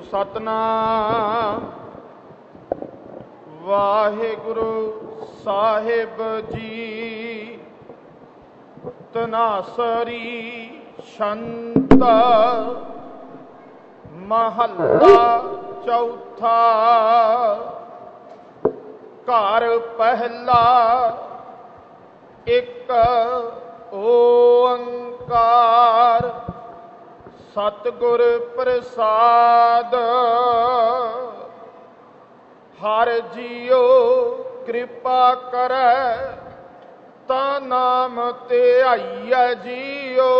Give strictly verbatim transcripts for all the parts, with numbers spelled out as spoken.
ਸਤਨਾਮ। ਵਾਹਿਗੁਰੂ ਸਾਹਿਬ ਜੀ। ਤਨਾਸਰੀ ਛੰਦ ਮਹੱਲਾ ਚੌਥਾ। ਘਰ ਪਹਿਲਾ ਇੱਕ ਓੰਕਾਰ। ਸਤਿਗੁਰ ਪ੍ਰਸਾਦ। ਹਰ ਜੀਉ ਕਿਰਪਾ ਕਰੈ ਤਾ ਨਾਮ ਧਿਆਈਐ ਜੀਉ।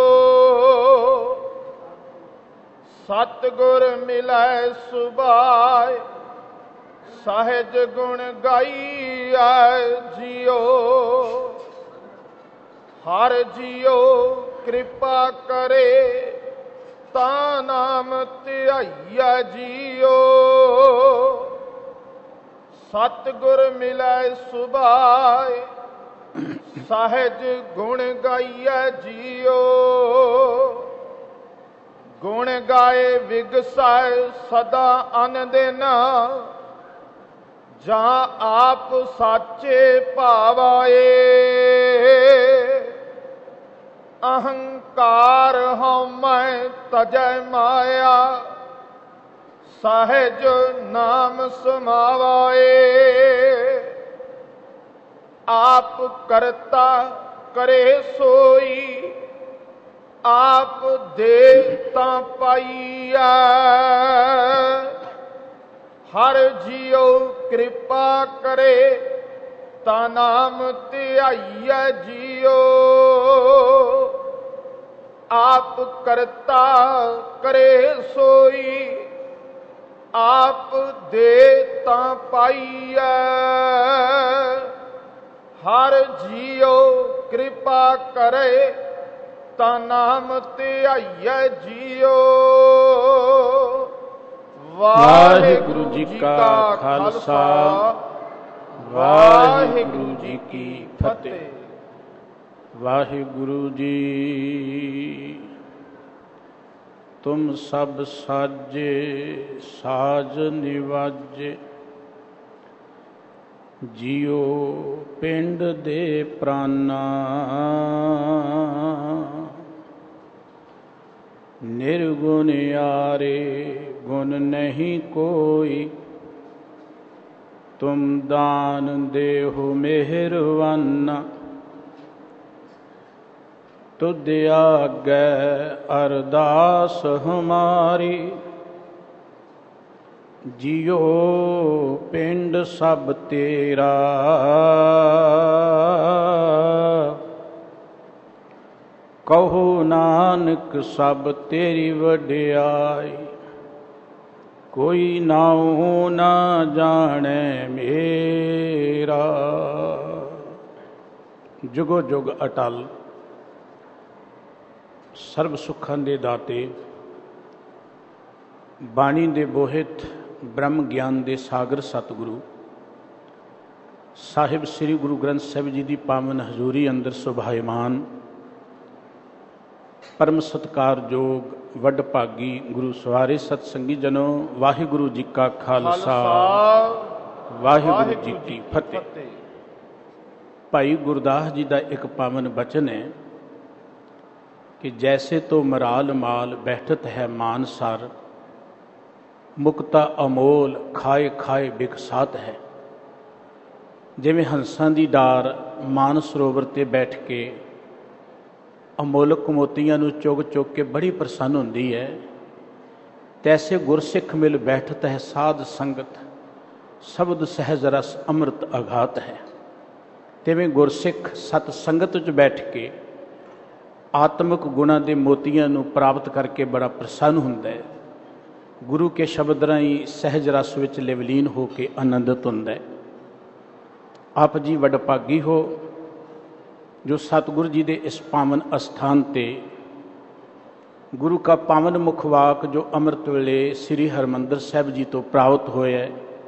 ਸਤਿਗੁਰ ਮਿਲੈ ਸੁਭਾਇ ਸਹਿਜ ਗੁਣ ਗਾਈਐ ਜੀਉ। ਹਰ ਜੀਉ ਕਿਰਪਾ ਕਰੇ ਤਾ ਨਾਮ ਧਿਆਈਐ ਜੀਉ। ਸਤਿਗੁਰ ਮਿਲੈ ਸੁਭਾਇ ਸਹਿਜ ਗੁਣ ਗਾਈਐ ਜੀਉ। ਗੁਣ ਗਾਏ ਵਿਗਸੈ ਸਦਾ ਅਨਦਿਨ ਜਾਂ ਆਪ ਸਾਚੇ ਭਾਵਾਏ। ਅਹੰਕਾਰ ਹਉਮੈ ਤਜੈ ਮਾਇਆ ਸਹਿਜ ਨਾਮ ਸਮਾਵਾਏ। ਆਪ ਕਰਤਾ ਕਰੇ ਸੋਈ ਆਪ ਦੇ ਤਾਂ ਪਾਈਐ। ਹਰ ਜੀਉ ਕਿਰਪਾ ਕਰੇ ਤਾ ਨਾਮ ਧਿਆਈਐ ਜੀਉ। ਆਪ ਕਰਤਾ ਕਰੇ ਸੋਈ ਆਪ ਦੇ ਤਾਂ ਪਾਈਐ। ਹਰ ਜੀਉ ਕਿਰਪਾ ਕਰੇ ਤਾ ਨਾਮ ਧਿਆਈਐ ਜੀਉ। ਵਾਹਿਗੁਰੂ ਜੀ ਕਾ ਖਾਲਸਾ ਵਾਹਿਗੁਰੂ ਜੀ ਕੀ ਫਤਿਹ। ਵਾਹਿਗੁਰੂ ਜੀ ਤੁਮ ਸਭ ਸਾਜੇ ਸਾਜ ਨਿਵਾਜੇ। ਜੀਉ ਪਿੰਡ ਦੇ ਪ੍ਰਾਨਾ ਨਿਰਗੁਣ ਯਾਰੇ ਗੁਣ ਨਹੀਂ ਕੋਈ। ਤੁਮ ਦਾਨ ਦੇਹੁ ਮਿਹਰਵਾਨਾ ਤੁਧ ਆਗੈ ਅਰਦਾਸ ਹਮਾਰੀ। ਜੀਉ ਪਿੰਡ ਸਭ ਤੇਰਾ ਕਹੋ ਨਾਨਕ ਸਭ ਤੇਰੀ ਵਡਿਆਈ। ਕੋਈ ਨਾਉ ਨਾ ਜਾਣੈ ਮੇਰਾ। ਜੁਗੋ ਜੁਗ ਅਟਲ ਸਰਬ ਸੁੱਖਾਂ ਦੇ ਦਾਤੇ ਬਾਣੀ ਦੇ ਬੋਹਿਤ ਬ੍ਰਹਮ ਗਿਆਨ ਦੇ ਸਾਗਰ ਸਤਿਗੁਰੂ ਸਾਹਿਬ ਸ੍ਰੀ ਗੁਰੂ ਗ੍ਰੰਥ ਸਾਹਿਬ ਜੀ ਦੀ ਪਾਵਨ ਹਜ਼ੂਰੀ ਅੰਦਰ ਸੁਭਾਇਮਾਨ ਪਰਮ ਸਤਿਕਾਰਯੋਗ ਵੱਡ ਭਾਗੀ ਗੁਰੂ ਸਵਾਰੇ ਸਤ ਸੰਗੀ ਜਨੋ। ਵਾਹਿਗੁਰੂ ਜੀ ਕਾ ਖਾਲਸਾ ਵਾਹਿਗੁਰੂ ਜੀ ਕੀ ਫਤਿਹ। ਭਾਈ ਗੁਰਦਾਸ ਜੀ ਦਾ ਇੱਕ ਪਾਵਨ ਬਚਨ ਹੈ ਕਿ ਜੈਸੇ ਤੋ ਮਰਾਲ ਮਾਲ ਬੈਠਤ ਹੈ ਮਾਨਸਾਰ। ਮੁਕਤਾ ਅਮੋਲ ਖਾਏ ਖਾਏ ਬਿਕਸਾਤ ਹੈ। ਜਿਵੇਂ ਹੰਸਾਂ ਦੀ ਡਾਰ ਮਾਨ ਸਰੋਵਰ 'ਤੇ ਬੈਠ ਕੇ ਅਮੋਲਕ ਮੋਤੀਆਂ ਨੂੰ ਚੁਗ ਚੁਗ ਕੇ ਬੜੀ ਪ੍ਰਸੰਨ ਹੁੰਦੀ ਹੈ, ਤੈਸੇ ਗੁਰਸਿੱਖ ਮਿਲ ਬੈਠਤ ਹੈ ਸਾਧ ਸੰਗਤ। ਸ਼ਬਦ ਸਹਿਜ ਰਸ ਅੰਮ੍ਰਿਤ ਅਘਾਤ ਹੈ। ਤਿਵੇਂ ਗੁਰਸਿੱਖ ਸਤ ਸੰਗਤ 'ਚ ਬੈਠ ਕੇ ਆਤਮਿਕ ਗੁਣਾਂ ਦੇ ਮੋਤੀਆਂ ਨੂੰ ਪ੍ਰਾਪਤ ਕਰਕੇ ਬੜਾ ਪ੍ਰਸੰਨ ਹੁੰਦਾ ਹੈ। ਗੁਰੂ ਕੇ ਸ਼ਬਦ ਰਾਹੀਂ ਸਹਿਜ ਰਸ ਵਿੱਚ ਲਿਵਲੀਨ ਹੋ ਕੇ ਆਨੰਦਿਤ ਹੁੰਦਾ ਹੈ। ਆਪ ਜੀ ਵਡਭਾਗੀ ਹੋ ਜੋ ਸਤਿਗੁਰੂ ਜੀ ਦੇ ਇਸ ਪਾਵਨ ਅਸਥਾਨ 'ਤੇ ਗੁਰੂ ਕਾ ਪਾਵਨ ਮੁਖਵਾਕ ਜੋ ਅੰਮ੍ਰਿਤ ਵੇਲੇ ਸ੍ਰੀ ਹਰਿਮੰਦਰ ਸਾਹਿਬ ਜੀ ਤੋਂ ਪ੍ਰਾਪਤ ਹੋਇਆ।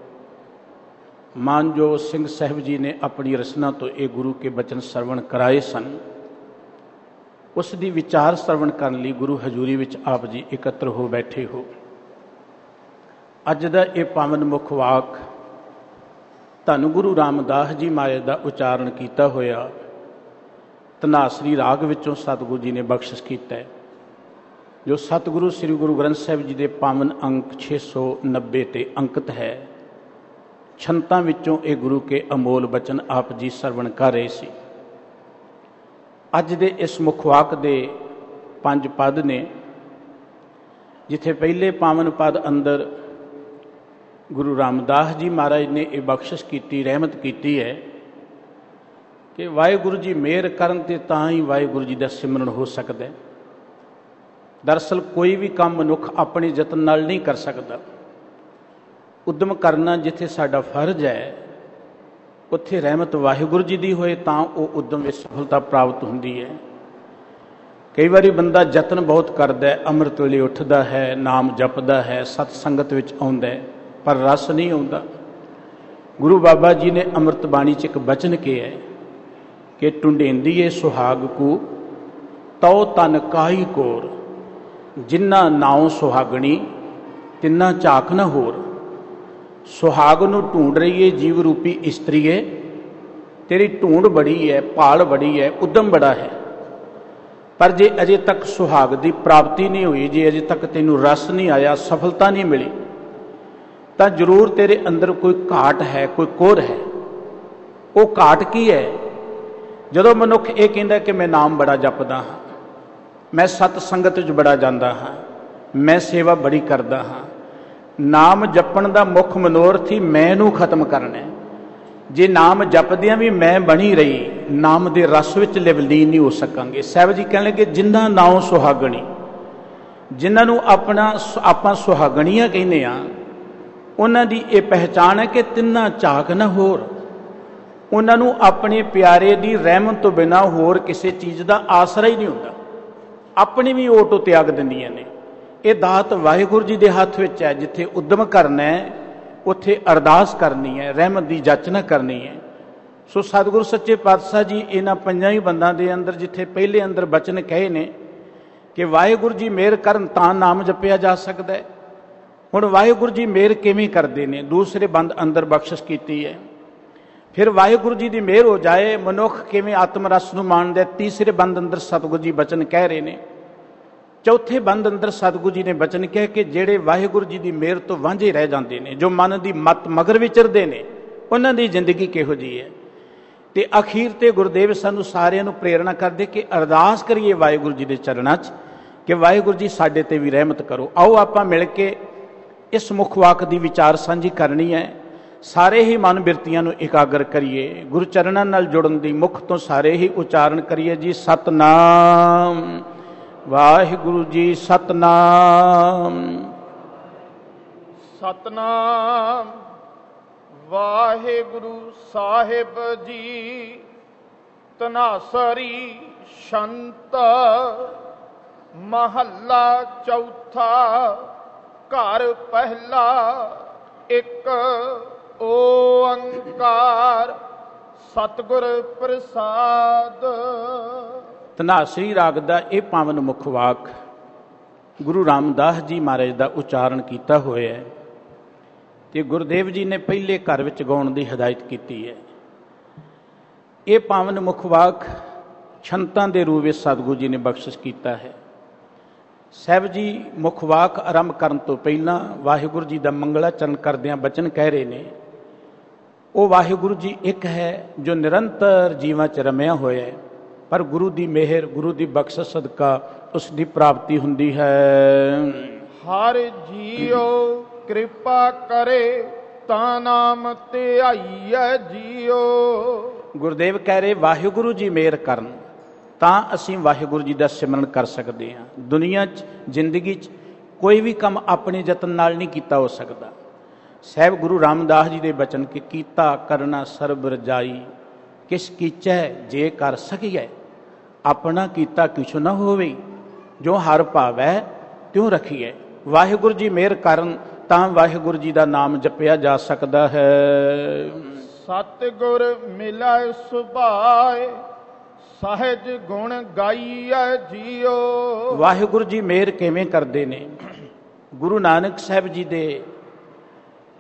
ਮਾਨਜੋ ਸਿੰਘ ਸਾਹਿਬ ਜੀ ਨੇ ਆਪਣੀ ਰਚਨਾ ਤੋਂ ਇਹ ਗੁਰੂ ਕੇ ਬਚਨ ਸਰਵਣ ਕਰਾਏ ਸਨ। ਉਸ ਦੀ ਵਿਚਾਰ ਸਰਵਣ ਕਰਨ ਲਈ ਗੁਰੂ ਹਜ਼ੂਰੀ ਵਿੱਚ ਆਪ ਜੀ ਇਕੱਤਰ ਹੋ ਬੈਠੇ ਹੋ। ਅੱਜ ਦਾ ਇਹ ਪਾਵਨ ਮੁੱਖ ਵਾਕ ਧੰਨ ਗੁਰੂ ਰਾਮਦਾਸ ਜੀ ਮਹਾਰਾਜ ਦਾ ਉਚਾਰਨ ਕੀਤਾ ਹੋਇਆ ਧਨਾਸਰੀ ਰਾਗ ਵਿੱਚੋਂ ਸਤਿਗੁਰੂ ਜੀ ਨੇ ਬਖਸ਼ਿਸ਼ ਕੀਤਾ ਹੈ, ਜੋ ਸਤਿਗੁਰੂ ਸ੍ਰੀ ਗੁਰੂ ਗ੍ਰੰਥ ਸਾਹਿਬ ਜੀ ਦੇ ਪਾਵਨ ਅੰਕ ਛੇ ਸੌ ਨੱਬੇ 'ਤੇ ਅੰਕਿਤ ਹੈ। ਛੰਤਾਂ ਵਿੱਚੋਂ ਇਹ ਗੁਰੂ ਕੇ ਅਮੋਲ ਬਚਨ ਆਪ ਜੀ ਸਰਵਣ ਕਰ ਰਹੇ ਸੀ। ਅੱਜ ਦੇ ਇਸ ਮੁੱਖ ਵਾਕ ਦੇ ਪੰਜ ਪਦ ਨੇ, ਜਿੱਥੇ ਪਹਿਲੇ ਪਾਵਨ ਪਦ ਅੰਦਰ ਗੁਰੂ ਰਾਮਦਾਸ ਜੀ ਮਹਾਰਾਜ ਨੇ ਇਹ ਬਖਸ਼ਿਸ਼ ਕੀਤੀ, ਰਹਿਮਤ ਕੀਤੀ ਹੈ ਕਿ ਵਾਹਿਗੁਰੂ ਜੀ ਮਿਹਰ ਕਰਨ ਤੇ ਤਾਂ ਹੀ ਵਾਹਿਗੁਰੂ ਜੀ ਦਾ ਸਿਮਰਨ ਹੋ ਸਕਦਾ ਹੈ। ਦਰਅਸਲ ਕੋਈ ਵੀ ਕੰਮ ਮਨੁੱਖ ਆਪਣੇ ਯਤਨ ਨਾਲ ਨਹੀਂ ਕਰ ਸਕਦਾ। ਉਦਮ ਕਰਨਾ ਜਿੱਥੇ ਸਾਡਾ ਫਰਜ਼ ਹੈ, ਉੱਥੇ ਰਹਿਮਤ ਵਾਹਿਗੁਰੂ ਜੀ ਦੀ ਹੋਏ ਤਾਂ ਉਹ ਉਦਮ ਵਿੱਚ ਸਫਲਤਾ ਪ੍ਰਾਪਤ ਹੁੰਦੀ ਹੈ। ਕਈ ਵਾਰੀ ਬੰਦਾ ਯਤਨ ਬਹੁਤ ਕਰਦਾ ਹੈ, ਅੰਮ੍ਰਿਤ ਵੇਲੇ ਉੱਠਦਾ ਹੈ, ਨਾਮ ਜਪਦਾ ਹੈ, ਸਤ ਸੰਗਤ ਵਿੱਚ ਆਉਂਦਾ ਹੈ, ਪਰ ਰਸ ਨਹੀਂ ਆਉਂਦਾ। ਗੁਰੂ ਬਾਬਾ ਜੀ ਨੇ ਅੰਮ੍ਰਿਤ ਬਾਣੀ 'ਚ ਇੱਕ ਬਚਨ ਕਿਹਾ ਹੈ ਕਿ ਟੁੰਡੇਂਦੀਏ ਸੁਹਾਗ ਕੂ ਤਉ ਤਨ ਕਾਈ ਕੋਰ, ਜਿਨ੍ਹਾਂ ਨਾਉ ਸੁਹਾਗਣੀ ਤਿੰਨਾ ਝਾਕ ਨਾ ਹੋਰ। ਸੁਹਾਗ ਨੂੰ ਢੂੰਡ ਰਹੀ ਹੈ ਜੀਵ ਰੂਪੀ ਇਸਤਰੀਏ, ਤੇਰੀ ਢੂੰਡ ਬੜੀ ਹੈ, ਭਾਲ ਬੜੀ ਹੈ, ਉਦਮ ਬੜਾ ਹੈ, ਪਰ ਜੇ ਅਜੇ ਤੱਕ ਸੁਹਾਗ ਦੀ ਪ੍ਰਾਪਤੀ ਨਹੀਂ ਹੋਈ, ਜੇ ਅਜੇ ਤੱਕ ਤੈਨੂੰ ਰਸ ਨਹੀਂ ਆਇਆ, ਸਫਲਤਾ ਨਹੀਂ ਮਿਲੀ, ਤਾਂ ਜ਼ਰੂਰ ਤੇਰੇ ਅੰਦਰ ਕੋਈ ਘਾਟ ਹੈ, ਕੋਈ ਕੋਰ ਹੈ। ਉਹ ਘਾਟ ਕੀ ਹੈ? ਜਦੋਂ ਮਨੁੱਖ ਇਹ ਕਹਿੰਦਾ ਕਿ ਮੈਂ ਨਾਮ ਬੜਾ ਜਪਦਾ ਹਾਂ, ਮੈਂ ਸਤ ਸੰਗਤ 'ਚ ਬੜਾ ਜਾਂਦਾ ਹਾਂ, ਮੈਂ ਸੇਵਾ ਬੜੀ ਕਰਦਾ ਹਾਂ, ਨਾਮ ਜਪਣ ਦਾ ਮੁੱਖ ਮਨੋਰਥ ਹੀ ਮੈਂ ਨੂੰ ਖਤਮ ਕਰਨਾ। ਜੇ ਨਾਮ ਜਪਦਿਆਂ ਵੀ ਮੈਂ ਬਣੀ ਰਹੀ, ਨਾਮ ਦੇ ਰਸ ਵਿੱਚ ਲਿਵਲੀਨ ਨਹੀਂ ਹੋ ਸਕਾਂਗੇ। ਸਾਹਿਬ ਜੀ ਕਹਿਣ ਲੱਗੇ ਜਿਨ੍ਹਾਂ ਨਾਉ ਸੁਹਾਗਣੀ, ਜਿਨ੍ਹਾਂ ਨੂੰ ਆਪਣਾ ਆਪਾਂ ਸੁਹਾਗਣੀਆਂ ਕਹਿੰਦੇ ਹਾਂ, ਉਹਨਾਂ ਦੀ ਇਹ ਪਹਿਚਾਣ ਹੈ ਕਿ ਤਿੰਨਾਂ ਝਾਕ ਨਾ ਹੋਰ। ਉਹਨਾਂ ਨੂੰ ਆਪਣੇ ਪਿਆਰੇ ਦੀ ਰਹਿਮਤ ਤੋਂ ਬਿਨਾਂ ਹੋਰ ਕਿਸੇ ਚੀਜ਼ ਦਾ ਆਸਰਾ ਹੀ ਨਹੀਂ ਹੁੰਦਾ। ਆਪਣੀ ਵੀ ਓਟ ਤਿਆਗ ਦਿੰਦੀਆਂ ਨੇ। ਇਹ ਦਾਤ ਵਾਹਿਗੁਰੂ ਜੀ ਦੇ ਹੱਥ ਵਿੱਚ ਹੈ। ਜਿੱਥੇ ਉਦਮ ਕਰਨਾ ਹੈ, ਉੱਥੇ ਅਰਦਾਸ ਕਰਨੀ ਹੈ, ਰਹਿਮਤ ਦੀ ਜਾਚਨਾ ਕਰਨੀ ਹੈ। ਸੋ ਸਤਿਗੁਰੂ ਸੱਚੇ ਪਾਤਸ਼ਾਹ ਜੀ ਇਹਨਾਂ ਪੰਜਾਂ ਹੀ ਬੰਦਾਂ ਦੇ ਅੰਦਰ, ਜਿੱਥੇ ਪਹਿਲੇ ਅੰਦਰ ਬਚਨ ਕਹੇ ਨੇ ਕਿ ਵਾਹਿਗੁਰੂ ਜੀ ਮਿਹਰ ਕਰਨ ਤਾਂ ਨਾਮ ਜਪਿਆ ਜਾ ਸਕਦਾ ਹੈ। ਹੁਣ ਵਾਹਿਗੁਰੂ ਜੀ ਮਿਹਰ ਕਿਵੇਂ ਕਰਦੇ ਨੇ? ਦੂਸਰੇ ਬੰਦ ਅੰਦਰ ਬਖਸ਼ਿਸ਼ ਕੀਤੀ ਹੈ। ਫਿਰ ਵਾਹਿਗੁਰੂ ਜੀ ਦੀ ਮਿਹਰ ਹੋ ਜਾਏ, ਮਨੁੱਖ ਕਿਵੇਂ ਆਤਮ ਰਸ ਨੂੰ ਮਾਣਦਾ? ਤੀਸਰੇ ਬੰਦ ਅੰਦਰ ਸਤਿਗੁਰੂ ਜੀ ਬਚਨ ਕਹਿ ਰਹੇ ਨੇ। ਚੌਥੇ ਬੰਦ ਅੰਦਰ ਸਤਿਗੁਰੂ ਜੀ ਨੇ ਬਚਨ ਕਿਹਾ ਕਿ ਜਿਹੜੇ ਵਾਹਿਗੁਰੂ ਜੀ ਦੀ ਮਿਹਰ ਤੋਂ ਵਾਂਝੇ ਰਹਿ ਜਾਂਦੇ ਨੇ, ਜੋ ਮਨ ਦੀ ਮੱਤ ਮਗਰ ਵਿਚਰਦੇ ਨੇ, ਉਹਨਾਂ ਦੀ ਜ਼ਿੰਦਗੀ ਕਿਹੋ ਜਿਹੀ ਹੈ? ਤੇ ਅਖੀਰ ਤੇ ਗੁਰਦੇਵ ਸਾਨੂੰ ਸਾਰਿਆਂ ਨੂੰ ਪ੍ਰੇਰਣਾ ਕਰਦੇ ਕਿ ਅਰਦਾਸ ਕਰੀਏ ਵਾਹਿਗੁਰੂ ਜੀ ਦੇ ਚਰਨਾਂ 'ਚ ਕਿ ਵਾਹਿਗੁਰੂ ਜੀ ਸਾਡੇ ਤੇ ਵੀ ਰਹਿਮਤ ਕਰੋ। ਆਓ ਆਪਾਂ ਮਿਲ ਕੇ ਇਸ ਮੁੱਖ ਵਾਕ ਦੀ ਵਿਚਾਰ ਸਾਂਝੀ ਕਰਨੀ ਹੈ। ਸਾਰੇ ਹੀ ਮਨ ਬਿਰਤੀਆਂ ਨੂੰ ਇਕਾਗਰ ਕਰੀਏ। ਗੁਰੂ ਚਰਨਾਂ ਨਾਲ ਜੁੜਨ ਦੀ ਮੁੱਖ ਤੋਂ ਸਾਰੇ ਹੀ ਉਚਾਰਨ ਕਰੀਏ ਜੀ। ਸਤਨਾਮ ਵਾਹਿਗੁਰੂ ਜੀ, ਸਤਨਾਮ ਸਤਨਾਮ ਵਾਹਿਗੁਰੂ ਸਾਹਿਬ ਜੀ। ਧਨਾਸਰੀ ਛੰਤ ਮਹੱਲਾ ਚੌਥਾ। ਘਰ ਪਹਿਲਾ ਇੱਕ ਓੰਕਾਰ ਸਤਿਗੁਰ ਪ੍ਰਸਾਦ। ਧਨਾਸਰੀ ਰਾਗ ਦਾ ਇਹ ਪਾਵਨ ਮੁੱਖ ਵਾਕ ਗੁਰੂ ਰਾਮਦਾਸ ਜੀ ਮਹਾਰਾਜ ਦਾ ਉਚਾਰਨ ਕੀਤਾ ਹੋਇਆ ਹੈ ਤੇ ਗੁਰਦੇਵ ਜੀ ਨੇ ਪਹਿਲੇ ਘਰ ਵਿੱਚ ਗਾਉਣ ਦੀ ਹਦਾਇਤ ਕੀਤੀ ਹੈ। ਇਹ ਪਾਵਨ ਮੁੱਖ ਵਾਕ ਛੰਤਾਂ ਦੇ ਰੂਪ ਵਿੱਚ ਸਤਿਗੁਰੂ ਜੀ ਨੇ ਬਖਸ਼ਿਸ਼ ਕੀਤਾ ਹੈ। ਸਾਹਿਬ ਜੀ ਮੁੱਖ ਵਾਕ ਆਰੰਭ ਕਰਨ ਤੋਂ ਪਹਿਲਾਂ ਵਾਹਿਗੁਰੂ ਜੀ ਦਾ ਮੰਗਲਾਚਰਨ ਕਰਦਿਆਂ ਬਚਨ ਕਹਿ ਰਹੇ ਨੇ। ਉਹ ਵਾਹਿਗੁਰੂ ਜੀ ਇੱਕ ਹੈ ਜੋ ਨਿਰੰਤਰ ਜੀਵਾਂ 'ਚ ਰਮਿਆ ਹੋਇਆ ਹੈ, ਪਰ ਗੁਰੂ ਦੀ ਮਿਹਰ, ਗੁਰੂ ਦੀ ਬਖਸ਼ਿਸ਼ ਸਦਕਾ ਉਸ ਦੀ ਪ੍ਰਾਪਤੀ ਹੁੰਦੀ ਹੈ। ਹਰ ਜੀਓ ਕਿਰਪਾ ਕਰੇ ਤਾਂ ਨਾਮ ਧਿਆਈਐ ਜੀਓ। ਗੁਰਦੇਵ ਕਹਿ ਰਹੇ ਵਾਹਿਗੁਰੂ ਜੀ ਮਿਹਰ ਕਰਨ ਤਾਂ ਅਸੀਂ ਵਾਹਿਗੁਰੂ ਜੀ ਦਾ ਸਿਮਰਨ ਕਰ ਸਕਦੇ ਹਾਂ। ਦੁਨੀਆ 'ਚ, ਜ਼ਿੰਦਗੀ 'ਚ ਕੋਈ ਵੀ ਕੰਮ ਆਪਣੇ ਯਤਨ ਨਾਲ ਨਹੀਂ ਕੀਤਾ ਹੋ ਸਕਦਾ। ਸਾਹਿਬ ਗੁਰੂ ਰਾਮਦਾਸ ਜੀ ਦੇ ਬਚਨ ਕਿ ਕੀਤਾ ਕਰਨਾ ਸਰਬ ਰਜਾਈ, ਕਿਸ ਕੀਚੈ ਜੇ ਕਰ ਸਕੀਐ, ਆਪਣਾ ਕੀਤਾ ਕਿਛੁ ਨਾ ਹੋਵੇ, ਜੋ ਹਰ ਭਾਵੈ ਤਿਉ ਰਖੀਐ। ਵਾਹਿਗੁਰੂ ਜੀ ਮਿਹਰ ਕਰਨ ਤਾਂ ਵਾਹਿਗੁਰੂ ਜੀ ਦਾ ਨਾਮ ਜਪਿਆ ਜਾ ਸਕਦਾ ਹੈ। ਸਤਿਗੁਰ ਮਿਲੈ ਸੁਭਾਏ ਸਹਿਜ ਗੁਣ ਗਾਈਐ ਜੀਓ। ਵਾਹਿਗੁਰੂ ਜੀ ਮਿਹਰ ਕਿਵੇਂ ਕਰਦੇ ਨੇ? ਗੁਰੂ ਨਾਨਕ ਸਾਹਿਬ ਜੀ ਦੇ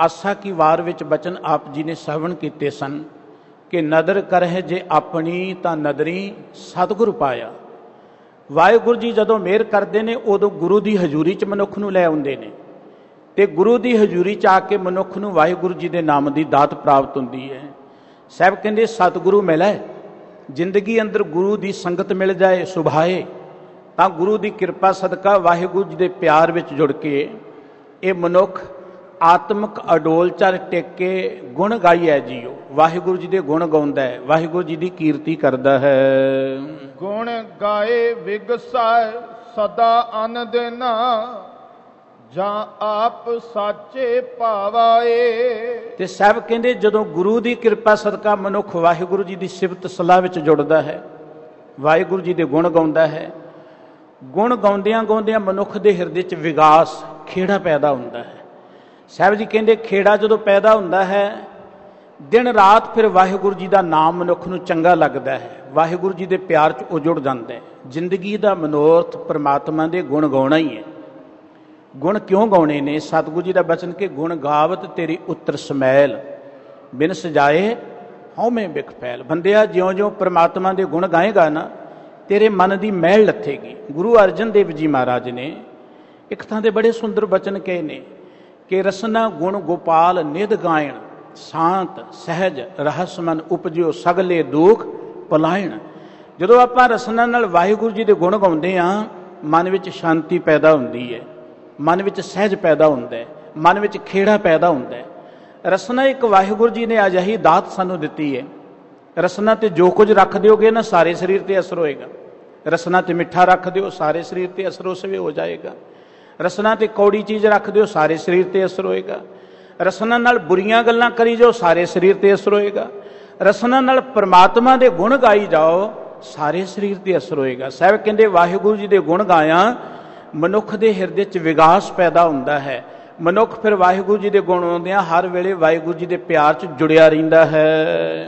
ਆਸਾ ਕੀ ਵਾਰ ਵਿੱਚ ਬਚਨ ਆਪ ਜੀ ਨੇ ਸਵਣ ਕੀਤੇ ਸਨ ਕਿ ਨਦਰ ਕਰਹਿ ਜੇ ਆਪਣੀ ਤਾਂ ਨਦਰੀ ਸਤਿਗੁਰ ਪਾਇਆ। ਵਾਹਿਗੁਰੂ ਜੀ ਜਦੋਂ ਮਿਹਰ ਕਰਦੇ ਨੇ ਉਦੋਂ ਗੁਰੂ ਦੀ ਹਜ਼ੂਰੀ 'ਚ ਮਨੁੱਖ ਨੂੰ ਲੈ ਆਉਂਦੇ ਨੇ, ਅਤੇ ਗੁਰੂ ਦੀ ਹਜ਼ੂਰੀ 'ਚ ਆ ਕੇ ਮਨੁੱਖ ਨੂੰ ਵਾਹਿਗੁਰੂ ਜੀ ਦੇ ਨਾਮ ਦੀ ਦਾਤ ਪ੍ਰਾਪਤ ਹੁੰਦੀ ਹੈ। ਸਾਹਿਬ ਕਹਿੰਦੇ ਸਤਿਗੁਰੂ ਮਿਲੇ, ਜ਼ਿੰਦਗੀ ਅੰਦਰ ਗੁਰੂ ਦੀ ਸੰਗਤ ਮਿਲ ਜਾਏ ਸੁਭਾਏ, ਤਾਂ ਗੁਰੂ ਦੀ ਕਿਰਪਾ ਸਦਕਾ ਵਾਹਿਗੁਰੂ ਜੀ ਦੇ ਪਿਆਰ ਵਿੱਚ ਜੁੜ ਕੇ ਇਹ ਮਨੁੱਖ ਆਤਮਿਕ ਅਡੋਲ ਚਰ ਟਿਕ ਕੇ ਗੁਣ ਗਾਈਐ ਜੀਓ। ਵਾਹਿਗੁਰੂ ਜੀ ਦੇ ਗੁਣ ਗਾਉਂਦਾ ਹੈ, ਵਾਹਿਗੁਰੂ ਜੀ ਦੀ ਕੀਰਤੀ ਕਰਦਾ ਹੈ। ਗੁਣ ਗਾਏ ਵਿਗਸੈ ਸਦਾ ਅਨ ਦਿਨ, ਜਾਂ ਆਪ ਸਾਚੇ ਭਾਵਾਏ। ਤੇ ਸਾਹਿਬ ਕਹਿੰਦੇ ਜਦੋਂ ਗੁਰੂ ਦੀ ਕਿਰਪਾ ਸਦਕਾ ਮਨੁੱਖ ਵਾਹਿਗੁਰੂ ਜੀ ਦੀ ਸਿਫਤ ਸਲਾਹ ਵਿੱਚ ਜੁੜਦਾ ਹੈ, ਵਾਹਿਗੁਰੂ ਜੀ ਦੇ ਗੁਣ ਗਾਉਂਦਾ ਹੈ, ਗੁਣ ਗਾਉਂਦਿਆਂ ਗਾਉਂਦਿਆਂ ਮਨੁੱਖ ਦੇ ਹਿਰਦੇ 'ਚ ਵਿਗਾਸ ਖੇੜਾ ਪੈਦਾ ਹੁੰਦਾ ਹੈ। ਸਾਹਿਬ ਜੀ ਕਹਿੰਦੇ ਖੇੜਾ ਜਦੋਂ ਪੈਦਾ ਹੁੰਦਾ ਹੈ, ਦਿਨ ਰਾਤ ਫਿਰ ਵਾਹਿਗੁਰੂ ਜੀ ਦਾ ਨਾਮ ਮਨੁੱਖ ਨੂੰ ਚੰਗਾ ਲੱਗਦਾ ਹੈ, ਵਾਹਿਗੁਰੂ ਜੀ ਦੇ ਪਿਆਰ 'ਚ ਉਹ ਜੁੜ ਜਾਂਦਾ ਹੈ। ਜ਼ਿੰਦਗੀ ਦਾ ਮਨੋਰਥ ਪਰਮਾਤਮਾ ਦੇ ਗੁਣ ਗਾਉਣਾ ਹੀ ਹੈ। ਗੁਣ ਕਿਉਂ ਗਾਉਣੇ ਨੇ? ਸਤਿਗੁਰੂ ਜੀ ਦਾ ਬਚਨ ਕਿ ਗੁਣ ਗਾਵਤ ਤੇਰੀ ਉੱਤਰ ਸਮੈਲ, ਬਿਨ ਸਜਾਏ ਹਉਮੈ ਬਿਖ ਫੈਲ। ਬੰਦਿਆ ਜਿਉਂ-ਜਿਉਂ ਪਰਮਾਤਮਾ ਦੇ ਗੁਣ ਗਾਏਗਾ ਨਾ, ਤੇਰੇ ਮਨ ਦੀ ਮੈਲ ਲੱਥੇਗੀ। ਗੁਰੂ ਅਰਜਨ ਦੇਵ ਜੀ ਮਹਾਰਾਜ ਨੇ ਇੱਕ ਥਾਂ ਦੇ ਬੜੇ ਸੁੰਦਰ ਬਚਨ ਕਹੇ ਨੇ ਕਿ ਰਸਨਾ ਗੁਣ ਗੋਪਾਲ ਨਿਧ ਗਾਇਣ, ਸ਼ਾਂਤ ਸਹਿਜ ਰਹਸ ਮਨ ਉਪਜਿਓ ਸਗਲੇ ਦੁਖ ਪਲਾਇਣ। ਜਦੋਂ ਆਪਾਂ ਰਸਨਾ ਨਾਲ ਵਾਹਿਗੁਰੂ ਜੀ ਦੇ ਗੁਣ ਗਾਉਂਦੇ ਹਾਂ, ਮਨ ਵਿੱਚ ਸ਼ਾਂਤੀ ਪੈਦਾ ਹੁੰਦੀ ਹੈ, ਮਨ ਵਿੱਚ ਸਹਿਜ ਪੈਦਾ ਹੁੰਦਾ ਹੈ, ਮਨ ਵਿੱਚ ਖੇੜਾ ਪੈਦਾ ਹੁੰਦਾ ਹੈ। ਰਸਨਾ ਇੱਕ ਵਾਹਿਗੁਰੂ ਜੀ ਨੇ ਅਜਿਹੀ ਦਾਤ ਸਾਨੂੰ ਦਿੱਤੀ ਹੈ। ਰਸਨਾ ਤੇ ਜੋ ਕੁਝ ਰੱਖ ਦਿਓਗੇ ਨਾ, ਸਾਰੇ ਸਰੀਰ ਤੇ ਅਸਰ ਹੋਏਗਾ। ਰਸਨਾ ਤੇ ਮਿੱਠਾ ਰੱਖ ਦਿਓ, ਸਾਰੇ ਸਰੀਰ ਤੇ ਅਸਰ ਉਸਵੇਂ ਹੋ ਜਾਏਗਾ। ਰਸਨਾ ਤੇ ਕੌੜੀ ਚੀਜ਼ ਰੱਖ ਦਿਓ, ਸਾਰੇ ਸਰੀਰ ਤੇ ਅਸਰ ਹੋਏਗਾ। ਰਸਨਾ ਨਾਲ ਬੁਰੀਆਂ ਗੱਲਾਂ ਕਰੀ ਜਾਓ, ਸਾਰੇ ਸਰੀਰ ਤੇ ਅਸਰ ਹੋਏਗਾ। ਰਸਨਾ ਨਾਲ ਪਰਮਾਤਮਾ ਦੇ ਗੁਣ ਗਾਈ ਜਾਓ, ਸਾਰੇ ਸਰੀਰ ਤੇ ਅਸਰ ਹੋਏਗਾ। ਸਾਹਿਬ ਕਹਿੰਦੇ ਵਾਹਿਗੁਰੂ ਜੀ ਦੇ ਗੁਣ ਗਾਇਆ ਮਨੁੱਖ ਦੇ ਹਿਰਦੇ 'ਚ ਵਿਗਾਸ ਪੈਦਾ ਹੁੰਦਾ ਹੈ। ਮਨੁੱਖ ਫਿਰ ਵਾਹਿਗੁਰੂ ਜੀ ਦੇ ਗੁਣ ਆਉਂਦਿਆਂ ਹਰ ਵੇਲੇ ਵਾਹਿਗੁਰੂ ਜੀ ਦੇ ਪਿਆਰ 'ਚ ਜੁੜਿਆ ਰਹਿੰਦਾ ਹੈ।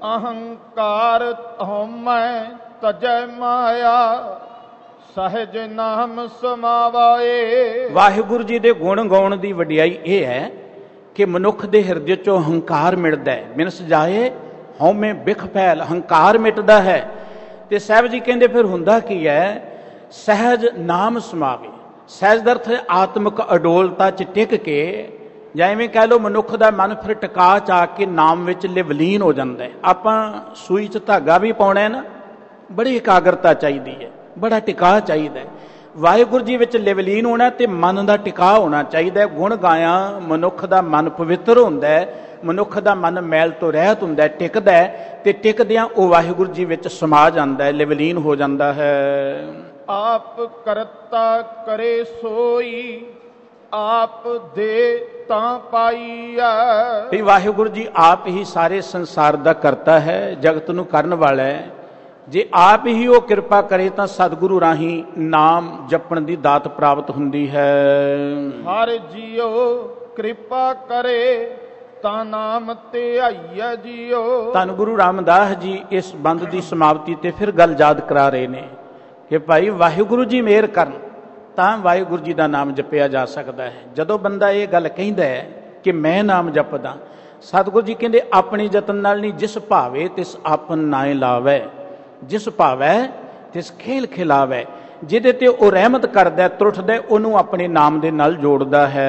ਅਹੰਕਾਰ ਹਉਮੈ ਤਜੈ ਮਾਇਆ, ਸਹਿਜ ਨਾਮ ਸਮਾਵਾਏ। ਵਾਹਿਗੁਰੂ ਜੀ ਦੇ ਗੁਣ ਗਾਉਣ ਦੀ ਵਡਿਆਈ ਇਹ ਹੈ ਕਿ ਮਨੁੱਖ ਦੇ ਹਿਰਦੇ 'ਚੋਂ ਹੰਕਾਰ ਮਿਟਦਾ ਹੈ। ਬਿਨ ਸਜਾਏ ਹਉਮੈ ਬਿਖ ਫੈਲ, ਹੰਕਾਰ ਮਿਟਦਾ ਹੈ। ਤੇ ਸਾਹਿਬ ਜੀ ਕਹਿੰਦੇ ਫਿਰ ਹੁੰਦਾ ਕੀ ਹੈ? ਸਹਿਜ ਨਾਮ ਸਮਾਵੇ। ਸਹਿਜ ਦਾ ਅਰਥ ਆਤਮਿਕ ਅਡੋਲਤਾ 'ਚ ਟਿਕ ਕੇ, ਜਾਂ ਐਵੇਂ ਕਹਿ ਲਓ ਮਨੁੱਖ ਦਾ ਮਨ ਫਿਰ ਟਿਕਾ 'ਚ ਆ ਕੇ ਨਾਮ ਵਿੱਚ ਲਿਵਲੀਨ ਹੋ ਜਾਂਦਾ ਹੈ। ਆਪਾਂ ਸੂਈ 'ਚ ਧਾਗਾ ਵੀ ਪਾਉਣਾ ਹੈ ਨਾ, ਬੜੀ ਇਕਾਗਰਤਾ ਚਾਹੀਦੀ ਹੈ, ਬੜਾ ਟਿਕਾ ਚਾਹੀਦਾ ਹੈ। ਵਾਹਿਗੁਰੂ ਜੀ ਵਿੱਚ ਲਿਵਲੀਨ ਹੋਣਾ ਤੇ ਮਨ ਦਾ ਟਿਕਾ ਹੋਣਾ ਚਾਹੀਦਾ ਹੈ। ਗੁਣ ਗਾਇਆ ਮਨੁੱਖ ਦਾ ਮਨ ਪਵਿੱਤਰ ਹੁੰਦਾ ਹੈ, ਮਨੁੱਖ ਦਾ ਮਨ ਮੈਲ ਤੋਂ ਰਹਿਤ ਹੁੰਦਾ ਹੈ, ਟਿਕਦਾ ਹੈ, ਤੇ ਟਿਕਦਿਆਂ ਉਹ ਵਾਹਿਗੁਰੂ ਜੀ ਵਿੱਚ ਸਮਾ ਜਾਂਦਾ ਹੈ, ਲਿਵਲੀਨ ਹੋ ਜਾਂਦਾ ਹੈ। ਆਪ ਕਰਤਾ ਕਰੇ ਸੋਈ, ਆਪ ਦੇ ਤਾਂ ਪਾਈਐ। ਵੀ ਵਾਹਿਗੁਰੂ ਜੀ ਆਪ ਹੀ ਸਾਰੇ ਸੰਸਾਰ ਦਾ ਕਰਤਾ ਹੈ, ਜਗਤ ਨੂੰ ਕਰਨ ਵਾਲਾ ਹੈ। ਜੇ ਆਪ ਹੀ ਉਹ ਕਿਰਪਾ ਕਰੇ ਤਾਂ ਸਤਿਗੁਰੂ ਰਾਹੀਂ ਨਾਮ ਜਪਣ ਦੀ ਦਾਤ ਪ੍ਰਾਪਤ ਹੁੰਦੀ ਹੈ। ਹਰ ਜੀਓ ਕਿਰਪਾ ਕਰੇ ਤਾਂ ਨਾਮ ਧਿਆਈਐ ਜੀਓ। ਧੰਨ ਗੁਰੂ ਰਾਮਦਾਸ ਜੀ ਇਸ ਬੰਦ ਦੀ ਸਮਾਪਤੀ ਤੇ ਫਿਰ ਗੱਲ ਯਾਦ ਕਰਾ ਰਹੇ ਨੇ ਕਿ ਭਾਈ ਵਾਹਿਗੁਰੂ ਜੀ ਮਿਹਰ ਕਰਨ ਤਾਂ ਵਾਹਿਗੁਰੂ ਜੀ ਦਾ ਨਾਮ ਜਪਿਆ ਜਾ ਸਕਦਾ ਹੈ। ਜਦੋਂ ਬੰਦਾ ਇਹ ਗੱਲ ਕਹਿੰਦਾ ਹੈ ਕਿ ਮੈਂ ਨਾਮ ਜਪਦਾ, ਸਤਿਗੁਰੂ ਜੀ ਕਹਿੰਦੇ ਆਪਣੀ ਯਤਨ ਨਾਲ ਨਹੀਂ, ਜਿਸ ਭਾਵੇ ਤਿਸ ਆਪਨ ਨਾਏ ਲਾਵੈ, ਜਿਸ ਭਾਵੈ ਤਿਸ ਖੇਲ ਖਿਲਾਵੈ। ਜਿਹਦੇ ਤੇ ਉਹ ਰਹਿਮਤ ਕਰਦਾ, ਤਰੁੱਠਦਾ, ਉਹਨੂੰ ਆਪਣੇ ਨਾਮ ਦੇ ਨਾਲ ਜੋੜਦਾ ਹੈ।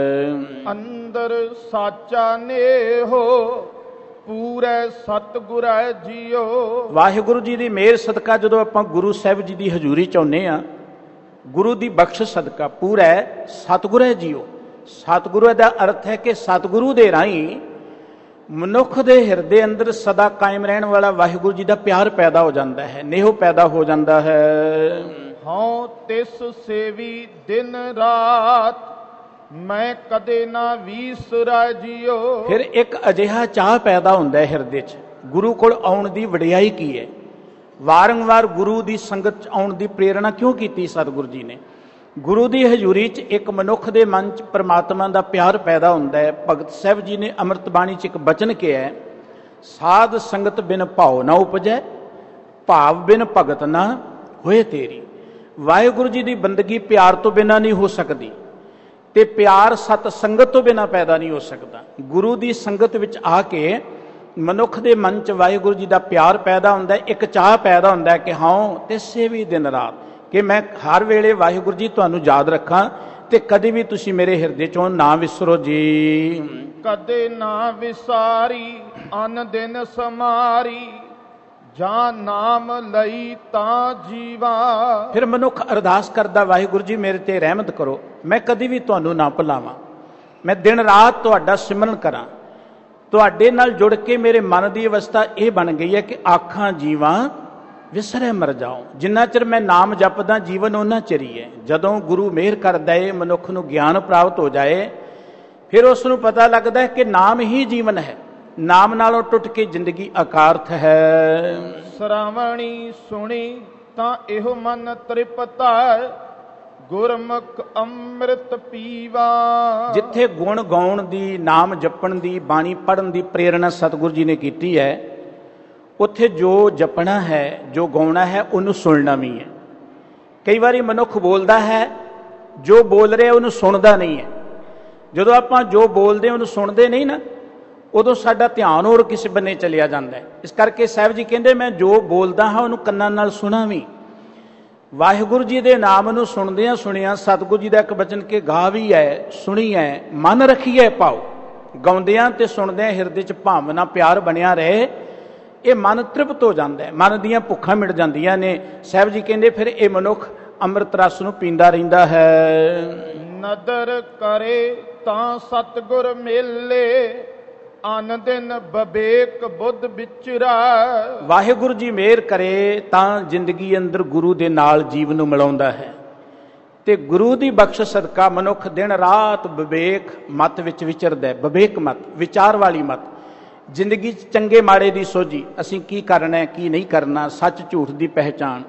ਅੰਦਰ ਸਾਚਾ ਨੇਹੋ ਪੂਰੇ ਸਤਿਗੁਰੈ ਜੀਓ। ਵਾਹਿਗੁਰੂ ਜੀ ਦੀ ਮਿਹਰ ਸਦਕਾ ਜਦੋਂ ਆਪਾਂ ਗੁਰੂ ਸਾਹਿਬ ਜੀ ਦੀ ਹਜ਼ੂਰੀ ਚ ਆਉਂਦੇ ਹਾਂ, ਗੁਰੂ ਦੀ ਬਖਸ਼ਿਸ਼ ਸਦਕਾ ਪੂਰਾ ਸਤਿਗੁਰੈ ਜੀਓ। ਸਤਿਗੁਰੂ ਦਾ ਅਰਥ ਹੈ ਕਿ ਸਤਿਗੁਰੂ ਦੇ ਰਾਹੀਂ ਮਨੁੱਖ ਦੇ ਹਿਰਦੇ ਅੰਦਰ ਸਦਾ ਕਾਇਮ ਰਹਿਣ ਵਾਲਾ ਵਾਹਿਗੁਰੂ ਜੀ ਦਾ ਪਿਆਰ ਪੈਦਾ ਹੋ ਜਾਂਦਾ ਹੈ, ਨੇਹ ਪੈਦਾ ਹੋ ਜਾਂਦਾ ਹੈ। ਹਉ ਤਿਸ ਸੇਵੀ ਦਿਨ ਰਾਤ, ਮੈਂ ਕਦੇ ਨਾ ਵੀਸਰੈ ਜੀਓ। ਫਿਰ ਇੱਕ ਅਜਿਹਾ ਚਾਹ ਪੈਦਾ ਹੁੰਦਾ ਹੈ ਹਿਰਦੇ 'ਚ, ਗੁਰੂ ਕੋਲ ਆਉਣ ਦੀ ਵਡਿਆਈ ਕੀ ਹੈ। ਵਾਰੰਵਾਰ ਗੁਰੂ ਦੀ ਸੰਗਤ 'ਚ ਆਉਣ ਦੀ ਪ੍ਰੇਰਣਾ ਕਿਉਂ ਕੀਤੀ ਸਤਿਗੁਰੂ ਜੀ ਨੇ? ਗੁਰੂ ਦੀ ਹਜ਼ੂਰੀ 'ਚ ਇੱਕ ਮਨੁੱਖ ਦੇ ਮਨ 'ਚ ਪਰਮਾਤਮਾ ਦਾ ਪਿਆਰ ਪੈਦਾ ਹੁੰਦਾ ਹੈ। ਭਗਤ ਸਾਹਿਬ ਜੀ ਨੇ ਅੰਮ੍ਰਿਤ ਬਾਣੀ 'ਚ ਇੱਕ ਬਚਨ ਕਿਹਾ ਹੈ, ਸਾਧ ਸੰਗਤ ਬਿਨ ਭਾਉ ਨਾ ਉਪਜੈ, ਭਾਵ ਬਿਨ ਭਗਤ ਨਾ ਹੋਏ ਤੇਰੀ। ਵਾਹਿਗੁਰੂ ਜੀ ਦੀ ਬੰਦਗੀ ਪਿਆਰ ਤੋਂ ਬਿਨਾਂ ਨਹੀਂ ਹੋ ਸਕਦੀ। ਤੇ ਪਿਆਰ ਸਤ ਸੰਗਤ ਤੋਂ ਬਿਨਾਂ ਪੈਦਾ ਨਹੀਂ ਹੋ ਸਕਦਾ। ਗੁਰੂ ਦੀ ਸੰਗਤ ਵਿੱਚ ਆ ਕੇ ਮਨੁੱਖ ਦੇ ਮਨ 'ਚ ਵਾਹਿਗੁਰੂ ਜੀ ਦਾ ਪਿਆਰ ਪੈਦਾ ਹੁੰਦਾ, ਇੱਕ ਚਾਹ ਪੈਦਾ ਹੁੰਦਾ ਕਿ ਹਾਂ ਤਿਸੇ ਵੀ ਦਿਨ ਰਾਤ, ਕਿ ਮੈਂ ਹਰ ਵੇਲੇ ਵਾਹਿਗੁਰੂ ਜੀ ਤੁਹਾਨੂੰ ਯਾਦ ਰੱਖਾਂ ਤੇ ਕਦੇ ਵੀ ਤੁਸੀਂ ਮੇਰੇ ਹਿਰਦੇ 'ਚੋਂ ਨਾ ਵਿਸਰੋ ਜੀ। ਕਦੇ ਨਾ ਵਿਸਾਰੀ ਅਨ ਦਿਨ ਸਮਾਰੀ, ਜਾਂ ਨਾਮ ਲਈ ਤਾਂ ਜੀਵਾ। ਫਿਰ ਮਨੁੱਖ ਅਰਦਾਸ ਕਰਦਾ, ਵਾਹਿਗੁਰੂ ਜੀ ਮੇਰੇ ਤੇ ਰਹਿਮਤ ਕਰੋ, ਮੈਂ ਕਦੀ ਵੀ ਤੁਹਾਨੂੰ ਨਾ ਭੁਲਾਵਾਂ, ਮੈਂ ਦਿਨ ਰਾਤ ਤੁਹਾਡਾ ਸਿਮਰਨ ਕਰਾਂ। ਤੁਹਾਡੇ ਨਾਲ ਜੁੜ ਕੇ ਮੇਰੇ ਮਨ ਦੀ ਅਵਸਥਾ ਇਹ ਬਣ ਗਈ ਹੈ ਕਿ ਆਖਾਂ ਜੀਵਾਂ ਵਿਸਰੇ ਮਰ ਜਾਓ। ਜਿੰਨਾ ਚਿਰ ਮੈਂ ਨਾਮ ਜਪਦਾ ਜੀਵਨ ਉਹਨਾਂ ਚਿਰ ਹੀ ਹੈ। ਜਦੋਂ ਗੁਰੂ ਮਿਹਰ ਕਰਦਾ ਏ ਮਨੁੱਖ ਨੂੰ ਗਿਆਨ ਪ੍ਰਾਪਤ ਹੋ ਜਾਏ, ਫਿਰ ਉਸ ਨੂੰ ਪਤਾ ਲੱਗਦਾ ਹੈ ਕਿ ਨਾਮ ਹੀ ਜੀਵਨ ਹੈ, ਨਾਮ ਨਾਲੋਂ ਟੁੱਟ ਕੇ ਜ਼ਿੰਦਗੀ ਅਕਾਰਥ ਹੈ। ਸ਼ਰਾਵਣੀ ਸੁਣੀ ਤਾਂ ਇਹੋ ਮਨ ਤ੍ਰਿਪਤਾ, ਗੁਰਮੁਖ ਅੰਮ੍ਰਿਤ ਪੀਵਾ। ਜਿੱਥੇ ਗੁਣ ਗਾਉਣ ਦੀ, ਨਾਮ ਜਪਣ ਦੀ, ਬਾਣੀ ਪੜ੍ਹਨ ਦੀ ਪ੍ਰੇਰਣਾ ਸਤਿਗੁਰੂ ਜੀ ਨੇ ਕੀਤੀ ਹੈ, ਉੱਥੇ ਜੋ ਜਪਣਾ ਹੈ, ਜੋ ਗਾਉਣਾ ਹੈ, ਉਹਨੂੰ ਸੁਣਨਾ ਵੀ ਹੈ। ਕਈ ਵਾਰੀ ਮਨੁੱਖ ਬੋਲਦਾ ਹੈ, ਜੋ ਬੋਲ ਰਿਹਾ ਉਹਨੂੰ ਸੁਣਦਾ ਨਹੀਂ ਹੈ। ਜਦੋਂ ਆਪਾਂ ਜੋ ਬੋਲਦੇ ਉਹਨੂੰ ਸੁਣਦੇ ਨਹੀਂ ਨਾ, ਉਦੋਂ ਸਾਡਾ ਧਿਆਨ ਹੋਰ ਕਿਸੇ ਬੰਨੇ ਚਲਿਆ ਜਾਂਦਾ ਹੈ। ਇਸ ਕਰਕੇ ਸਾਹਿਬ ਜੀ ਕਹਿੰਦੇ ਮੈਂ ਜੋ ਬੋਲਦਾ ਹਾਂ ਉਹਨੂੰ ਕੰਨਾਂ ਨਾਲ ਸੁਣਾ ਵੀ। ਵਾਹਿਗੁਰੂ ਜੀ ਦੇ ਨਾਮ ਨੂੰ ਸੁਣਦਿਆਂ ਸੁਣਿਆ ਸਤਿਗੁਰੂ ਜੀ ਦਾ ਇੱਕ ਬਚਨ ਕਿ ਗਾ ਵੀ ਹੈ, ਸੁਣੀ ਹੈ, ਮਨ ਰੱਖੀਏ ਪਾਓ। ਗਾਉਂਦਿਆਂ ਤੇ ਸੁਣਦਿਆਂ ਹਿਰਦੇ 'ਚ ਭਾਵਨਾ ਪਿਆਰ ਬਣਿਆ ਰਹੇ, ਇਹ ਮਨ ਤ੍ਰਿਪਤ ਹੋ ਜਾਂਦਾ ਹੈ, ਮਨ ਦੀਆਂ ਭੁੱਖਾਂ ਮਿਟ ਜਾਂਦੀਆਂ ਨੇ। ਸਾਹਿਬ ਜੀ ਕਹਿੰਦੇ ਫਿਰ ਇਹ ਮਨੁੱਖ ਅੰਮ੍ਰਿਤ ਰਸ ਨੂੰ ਪੀਂਦਾ ਰਹਿੰਦਾ ਹੈ। ਨਦਰ ਕਰੇ ਤਾਂ ਸਤਿਗੁਰ ਮੇਲੇ, ਅਨ ਦਿਨ ਵਿਵੇਕ ਬੁੱਧ ਵਿਚਰਾ। ਵਾਹਿਗੁਰੂ ਜੀ ਮਿਹਰ ਕਰੇ ਤਾਂ ਜ਼ਿੰਦਗੀ ਅੰਦਰ ਗੁਰੂ ਦੇ ਨਾਲ ਜੀਵਨ ਨੂੰ ਮਿਲਾਉਂਦਾ ਹੈ, ਤੇ ਗੁਰੂ ਦੀ ਬਖਸ਼ ਸਦਕਾ ਮਨੁੱਖ ਦਿਨ ਰਾਤ ਵਿਵੇਕ ਮਤ ਵਿੱਚ ਵਿਚਰਦਾ ਹੈ। ਵਿਵੇਕ ਮਤ, ਵਿਚਾਰ ਵਾਲੀ ਮਤ, ਜ਼ਿੰਦਗੀ 'ਚ ਚੰਗੇ ਮਾੜੇ ਦੀ ਸੋਝੀ, ਅਸੀਂ ਕੀ ਕਰਨਾ ਕੀ ਨਹੀਂ ਕਰਨਾ, ਸੱਚ ਝੂਠ ਦੀ ਪਹਿਚਾਣ।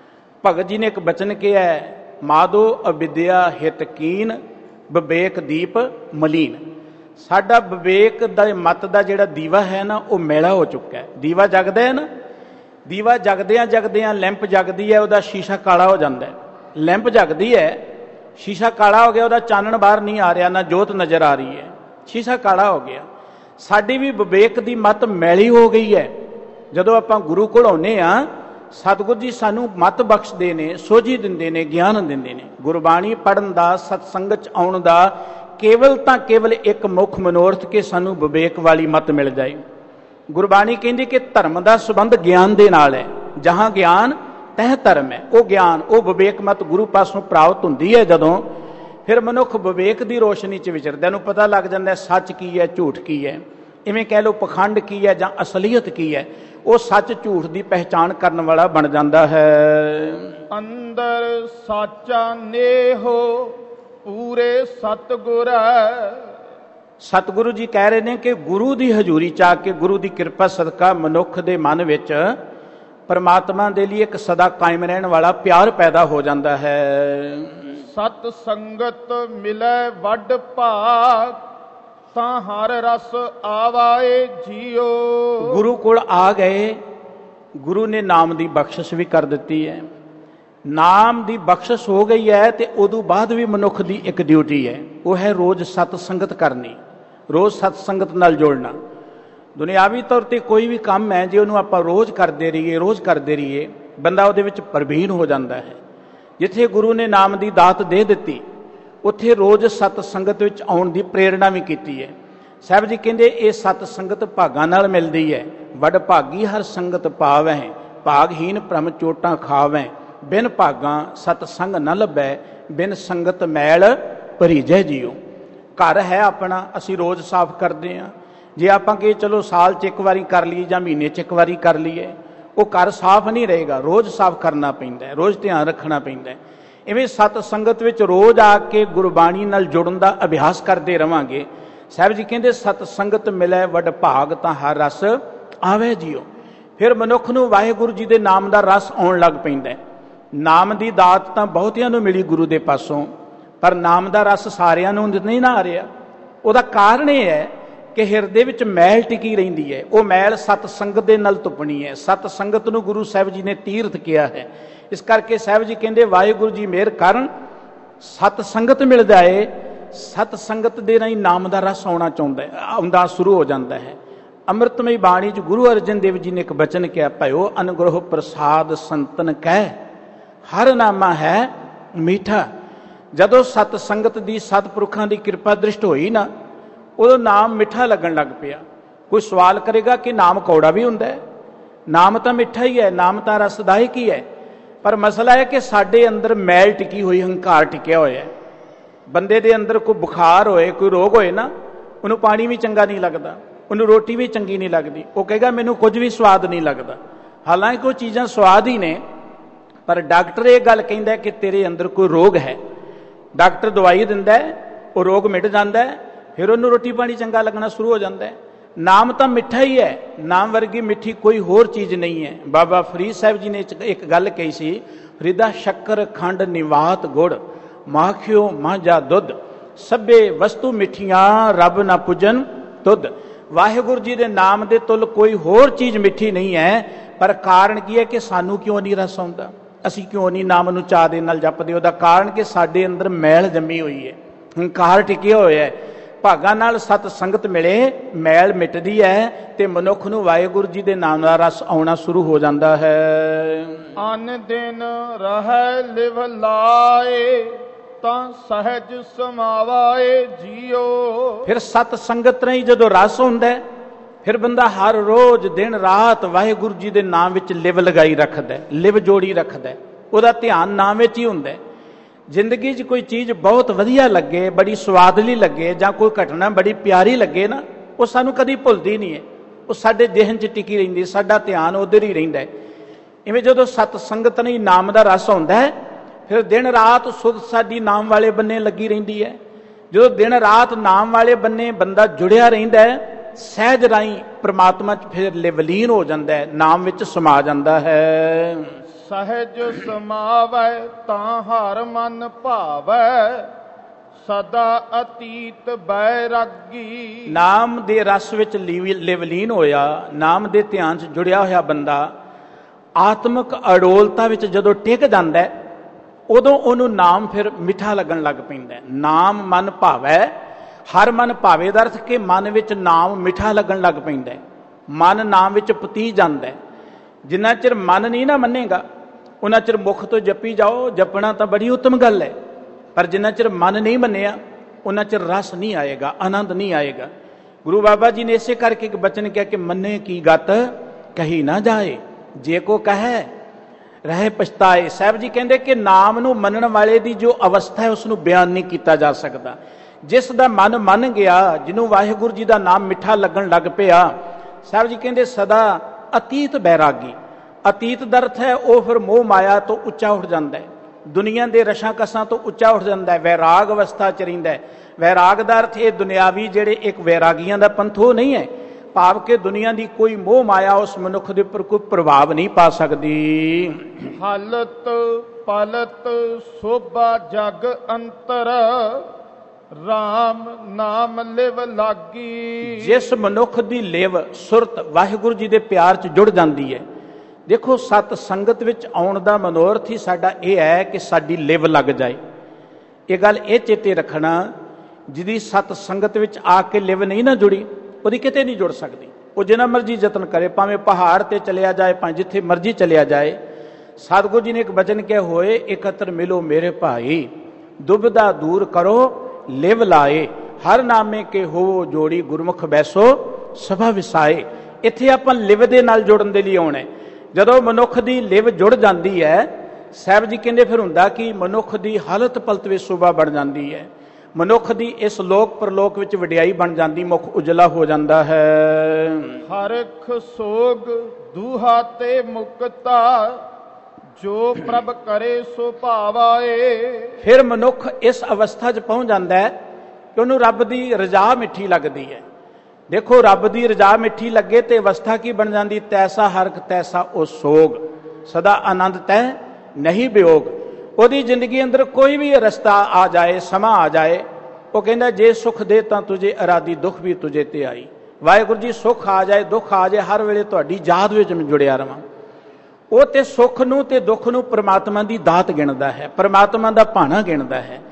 ਭਗਤ ਜੀ ਨੇ ਇੱਕ ਬਚਨ ਕਿਹਾ ਹੈ, ਮਾਧੋ ਅਵਿਦਿਆ ਹਿਤ ਕੀਨ, ਵਿਵੇਕ ਦੀਪ ਮਲੀਨ। ਸਾਡਾ ਵਿਵੇਕ ਦਾ ਮਤ ਦਾ ਜਿਹੜਾ ਦੀਵਾ ਹੈ ਨਾ, ਉਹ ਮੈਲਾ ਹੋ ਚੁੱਕਾ ਹੈ। ਦੀਵਾ ਜਗਦਾ ਹੈ ਨਾ, ਦੀਵਾ ਜਗਦਿਆਂ ਜਗਦਿਆਂ ਲੈਂਪ ਜਗਦੀ ਹੈ, ਉਹਦਾ ਸ਼ੀਸ਼ਾ ਕਾਲਾ ਹੋ ਜਾਂਦਾ ਹੈ। ਲੈਂਪ ਜਗਦੀ ਹੈ, ਸ਼ੀਸ਼ਾ ਕਾਲਾ ਹੋ ਗਿਆ, ਉਹਦਾ ਚਾਨਣ ਬਾਹਰ ਨਹੀਂ ਆ ਰਿਹਾ, ਨਾ ਜੋਤ ਨਜ਼ਰ ਆ ਰਹੀ ਹੈ, ਸ਼ੀਸ਼ਾ ਕਾਲਾ ਹੋ ਗਿਆ। ਸਾਡੀ ਵੀ ਵਿਵੇਕ ਦੀ ਮਤ ਮੈਲੀ ਹੋ ਗਈ ਹੈ। ਜਦੋਂ ਆਪਾਂ ਗੁਰੂ ਕੋਲ ਆਉਂਦੇ ਹਾਂ, ਸਤਿਗੁਰੂ ਜੀ ਸਾਨੂੰ ਮਤ ਬਖਸ਼ਦੇ ਨੇ, ਸੋਝੀ ਦਿੰਦੇ ਨੇ, ਗਿਆਨ ਦਿੰਦੇ ਨੇ। ਗੁਰਬਾਣੀ ਪੜ੍ਹਨ ਦਾ, ਸਤਸੰਗਤ 'ਚ ਆਉਣ ਦਾ ਕੇਵਲ ਤਾਂ ਕੇਵਲ ਇੱਕ ਮੁੱਖ ਮਨੋਰਥ ਕਿ ਸਾਨੂੰ ਵਿਵੇਕ ਵਾਲੀ ਮਤ ਮਿਲ ਜਾਏ। ਗੁਰਬਾਣੀ ਕਹਿੰਦੀ ਕਿ ਧਰਮ ਦਾ ਸੰਬੰਧ ਗਿਆਨ ਦੇ ਨਾਲ ਹੈ, ਜਹਾਂ ਗਿਆਨ ਤਹ ਧਰਮ ਹੈ। ਉਹ ਗਿਆਨ, ਉਹ ਵਿਵੇਕ ਮਤ ਗੁਰੂ ਪਾਸੋਂ ਪ੍ਰਾਪਤ ਹੁੰਦੀ ਹੈ ਜਦੋਂ, ਫਿਰ ਮਨੁੱਖ ਵਿਵੇਕ ਦੀ ਰੋਸ਼ਨੀ 'ਚ ਵਿਚਰਦਾ, ਨੂੰ ਪਤਾ ਲੱਗ ਜਾਂਦਾ ਸੱਚ ਕੀ ਹੈ, ਝੂਠ ਕੀ ਹੈ, ਇਵੇਂ ਕਹਿ ਲਓ ਪਖੰਡ ਕੀ ਹੈ ਜਾਂ ਅਸਲੀਅਤ ਕੀ ਹੈ। ਉਹ ਸੱਚ ਝੂਠ ਦੀ ਪਹਿਚਾਣ ਕਰਨ ਵਾਲਾ ਬਣ ਜਾਂਦਾ ਹੈ। ਅੰਦਰ ਸਾਚਾ ਨੇਹੋ ਪੂਰੇ ਸਤਿਗੁਰ। ਸਤਿਗੁਰੂ ਜੀ ਕਹਿ ਰਹੇ ਨੇ ਕਿ ਗੁਰੂ ਦੀ ਹਜ਼ੂਰੀ 'ਚ ਆ ਕੇ, ਗੁਰੂ ਦੀ ਕਿਰਪਾ ਸਦਕਾ ਮਨੁੱਖ ਦੇ ਮਨ ਵਿੱਚ ਪਰਮਾਤਮਾ ਦੇ ਲਈ ਇੱਕ ਸਦਾ ਕਾਇਮ ਰਹਿਣ ਵਾਲਾ ਪਿਆਰ ਪੈਦਾ ਹੋ ਜਾਂਦਾ ਹੈ। ਸਤ ਸੰਗਤ ਮਿਲੇ ਵੱਡ ਭਾਗ, ਤਾਂ ਹਰ ਰਸ ਆਵਾਏ ਜੀਓ। ਗੁਰੂ ਕੋਲ ਆ ਗਏ, ਗੁਰੂ ਨੇ ਨਾਮ ਦੀ ਬਖਸ਼ਿਸ਼ ਵੀ ਕਰ ਦਿੱਤੀ ਹੈ। ਨਾਮ ਦੀ ਬਖਸ਼ਿਸ਼ ਹੋ ਗਈ ਹੈ ਤੇ ਉਦੋਂ ਬਾਅਦ ਵੀ ਮਨੁੱਖ ਦੀ ਇੱਕ ਡਿਊਟੀ ਹੈ, ਉਹ ਹੈ ਰੋਜ਼ ਸਤ ਸੰਗਤ ਕਰਨੀ, ਰੋਜ਼ ਸਤ ਸੰਗਤ ਨਾਲ ਜੁੜਨਾ। ਦੁਨਿਆਵੀ ਤੌਰ ਤੇ ਕੋਈ ਵੀ ਕੰਮ ਹੈ, ਜੇ ਉਹਨੂੰ ਆਪਾਂ ਰੋਜ਼ ਕਰਦੇ ਰਹੀਏ, ਰੋਜ਼ ਕਰਦੇ ਰਹੀਏ, ਬੰਦਾ ਉਹਦੇ ਵਿੱਚ ਪ੍ਰਵੀਨ ਹੋ ਜਾਂਦਾ ਹੈ। ਜਿੱਥੇ ਗੁਰੂ ਨੇ ਨਾਮ ਦੀ ਦਾਤ ਦੇ ਦਿੱਤੀ, ਉੱਥੇ ਰੋਜ਼ ਸਤ ਸੰਗਤ ਵਿੱਚ ਆਉਣ ਦੀ ਪ੍ਰੇਰਣਾ ਵੀ ਕੀਤੀ ਹੈ। ਸਾਹਿਬ ਜੀ ਕਹਿੰਦੇ ਇਹ ਸਤ ਸੰਗਤ ਭਾਗਾਂ ਨਾਲ ਮਿਲਦੀ ਹੈ। ਵੱਡ ਭਾਗੀ ਹਰ ਸੰਗਤ ਪਾਵੈ, ਭਾਗਹੀਨ ਭ੍ਰਮ ਚੋਟਾਂ ਖਾਵੈ। ਬਿਨ ਭਾਗਾਂ ਸਤ ਸੰਗ ਨ ਲੱਭੈ, ਬਿਨ ਸੰਗਤ ਮੈਲ ਭਰੀਜੈ ਜੀਓ। ਘਰ ਹੈ ਆਪਣਾ, ਅਸੀਂ ਰੋਜ਼ ਸਾਫ਼ ਕਰਦੇ ਹਾਂ। ਜੇ ਆਪਾਂ ਕਿ ਚਲੋ ਸਾਲ 'ਚ ਇੱਕ ਵਾਰੀ ਕਰ ਲਈਏ ਜਾਂ ਮਹੀਨੇ 'ਚ ਇੱਕ ਵਾਰੀ ਕਰ ਲਈਏ, ਉਹ ਘਰ ਸਾਫ਼ ਨਹੀਂ ਰਹੇਗਾ, ਰੋਜ਼ ਸਾਫ਼ ਕਰਨਾ ਪੈਂਦਾ ਹੈ, ਰੋਜ਼ ਧਿਆਨ ਰੱਖਣਾ ਪੈਂਦਾ ਹੈ। ਇਵੇਂ ਸਤ ਸੰਗਤ ਵਿੱਚ ਰੋਜ਼ ਆ ਕੇ ਗੁਰਬਾਣੀ ਨਾਲ ਜੁੜਨ ਦਾ ਅਭਿਆਸ ਕਰਦੇ ਰਵਾਂਗੇ। ਸਾਹਿਬ ਜੀ ਕਹਿੰਦੇ ਸਤ ਸੰਗਤ ਮਿਲੇ ਵੱਡ ਭਾਗ, ਤਾਂ ਹਰ ਰਸ ਆਵੇ ਜੀਓ। ਫਿਰ ਮਨੁੱਖ ਨੂੰ ਵਾਹਿਗੁਰੂ ਜੀ ਦੇ ਨਾਮ ਦਾ ਰਸ ਆਉਣ ਲੱਗ ਪੈਂਦਾ। ਨਾਮ ਦੀ ਦਾਤ ਤਾਂ ਬਹੁਤਿਆਂ ਨੂੰ ਮਿਲੀ ਗੁਰੂ ਦੇ ਪਾਸੋਂ, ਪਰ ਨਾਮ ਦਾ ਰਸ ਸਾਰਿਆਂ ਨੂੰ ਨਹੀਂ ਨਾ ਆ ਰਿਹਾ। ਉਹਦਾ ਕਾਰਨ ਇਹ ਹੈ ਕਿ ਹਿਰਦੇ ਵਿੱਚ ਮੈਲ ਟਿਕੀ ਰਹਿੰਦੀ ਹੈ। ਉਹ ਮੈਲ ਸਤ ਸੰਗਤ ਦੇ ਨਾਲ ਧੁੱਪਣੀ ਹੈ। ਸਤ ਸੰਗਤ ਨੂੰ ਗੁਰੂ ਸਾਹਿਬ ਜੀ ਨੇ ਤੀਰਥ ਕਿਹਾ ਹੈ। ਇਸ ਕਰਕੇ ਸਾਹਿਬ ਜੀ ਕਹਿੰਦੇ ਵਾਹਿਗੁਰੂ ਜੀ ਮਿਹਰ ਕਰਨ, ਸਤ ਸੰਗਤ ਮਿਲ ਜਾਏ ਸਤ ਸੰਗਤ ਦੇ ਰਾਹੀਂ ਨਾਮ ਦਾ ਰਸ ਆਉਣਾ ਚਾਹੁੰਦਾ ਹੈ, ਆਉਂਦਾ ਸ਼ੁਰੂ ਹੋ ਜਾਂਦਾ ਹੈ। ਅੰਮ੍ਰਿਤਮਈ ਬਾਣੀ 'ਚ ਗੁਰੂ ਅਰਜਨ ਦੇਵ ਜੀ ਨੇ ਇੱਕ ਬਚਨ ਕਿਹਾ, ਭਇਓ ਅਨੁਗ੍ਰਹ ਪ੍ਰਸਾਦ ਸੰਤਨ ਕਹਿ, ਹਰ ਨਾਮਾ ਹੈ ਮੀਠਾ। ਜਦੋਂ ਸਤ ਸੰਗਤ ਦੀ ਸਤਿਪੁਰਖਾਂ ਦੀ ਕਿਰਪਾ ਦ੍ਰਿਸ਼ਟ ਹੋਈ ਨਾ, ਉਦੋਂ ਨਾਮ ਮਿੱਠਾ ਲੱਗਣ ਲੱਗ ਪਿਆ। ਕੋਈ ਸਵਾਲ ਕਰੇਗਾ ਕਿ ਨਾਮ ਕੌੜਾ ਵੀ ਹੁੰਦਾ ਹੈ? ਨਾਮ ਤਾਂ ਮਿੱਠਾ ਹੀ ਹੈ, ਨਾਮ ਤਾਂ ਰਸਦਾਇਕ ਹੀ ਹੈ, ਪਰ ਮਸਲਾ ਹੈ ਕਿ ਸਾਡੇ ਅੰਦਰ ਮੈਲ ਟਿਕੀ ਹੋਈ, ਹੰਕਾਰ ਟਿਕਿਆ ਹੋਇਆ ਹੈ। ਬੰਦੇ ਦੇ ਅੰਦਰ ਕੋਈ ਬੁਖਾਰ ਹੋਏ, ਕੋਈ ਰੋਗ ਹੋਏ ਨਾ, ਉਹਨੂੰ ਪਾਣੀ ਵੀ ਚੰਗਾ ਨਹੀਂ ਲੱਗਦਾ, ਉਹਨੂੰ ਰੋਟੀ ਵੀ ਚੰਗੀ ਨਹੀਂ ਲੱਗਦੀ, ਉਹ ਕਹੇਗਾ ਮੈਨੂੰ ਕੁਝ ਵੀ ਸਵਾਦ ਨਹੀਂ ਲੱਗਦਾ। ਹਾਲਾਂਕਿ ਉਹ ਚੀਜ਼ਾਂ ਸਵਾਦ ਹੀ ਨੇ, ਪਰ ਡਾਕਟਰ ਇਹ ਗੱਲ ਕਹਿੰਦਾ ਕਿ ਤੇਰੇ ਅੰਦਰ ਕੋਈ ਰੋਗ ਹੈ। ਡਾਕਟਰ ਦਵਾਈ ਦਿੰਦਾ ਹੈ, ਉਹ ਰੋਗ ਮਿਟ ਜਾਂਦਾ ਹੈ, ਫਿਰ ਉਹਨੂੰ ਰੋਟੀ ਪਾਣੀ ਚੰਗਾ ਲੱਗਣਾ ਸ਼ੁਰੂ ਹੋ ਜਾਂਦਾ ਹੈ। ਨਾਮ ਤਾਂ ਮਿੱਠਾ ਹੀ ਹੈ, ਨਾਮ ਵਰਗੀ ਮਿੱਠੀ ਕੋਈ ਹੋਰ ਚੀਜ਼ ਨਹੀਂ ਹੈ। ਬਾਬਾ ਫਰੀਦ ਸਾਹਿਬ ਜੀ ਨੇ ਇੱਕ ਗੱਲ ਕਹੀ ਸੀ, ਫਰੀਦਾ ਸ਼ੱਕਰ ਖੰਡ ਨਿਵਾਤ ਗੁੜ, ਮਾਖਿਓ ਮਾਂਝਾ ਦੁੱਧ, ਸਭੇ ਵਸਤੂ ਮਿੱਠੀਆਂ ਰੱਬ ਨਾ ਪੁੱਜਨ ਤੁਧ। ਵਾਹਿਗੁਰੂ ਜੀ ਦੇ ਨਾਮ ਦੇ ਤੁਲ ਕੋਈ ਹੋਰ ਚੀਜ਼ ਮਿੱਠੀ ਨਹੀਂ ਹੈ, ਪਰ ਕਾਰਨ ਕੀ ਹੈ ਕਿ ਸਾਨੂੰ ਕਿਉਂ ਨਹੀਂ ਰਸ ਆਉਂਦਾ, ਅਸੀਂ ਕਿਉਂ ਨਹੀਂ ਨਾਮ ਨੂੰ ਚਾਅ ਦੇ ਨਾਲ ਜਪਦੇ? ਉਹਦਾ ਕਾਰਨ ਕਿ ਸਾਡੇ ਅੰਦਰ ਮੈਲ ਜੰਮੀ ਹੋਈ ਹੈ, ਹੰਕਾਰ ਟਿਕਿਆ ਹੋਇਆ ਹੈ। ਭਾਗਾਂ ਨਾਲ ਸਤ ਸੰਗਤ ਮਿਲੇ, ਮੈਲ ਮਿਟਦੀ ਹੈ ਤੇ ਮਨੁੱਖ ਨੂੰ ਵਾਹਿਗੁਰੂ ਜੀ ਦੇ ਨਾਮ ਦਾ ਰਸ ਆਉਣਾ ਸ਼ੁਰੂ ਹੋ ਜਾਂਦਾ ਹੈ। ਅਨ ਦਿਨ ਰਹਿ ਲਿਵ ਲਾਏ, ਤਾਂ ਸਹਿਜ ਸਮਾਵਾਏ ਜੀਓ। ਫਿਰ ਸਤ ਸੰਗਤ ਨਹੀਂ ਜਦੋਂ ਰਸ ਹੁੰਦਾ, ਫਿਰ ਬੰਦਾ ਹਰ ਰੋਜ਼ ਦਿਨ ਰਾਤ ਵਾਹਿਗੁਰੂ ਜੀ ਦੇ ਨਾਮ ਵਿੱਚ ਲਿਵ ਲਗਾਈ ਰੱਖਦਾ, ਲਿਵ ਜੋੜੀ ਰੱਖਦਾ, ਉਹਦਾ ਧਿਆਨ ਨਾਮ ਵਿੱਚ ਹੀ ਹੁੰਦਾ। ਜ਼ਿੰਦਗੀ 'ਚ ਕੋਈ ਚੀਜ਼ ਬਹੁਤ ਵਧੀਆ ਲੱਗੇ, ਬੜੀ ਸਵਾਦਲੀ ਲੱਗੇ, ਜਾਂ ਕੋਈ ਘਟਨਾ ਬੜੀ ਪਿਆਰੀ ਲੱਗੇ ਨਾ, ਉਹ ਸਾਨੂੰ ਕਦੀ ਭੁੱਲਦੀ ਨਹੀਂ ਹੈ, ਉਹ ਸਾਡੇ ਜ਼ਿਹਨ 'ਚ ਟਿਕੀ ਰਹਿੰਦੀ, ਸਾਡਾ ਧਿਆਨ ਉੱਧਰ ਹੀ ਰਹਿੰਦਾ ਹੈ। ਇਵੇਂ ਜਦੋਂ ਸਤ ਸੰਗਤ ਨਹੀਂ ਨਾਮ ਦਾ ਰਸ ਆਉਂਦਾ ਹੈ, ਫਿਰ ਦਿਨ ਰਾਤ ਸੁਧ ਸਾਡੀ ਨਾਮ ਵਾਲੇ ਬੰਨੇ ਲੱਗੀ ਰਹਿੰਦੀ ਹੈ। ਜਦੋਂ ਦਿਨ ਰਾਤ ਨਾਮ ਵਾਲੇ ਬੰਨੇ ਬੰਦਾ ਜੁੜਿਆ ਰਹਿੰਦਾ ਹੈ, ਸਹਿਜ ਰਾਹੀਂ ਪ੍ਰਮਾਤਮਾ 'ਚ ਫਿਰ ਲਿਵਲੀਨ ਹੋ ਜਾਂਦਾ ਹੈ, ਨਾਮ ਵਿੱਚ ਸਮਾ ਜਾਂਦਾ ਹੈ। ਸਹਿਜ ਸਮਾਵੈ ਤਾਂ ਹਰ ਮਨ ਭਾਵੈ, ਸਦਾ ਅਤੀਤ ਬੈਰਾਗੀ। ਨਾਮ ਦੇ ਰਸ ਵਿੱਚ ਲਿਵਲੀਨ ਹੋਇਆ, ਨਾਮ ਦੇ ਧਿਆਨ 'ਚ ਜੁੜਿਆ ਹੋਇਆ ਬੰਦਾ ਆਤਮਿਕ ਅਡੋਲਤਾ ਵਿੱਚ ਜਦੋਂ ਟਿਕ ਜਾਂਦਾ, ਉਦੋਂ ਉਹਨੂੰ ਨਾਮ ਫਿਰ ਮਿੱਠਾ ਲੱਗਣ ਲੱਗ ਪੈਂਦਾ। ਨਾਮ ਮਨ ਭਾਵੈ, ਹਰ ਮਨ ਭਾਵੇ ਦਾ ਅਰਥ ਕਿ ਮਨ ਵਿੱਚ ਨਾਮ ਮਿੱਠਾ ਲੱਗਣ ਲੱਗ ਪੈਂਦਾ, ਮਨ ਨਾਮ ਵਿੱਚ ਪਤੀ ਜਾਂਦਾ। ਜਿੰਨਾ ਚਿਰ ਮਨ ਨਹੀਂ ਨਾ ਮੰਨੇਗਾ, ਉਹਨਾਂ ਚਿਰ ਮੁਖ ਤੋਂ ਜਪੀ ਜਾਓ, ਜਪਣਾ ਤਾਂ ਬੜੀ ਉੱਤਮ ਗੱਲ ਹੈ, ਪਰ ਜਿੰਨਾ ਚਿਰ ਮਨ ਨਹੀਂ ਮੰਨਿਆ, ਉਹਨਾਂ ਚਿਰ ਰਸ ਨਹੀਂ ਆਏਗਾ, ਆਨੰਦ ਨਹੀਂ ਆਏਗਾ। ਗੁਰੂ ਬਾਬਾ ਜੀ ਨੇ ਇਸੇ ਕਰਕੇ ਇੱਕ ਬਚਨ ਕਿਹਾ ਕਿ ਮੰਨੇ ਕੀ ਗਤ ਕਹੀ ਨਾ ਜਾਏ, ਜੇ ਕੋ ਕਹੈ ਰਹੇ ਪਛਤਾਏ। ਸਾਹਿਬ ਜੀ ਕਹਿੰਦੇ ਕਿ ਨਾਮ ਨੂੰ ਮੰਨਣ ਵਾਲੇ ਦੀ ਜੋ ਅਵਸਥਾ ਹੈ, ਉਸ ਨੂੰ ਬਿਆਨ ਨਹੀਂ ਕੀਤਾ ਜਾ ਸਕਦਾ। ਜਿਸ ਦਾ ਮਨ ਮੰਨ ਗਿਆ, ਜਿਹਨੂੰ ਵਾਹਿਗੁਰੂ ਜੀ ਦਾ ਨਾਮ ਮਿੱਠਾ ਲੱਗਣ ਲੱਗ ਪਿਆ, ਸਾਹਿਬ ਜੀ ਕਹਿੰਦੇ ਸਦਾ ਅਤੀਤ ਬੈਰਾਗੀ। ਅਤੀਤ ਦਾ ਅਰਥ ਹੈ ਉਹ ਫਿਰ ਮੋਹ ਮਾਇਆ ਤੋਂ ਉੱਚਾ ਉੱਠ ਜਾਂਦਾ ਹੈ, ਦੁਨੀਆ ਦੇ ਰਸ਼ਾਂ ਕਸਾਂ ਤੋਂ ਉੱਚਾ ਉੱਠ ਜਾਂਦਾ ਹੈ, ਵੈਰਾਗ ਅਵਸਥਾ 'ਚ ਰਹਿੰਦਾ ਹੈ। ਵੈਰਾਗ ਦਾ ਅਰਥ ਇਹ ਦੁਨਿਆਵੀ ਜਿਹੜੇ ਇੱਕ ਵੈਰਾਗੀਆਂ ਦਾ ਪੰਥ ਉਹ ਨਹੀਂ ਹੈ, ਭਾਵ ਕਿ ਦੁਨੀਆ ਦੀ ਕੋਈ ਮੋਹ ਮਾਇਆ ਉਸ ਮਨੁੱਖ ਦੇ ਉੱਪਰ ਕੋਈ ਪ੍ਰਭਾਵ ਨਹੀਂ ਪਾ ਸਕਦੀ। ਹਾਲਤ ਪਲਤ ਸੋਭਾ ਜਗ ਅੰਤਰ, ਰਾਮ ਨਾਮ ਲਿਵ ਲਾਗੀ। ਜਿਸ ਮਨੁੱਖ ਦੀ ਲਿਵ ਸੁਰਤ ਵਾਹਿਗੁਰੂ ਜੀ ਦੇ ਪਿਆਰ 'ਚ ਜੁੜ ਜਾਂਦੀ ਹੈ, ਦੇਖੋ ਸਤ ਸੰਗਤ ਵਿੱਚ ਆਉਣ ਦਾ ਮਨੋਰਥ ਹੀ ਸਾਡਾ ਇਹ ਹੈ ਕਿ ਸਾਡੀ ਲਿਵ ਲੱਗ ਜਾਏ। ਇਹ ਗੱਲ ਇਹ ਚੇਤੇ ਰੱਖਣਾ, ਜਿਹਦੀ ਸਤ ਸੰਗਤ ਵਿੱਚ ਆ ਕੇ ਲਿਵ ਨਹੀਂ ਨਾ ਜੁੜੀ, ਉਹਦੀ ਕਿਤੇ ਨਹੀਂ ਜੁੜ ਸਕਦੀ। ਉਹ ਜਿੰਨਾ ਮਰਜ਼ੀ ਯਤਨ ਕਰੇ, ਭਾਵੇਂ ਪਹਾੜ ਤੇ ਚਲਿਆ ਜਾਏ, ਭਾਵੇਂ ਜਿੱਥੇ ਮਰਜ਼ੀ ਚਲਿਆ ਜਾਏ। ਸਤਿਗੁਰੂ ਜੀ ਨੇ ਇੱਕ ਬਚਨ ਕਿਹਾ, ਹੋਏ ਇਕੱਤਰ ਮਿਲੋ ਮੇਰੇ ਭਾਈ, ਦੁਬਿਧਾ ਦੂਰ ਕਰੋ ਲਿਵ ਲਾਏ, ਹਰ ਨਾਮੇ ਕੇ ਹੋ ਜੋੜੀ ਗੁਰਮੁਖ ਬੈਸੋ ਸਭਾ ਵਿਸਾਏ। ਇੱਥੇ ਆਪਾਂ ਲਿਵ ਦੇ ਨਾਲ ਜੁੜਨ ਦੇ ਲਈ ਆਉਣਾ। ਜਦੋਂ ਮਨੁੱਖ ਦੀ ਲਿਵ ਜੁੜ ਜਾਂਦੀ ਹੈ, ਸਾਹਿਬ ਜੀ ਕਹਿੰਦੇ ਫਿਰ ਹੁੰਦਾ ਕਿ ਮਨੁੱਖ ਦੀ ਹਾਲਤ ਪਲਤ ਵਿੱਚ ਸ਼ੋਭਾ ਬਣ ਜਾਂਦੀ ਹੈ, ਮਨੁੱਖ ਦੀ ਇਸ ਲੋਕ ਪਰਲੋਕ ਵਿੱਚ ਵਡਿਆਈ ਬਣ ਜਾਂਦੀ, ਮੁਖ ਉਜਲਾ ਹੋ ਜਾਂਦਾ ਹੈ। ਹਰਖ ਸੋਗ ਦੂਹਾ ਤੇ ਮੁਕਤਾ, ਜੋ ਪ੍ਰਭ ਕਰੇ ਸੋ ਭਾਵਾਏ। ਫਿਰ ਮਨੁੱਖ ਇਸ ਅਵਸਥਾ 'ਚ ਪਹੁੰਚ ਜਾਂਦਾ ਹੈ ਕਿ ਉਹਨੂੰ ਰੱਬ ਦੀ ਰਜ਼ਾ ਮਿੱਠੀ ਲੱਗਦੀ ਹੈ। ਦੇਖੋ ਰੱਬ ਦੀ ਰਜ਼ਾ ਮਿੱਠੀ ਲੱਗੇ ਤੇ ਅਵਸਥਾ ਕੀ ਬਣ ਜਾਂਦੀ, ਤੈਸਾ ਹਰਖ ਤੈਸਾ ਉਹ ਸੋਗ, ਸਦਾ ਆਨੰਦ ਤੈ ਨਹੀਂ ਵਿਯੋਗ। ਉਹਦੀ ਜ਼ਿੰਦਗੀ ਅੰਦਰ ਕੋਈ ਵੀ ਰਸਤਾ ਆ ਜਾਏ, ਸਮਾਂ ਆ ਜਾਏ, ਉਹ ਕਹਿੰਦਾ ਜੇ ਸੁਖ ਦੇ ਤਾਂ ਤੁਝੇ ਅਰਾਦੀ, ਦੁੱਖ ਵੀ ਤੁਝੇ ਤੇ ਆਈ। ਵਾਹਿਗੁਰੂ ਜੀ ਸੁੱਖ ਆ ਜਾਏ, ਦੁੱਖ ਆ ਜਾਏ, ਹਰ ਵੇਲੇ ਤੁਹਾਡੀ ਯਾਦ ਵਿੱਚ ਮੈਂ ਜੁੜਿਆ ਰਵਾਂ। ਉਹ ਤੇ ਸੁੱਖ ਨੂੰ ਤੇ ਦੁੱਖ ਨੂੰ ਪ੍ਰਮਾਤਮਾ ਦੀ ਦਾਤ ਗਿਣਦਾ ਹੈ, ਪ੍ਰਮਾਤਮਾ ਦਾ ਭਾਣਾ ਗਿਣਦਾ ਹੈ।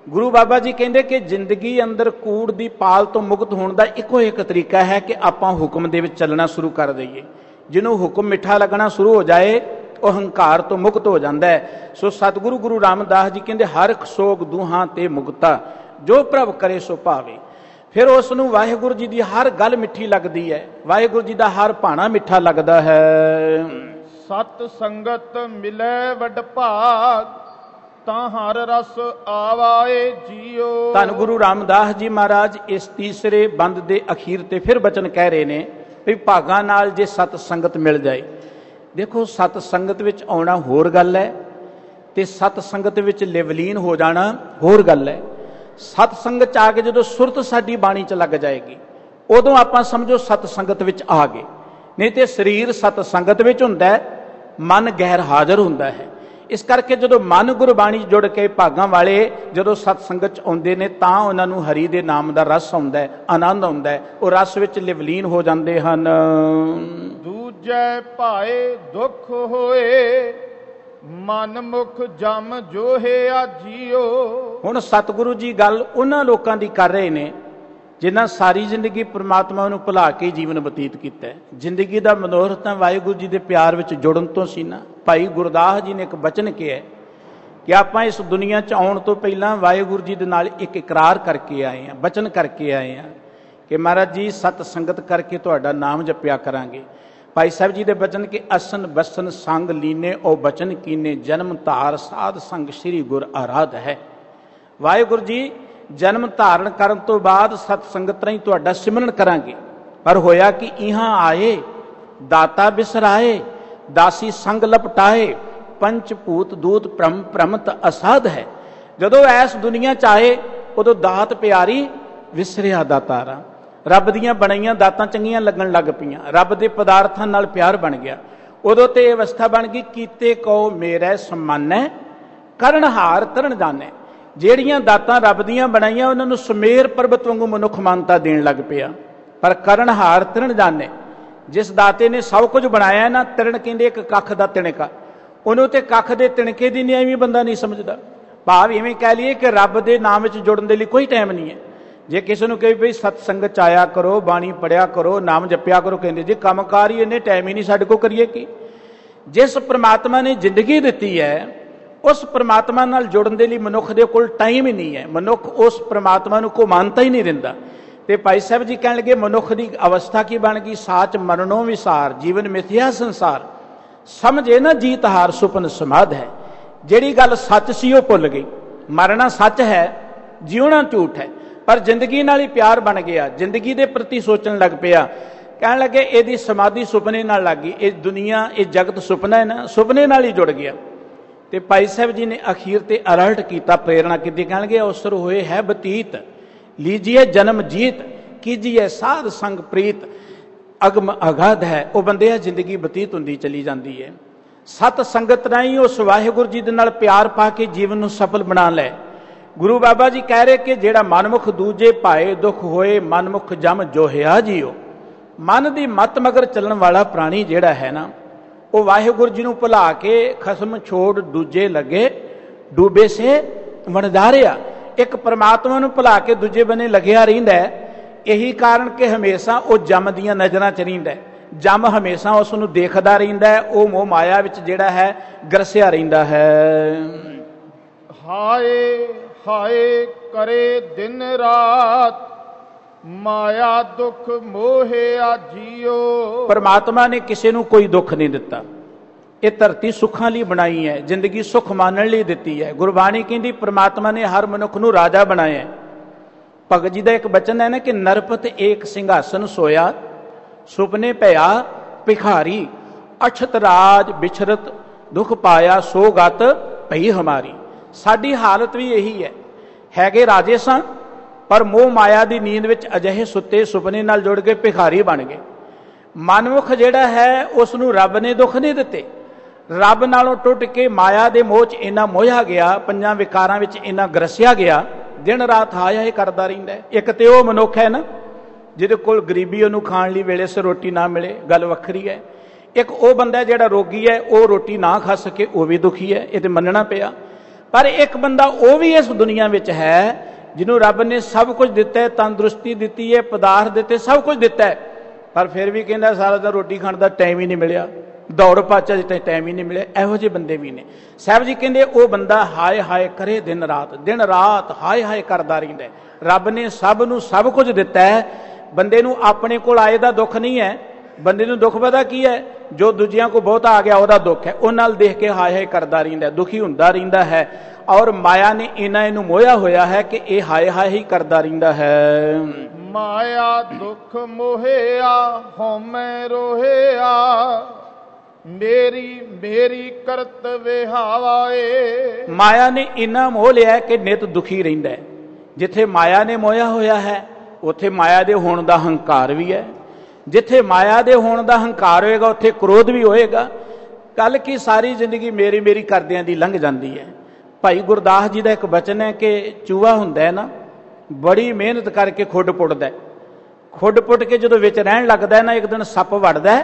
ਗੁਰੂ ਬਾਬਾ ਜੀ ਕਹਿੰਦੇ ਕਿ ਜ਼ਿੰਦਗੀ ਅੰਦਰ ਕੂੜ ਦੀ ਪਾਲ ਤੋਂ ਮੁਕਤ ਹੋਣ ਦਾ ਇੱਕੋ ਇੱਕ ਤਰੀਕਾ ਹੈ ਕਿ ਆਪਾਂ ਹੁਕਮ ਦੇ ਵਿੱਚ ਚੱਲਣਾ ਸ਼ੁਰੂ ਕਰ ਦਈਏ। ਜਿਹਨੂੰ ਹੁਕਮ ਮਿੱਠਾ ਲੱਗਣਾ ਸ਼ੁਰੂ ਹੋ ਜਾਏ ਉਹ ਹੰਕਾਰ ਤੋਂ ਮੁਕਤ ਹੋ ਜਾਂਦਾ ਹੈ। ਸੋ ਸਤਿਗੁਰੂ ਗੁਰੂ ਰਾਮਦਾਸ ਜੀ ਕਹਿੰਦੇ ਹਰ ਸੋਗ ਦੂਹਾਂ ਤੇ ਮੁਕਤਾ, ਜੋ ਪ੍ਰਭ ਕਰੇ ਸੋ ਭਾਵੇ। ਫਿਰ ਉਸ ਨੂੰ ਵਾਹਿਗੁਰੂ ਜੀ ਦੀ ਹਰ ਗੱਲ ਮਿੱਠੀ ਲੱਗਦੀ ਹੈ, ਵਾਹਿਗੁਰੂ ਜੀ ਦਾ ਹਰ ਭਾਣਾ ਮਿੱਠਾ ਲੱਗਦਾ ਹੈ। ਸਤ ਸੰਗਤ ਮਿਲੇ ਵੱਡ ਭਾਗ, ਤਾਂ ਹਰ ਰਸ ਆਵਾਏ ਜੀਓ। ਧੰਨ ਗੁਰੂ ਰਾਮਦਾਸ ਜੀ ਮਹਾਰਾਜ ਇਸ ਤੀਸਰੇ ਬੰਦ ਦੇ ਅਖੀਰ ਤੇ ਫਿਰ ਬਚਨ ਕਹਿ ਰਹੇ ਨੇ ਵੀ ਭਾਗਾਂ ਨਾਲ ਜੇ ਸਤ ਸੰਗਤ ਮਿਲ ਜਾਏ। ਦੇਖੋ ਸਤ ਸੰਗਤ ਵਿੱਚ ਆਉਣਾ ਹੋਰ ਗੱਲ ਹੈ ਤੇ ਸਤ ਸੰਗਤ ਵਿੱਚ ਲਿਵਲੀਨ ਹੋ ਜਾਣਾ ਹੋਰ ਗੱਲ ਹੈ। ਸਤ ਸੰਗਤ ਚ ਆ ਕੇ ਜਦੋਂ ਸੁਰਤ ਸਾਡੀ ਬਾਣੀ ਚ ਲੱਗ ਜਾਏਗੀ ਉਦੋਂ ਆਪਾਂ ਸਮਝੋ ਸਤ ਸੰਗਤ ਵਿੱਚ ਆ ਗਏ, ਨਹੀਂ ਤੇ ਸਰੀਰ ਸਤ ਸੰਗਤ ਵਿੱਚ ਹੁੰਦਾ ਹੈ, ਮਨ ਗੈਰ ਹਾਜ਼ਰ ਹੁੰਦਾ ਹੈ। ਇਸ ਕਰਕੇ ਜਦੋਂ ਮਨ ਗੁਰਬਾਣੀ ਜੁੜ ਕੇ ਭਾਗਾਂ ਵਾਲੇ ਜਦੋਂ ਸਤ ਸੰਗਤ ਚ ਆਉਂਦੇ ਨੇ ਤਾਂ ਉਹਨਾਂ ਨੂੰ ਹਰੀ ਦੇ ਨਾਮ ਦਾ ਰਸ ਆਉਂਦਾ ਹੈ, ਆਨੰਦ ਆਉਂਦਾ ਹੈ, ਉਹ ਰਸ ਵਿੱਚ ਲਿਵਲੀਨ ਹੋ ਜਾਂਦੇ ਹਨ। ਦੂਜੇ ਭਾਏ ਦੁੱਖ ਹੋਏ, ਮਨ ਮੁਖ ਜਮ ਜੋਹਿਆ ਜੀਓ। ਹੁਣ ਸਤਿਗੁਰੂ ਜੀ ਗੱਲ ਉਹਨਾਂ ਲੋਕਾਂ ਦੀ ਕਰ ਰਹੇ ਨੇ ਜਿਨ੍ਹਾਂ ਸਾਰੀ ਜ਼ਿੰਦਗੀ ਪ੍ਰਮਾਤਮਾ ਨੂੰ ਭੁਲਾ ਕੇ ਜੀਵਨ ਬਤੀਤ ਕੀਤਾ ਹੈ। ਜ਼ਿੰਦਗੀ ਦਾ ਮਨੋਰਥ ਤਾਂ ਵਾਹਿਗੁਰੂ ਜੀ ਦੇ ਪਿਆਰ ਵਿੱਚ ਜੁੜਨ ਤੋਂ ਸੀ ਨਾ। ਭਾਈ ਗੁਰਦਾਸ ਜੀ ਨੇ ਇੱਕ ਬਚਨ ਕਿਹਾ ਕਿ ਆਪਾਂ ਇਸ ਦੁਨੀਆ 'ਚ ਆਉਣ ਤੋਂ ਪਹਿਲਾਂ ਵਾਹਿਗੁਰੂ ਜੀ ਦੇ ਨਾਲ ਇੱਕ ਇਕਰਾਰ ਕਰਕੇ ਆਏ ਹਾਂ, ਬਚਨ ਕਰਕੇ ਆਏ ਹਾਂ ਕਿ ਮਹਾਰਾਜ ਜੀ ਸਤ ਸੰਗਤ ਕਰਕੇ ਤੁਹਾਡਾ ਨਾਮ ਜਪਿਆ ਕਰਾਂਗੇ। ਭਾਈ ਸਾਹਿਬ ਜੀ ਦੇ ਬਚਨ ਕਿ ਅਸਨ ਬਸਨ ਸੰਗ ਲੀਨੇ ਉਹ ਬਚਨ ਕੀਨੇ, ਜਨਮ ਧਾਰ ਸਾਧ ਸੰਗ ਸ੍ਰੀ ਗੁਰ ਆਰਾਧ ਹੈ। ਵਾਹਿਗੁਰੂ ਜੀ ਜਨਮ ਧਾਰਨ ਕਰਨ ਤੋਂ ਬਾਅਦ ਸਤ ਸੰਗਤ ਰਾਹੀਂ ਤੁਹਾਡਾ ਸਿਮਰਨ ਕਰਾਂਗੇ। ਪਰ ਹੋਇਆ ਕਿ ਇਹਾਂ ਆਏ ਦਾਤਾ ਬਿਸਰਾਏ, ਦਾਸੀ ਸੰਗ ਲਪਟਾਏ, ਪੰਚ ਭੂਤ ਦੂਤ ਭ੍ਰਮ ਭ੍ਰਮਤ ਅਸਾਧ ਹੈ। ਜਦੋਂ ਐਸ ਦੁਨੀਆ ਚ ਆਏ ਉਦੋਂ ਦਾਤ ਪਿਆਰੀ ਵਿਸਰਿਆ ਦਾਤਾਰਾ। ਰੱਬ ਦੀਆਂ ਬਣਾਈਆਂ ਦਾਤਾਂ ਚੰਗੀਆਂ ਲੱਗਣ ਲੱਗ ਪਈਆਂ, ਰੱਬ ਦੇ ਪਦਾਰਥਾਂ ਨਾਲ ਪਿਆਰ ਬਣ ਗਿਆ। ਉਦੋਂ ਤੇ ਇਹ ਅਵਸਥਾ ਬਣ ਗਈ ਕੀਤੇ ਕੋ ਮੇਰੇ ਸਮਾਨੈ, ਕਰਨਹਾਰ ਤਰਨ ਜਾਣੈ। ਜਿਹੜੀਆਂ ਦਾਤਾਂ ਰੱਬ ਦੀਆਂ ਬਣਾਈਆਂ ਉਹਨਾਂ ਨੂੰ ਸੁਮੇਰ ਪਰਬਤ ਵਾਂਗੂ ਮਨੁੱਖ ਮਾਨਤਾ ਦੇਣ ਲੱਗ ਪਿਆ। ਪਰ ਕਰਨਹਾਰ ਤਰਨ ਜਾਣੈ, ਜਿਸ ਦਾਤੇ ਨੇ ਸਭ ਕੁਝ ਬਣਾਇਆ ਨਾ, ਤਰਨ ਕਹਿੰਦੇ ਇੱਕ ਕੱਖ ਦਾ ਤਿਣਕਾ, ਉਹਨੂੰ ਤੇ ਕੱਖ ਦੇ ਤਿਣਕੇ ਦੀ ਨਹੀਂ ਐਵੇਂ ਬੰਦਾ ਨਹੀਂ ਸਮਝਦਾ। ਭਾਵ ਇਵੇਂ ਕਹਿ ਲਈਏ ਕਿ ਰੱਬ ਦੇ ਨਾਮ ਵਿੱਚ ਜੁੜਨ ਦੇ ਲਈ ਕੋਈ ਟਾਈਮ ਨਹੀਂ ਹੈ। ਜੇ ਕਿਸੇ ਨੂੰ ਕਹੇ ਬਈ ਸਤ ਸੰਗਤ ਚ ਆਇਆ ਕਰੋ, ਬਾਣੀ ਪੜਿਆ ਕਰੋ, ਨਾਮ ਜਪਿਆ ਕਰੋ, ਕਹਿੰਦੇ ਜੀ ਕੰਮਕਾਰ ਹੀ ਇੰਨੇ ਟਾਈਮ ਹੀ ਨਹੀਂ ਸਾਡੇ ਕੋਲ, ਕਰੀਏ ਕੀ। ਜਿਸ ਪ੍ਰਮਾਤਮਾ ਨੇ ਜ਼ਿੰਦਗੀ ਦਿੱਤੀ ਹੈ ਉਸ ਪ੍ਰਮਾਤਮਾ ਨਾਲ ਜੁੜਨ ਦੇ ਲਈ ਮਨੁੱਖ ਦੇ ਕੋਲ ਟਾਈਮ ਹੀ ਨਹੀਂ ਹੈ। ਮਨੁੱਖ ਉਸ ਪ੍ਰਮਾਤਮਾ ਨੂੰ ਕੋਈ ਮਾਨਤਾ ਹੀ ਨਹੀਂ ਦਿੰਦਾ। ਤੇ ਭਾਈ ਸਾਹਿਬ ਜੀ ਕਹਿਣ ਲੱਗੇ ਮਨੁੱਖ ਦੀ ਅਵਸਥਾ ਕੀ ਬਣ ਗਈ, ਸਾਚ ਮਰਨੋਂ ਵਿਸਾਰ, ਜੀਵਨ ਮਿਥਿਆ ਸੰਸਾਰ, ਸਮਝੇ ਨਾ ਜੀਤ ਹਾਰ ਸੁਪਨ ਸਮਾਧ ਹੈ। ਜਿਹੜੀ ਗੱਲ ਸੱਚ ਸੀ ਉਹ ਭੁੱਲ ਗਈ। ਮਰਨਾ ਸੱਚ ਹੈ, ਜਿਉਣਾ ਝੂਠ ਹੈ। ਪਰ ਜ਼ਿੰਦਗੀ ਨਾਲ ਹੀ ਪਿਆਰ ਬਣ ਗਿਆ, ਜ਼ਿੰਦਗੀ ਦੇ ਪ੍ਰਤੀ ਸੋਚਣ ਲੱਗ ਪਿਆ। ਕਹਿਣ ਲੱਗੇ ਇਹਦੀ ਸਮਾਧੀ ਸੁਪਨੇ ਨਾਲ ਲੱਗ ਗਈ, ਇਹ ਦੁਨੀਆ ਇਹ ਜਗਤ ਸੁਪਨਾ ਹੈ ਨਾ, ਸੁਪਨੇ ਨਾਲ ਹੀ ਜੁੜ ਗਿਆ। ਤੇ ਭਾਈ ਸਾਹਿਬ ਜੀ ਨੇ ਅਖੀਰ ਤੇ ਅਲਰਟ ਕੀਤਾ, ਪ੍ਰੇਰਣਾ ਕੀਤੀ। ਕਹਿਣਗੇ ਅਵਸਰ ਹੋਏ ਹੈ ਬਤੀਤ, ਲੀਜੀਏ ਜਨਮ ਜੀਤ, ਕੀਜੀਏ ਸਾਧ ਸੰਗ ਪ੍ਰੀਤ। ਅਗਮ ਅਗਾਧ ਹੈ ਉਹ ਬੰਦੇ ਜ਼ਿੰਦਗੀ ਬਤੀਤ ਹੁੰਦੀ ਚਲੀ ਜਾਂਦੀ ਹੈ। ਸਤ ਸੰਗਤ ਰਾਹੀਂ ਉਸ ਵਾਹਿਗੁਰੂ ਜੀ ਦੇ ਨਾਲ ਪਿਆਰ ਪਾ ਕੇ ਜੀਵਨ ਨੂੰ ਸਫਲ ਬਣਾ ਲੈ। ਗੁਰੂ ਬਾਬਾ ਜੀ ਕਹਿ ਰਹੇ ਕਿ ਜਿਹੜਾ ਮਨਮੁਖ ਦੂਜੇ ਭਾਏ ਦੁੱਖ ਹੋਏ, ਮਨਮੁਖ ਜਮ ਜੋਹਿਆ ਜੀਓ। ਮਨ ਦੀ ਮੱਤ ਮਗਰ ਚੱਲਣ ਵਾਲਾ ਪ੍ਰਾਣੀ ਜਿਹੜਾ ਹੈ ਨਾ, ਉਹ ਵਾਹਿਗੁਰੂ ਜੀ ਨੂੰ ਭੁਲਾ ਕੇ ਖਸਮ ਛੋੜ ਦੂਜੇ ਲੱਗੇ, ਡੂਬੇ ਸੇ ਵਣਦਾਰਿਆ। ਇੱਕ ਪਰਮਾਤਮਾ ਨੂੰ ਭੁਲਾ ਕੇ ਦੂਜੇ ਬੰਨੇ ਲੱਗਿਆ ਰਹਿੰਦਾ ਹੈ। ਇਹੀ ਕਾਰਨ ਕਿ ਹਮੇਸ਼ਾ ਉਹ ਜਮ ਦੀਆਂ ਨਜ਼ਰਾਂ ਚ ਰਹਿੰਦਾ ਹੈ। ਜਮ ਹਮੇਸ਼ਾ ਉਸ ਨੂੰ ਦੇਖਦਾ ਰਹਿੰਦਾ ਹੈ, ਉਹ ਮੋਹ ਮਾਇਆ ਵਿੱਚ ਜਿਹੜਾ ਹੈ ਗਰਸਿਆ ਰਹਿੰਦਾ ਹੈ। ਹਾਏ ਹਾਏ ਕਰੇ ਦਿਨ ਰਾਤ, ਮਾਇਆ ਦੁੱਖ ਮੋਹਿਆ ਜੀਓ। ਪਰਮਾਤਮਾ ਨੇ ਕਿਸੇ ਨੂੰ ਕੋਈ ਦੁੱਖ ਨਹੀਂ ਦਿੱਤਾ। ਇਹ ਧਰਤੀ ਸੁੱਖਾਂ ਲਈ ਬਣਾਈ ਹੈ, ਜ਼ਿੰਦਗੀ ਸੁੱਖ ਮਾਣਨ ਲਈ ਦਿੱਤੀ ਹੈ। ਗੁਰਬਾਣੀ ਕਹਿੰਦੀ ਪਰਮਾਤਮਾ ਨੇ ਹਰ ਮਨੁੱਖ ਨੂੰ ਰਾਜਾ ਬਣਾਇਆ ਹੈ। ਭਗਤ ਜੀ ਦਾ ਇੱਕ ਬਚਨ ਹੈ ਨਾ ਕਿ ਨਰਪਤ ਏਕ ਸਿੰਘਾਸਨ ਸੋਇਆ, ਸੁਪਨੇ ਭਇਆ ਭਿਖਾਰੀ, ਅਛਤ ਰਾਜ ਵਿਛਰਤ ਦੁੱਖ ਪਾਇਆ, ਸੋ ਗਤ ਭਈ ਹਮਾਰੀ। ਸਾਡੀ ਹਾਲਤ ਵੀ ਇਹੀ ਹੈ, ਹੈਗੇ ਰਾਜੇ ਸਾਂ ਪਰ ਮੋਹ ਮਾਇਆ ਦੀ ਨੀਂਦ ਵਿੱਚ ਅਜਿਹੇ ਸੁੱਤੇ, ਸੁਪਨੇ ਨਾਲ ਜੁੜ ਕੇ ਭਿਖਾਰੀ ਬਣ ਗਏ। ਮਨਮੁਖ ਜਿਹੜਾ ਹੈ ਉਸ ਨੂੰ ਰੱਬ ਨੇ ਦੁੱਖ ਨਹੀਂ ਦਿੱਤੇ। ਰੱਬ ਨਾਲੋਂ ਟੁੱਟ ਕੇ ਮਾਇਆ ਦੇ ਮੋਹ 'ਚ ਇੰਨਾ ਮੋਹਿਆ ਗਿਆ, ਪੰਜਾਂ ਵਿਕਾਰਾਂ ਵਿੱਚ ਇੰਨਾ ਗਰਸਿਆ ਗਿਆ, ਦਿਨ ਰਾਤ ਹਾਇਆ ਹੀ ਕਰਦਾ ਰਹਿੰਦਾ। ਇੱਕ ਤੇ ਉਹ ਮਨੁੱਖ ਹੈ ਨਾ ਜਿਹਦੇ ਕੋਲ ਗਰੀਬੀ, ਉਹਨੂੰ ਖਾਣ ਲਈ ਵੇਲੇ ਸਿਰ ਰੋਟੀ ਨਾ ਮਿਲੇ, ਗੱਲ ਵੱਖਰੀ ਹੈ। ਇੱਕ ਉਹ ਬੰਦਾ ਜਿਹੜਾ ਰੋਗੀ ਹੈ, ਉਹ ਰੋਟੀ ਨਾ ਖਾ ਸਕੇ, ਉਹ ਵੀ ਦੁਖੀ ਹੈ। ਇਹ ਤੇ ਮੰਨਣਾ ਪਿਆ। ਪਰ ਇੱਕ ਬੰਦਾ ਉਹ ਵੀ ਇਸ ਦੁਨੀਆ ਵਿੱਚ ਹੈ ਜਿਹਨੂੰ ਰੱਬ ਨੇ ਸਭ ਕੁਝ ਦਿੱਤਾ ਹੈ, ਤੰਦਰੁਸਤੀ ਦਿੱਤੀ ਹੈ, ਪਦਾਰਥ ਦਿੱਤੇ, ਸਭ ਕੁਝ ਦਿੱਤਾ ਹੈ, ਪਰ ਫਿਰ ਵੀ ਕਹਿੰਦਾ ਸਾਰਾ ਦਿਨ ਰੋਟੀ ਖਾਣ ਦਾ ਟਾਈਮ ਹੀ ਨਹੀਂ ਮਿਲਿਆ, ਦੌੜ ਪਾਚਾ ਜਿੱਤੇ ਟਾਈਮ ਹੀ ਨਹੀਂ ਮਿਲਿਆ। ਇਹੋ ਜਿਹੇ ਬੰਦੇ ਵੀ ਨੇ। ਸਾਹਿਬ ਜੀ ਕਹਿੰਦੇ ਉਹ ਬੰਦਾ ਹਾਏ ਹਾਏ ਕਰੇ ਦਿਨ ਰਾਤ, ਦਿਨ ਰਾਤ ਹਾਏ ਹਾਏ ਕਰਦਾ ਰਹਿੰਦਾ। ਰੱਬ ਨੇ ਸਭ ਨੂੰ ਸਭ ਕੁਝ ਦਿੱਤਾ ਹੈ, ਬੰਦੇ ਨੂੰ ਆਪਣੇ ਕੋਲ ਆਏ ਦਾ ਦੁੱਖ ਨਹੀਂ ਹੈ। ਬੰਦੇ ਨੂੰ ਦੁੱਖ ਪਤਾ ਕੀ ਹੈ? ਜੋ ਦੂਜਿਆਂ ਕੋਲ ਬਹੁਤਾ ਆ ਗਿਆ ਉਹਦਾ ਦੁੱਖ ਹੈ। ਉਹ ਨਾਲ ਦੇਖ ਕੇ ਹਾਏ ਹਾਏ ਕਰਦਾ ਰਹਿੰਦਾ, ਦੁਖੀ ਹੁੰਦਾ ਰਹਿੰਦਾ ਹੈ। ਔਰ ਮਾਇਆ ਨੇ ਇਹਨਾਂ ਇਹਨੂੰ ਮੋਹਿਆ ਹੋਇਆ ਹੈ ਕਿ ਇਹ ਹਾਏ ਹਾਏ ਹੀ ਕਰਦਾ ਰਹਿੰਦਾ ਹੈ। ਮਾਇਆ ਦੁੱਖ ਮੋਹਿਆ ਹਉਮੈ ਰੋਹਿਆ, ਮੇਰੀ ਮੇਰੀ ਕਰਤ ਵਿਹਾਵਾਏ। ਮਾਇਆ ਨੇ ਇੰਨਾ ਮੋਹ ਲਿਆ ਕਿ ਨਿਤ ਦੁਖੀ ਰਹਿੰਦਾ ਹੈ। ਜਿੱਥੇ ਮਾਇਆ ਨੇ ਮੋਹਿਆ ਹੋਇਆ ਹੈ ਉੱਥੇ ਮਾਇਆ ਦੇ ਹੋਣ ਦਾ ਹੰਕਾਰ ਵੀ ਹੈ। ਜਿੱਥੇ ਮਾਇਆ ਦੇ ਹੋਣ ਦਾ ਹੰਕਾਰ ਹੋਏਗਾ ਉੱਥੇ ਕ੍ਰੋਧ ਵੀ ਹੋਏਗਾ। ਕੱਲ ਕੀ ਸਾਰੀ ਜ਼ਿੰਦਗੀ ਮੇਰੀ ਮੇਰੀ ਕਰਦਿਆਂ ਦੀ ਲੰਘ ਜਾਂਦੀ ਹੈ। ਭਾਈ ਗੁਰਦਾਸ ਜੀ ਦਾ ਇੱਕ ਬਚਨ ਹੈ ਕਿ ਚੂਹਾ ਹੁੰਦਾ ਹੈ ਨਾ, ਬੜੀ ਮਿਹਨਤ ਕਰਕੇ ਖੁੱਡ ਪੁੱਟਦਾ, ਖੁੱਡ ਪੁੱਟ ਕੇ ਜਦੋਂ ਵਿੱਚ ਰਹਿਣ ਲੱਗਦਾ ਨਾ, ਇੱਕ ਦਿਨ ਸੱਪ ਵੜਦਾ,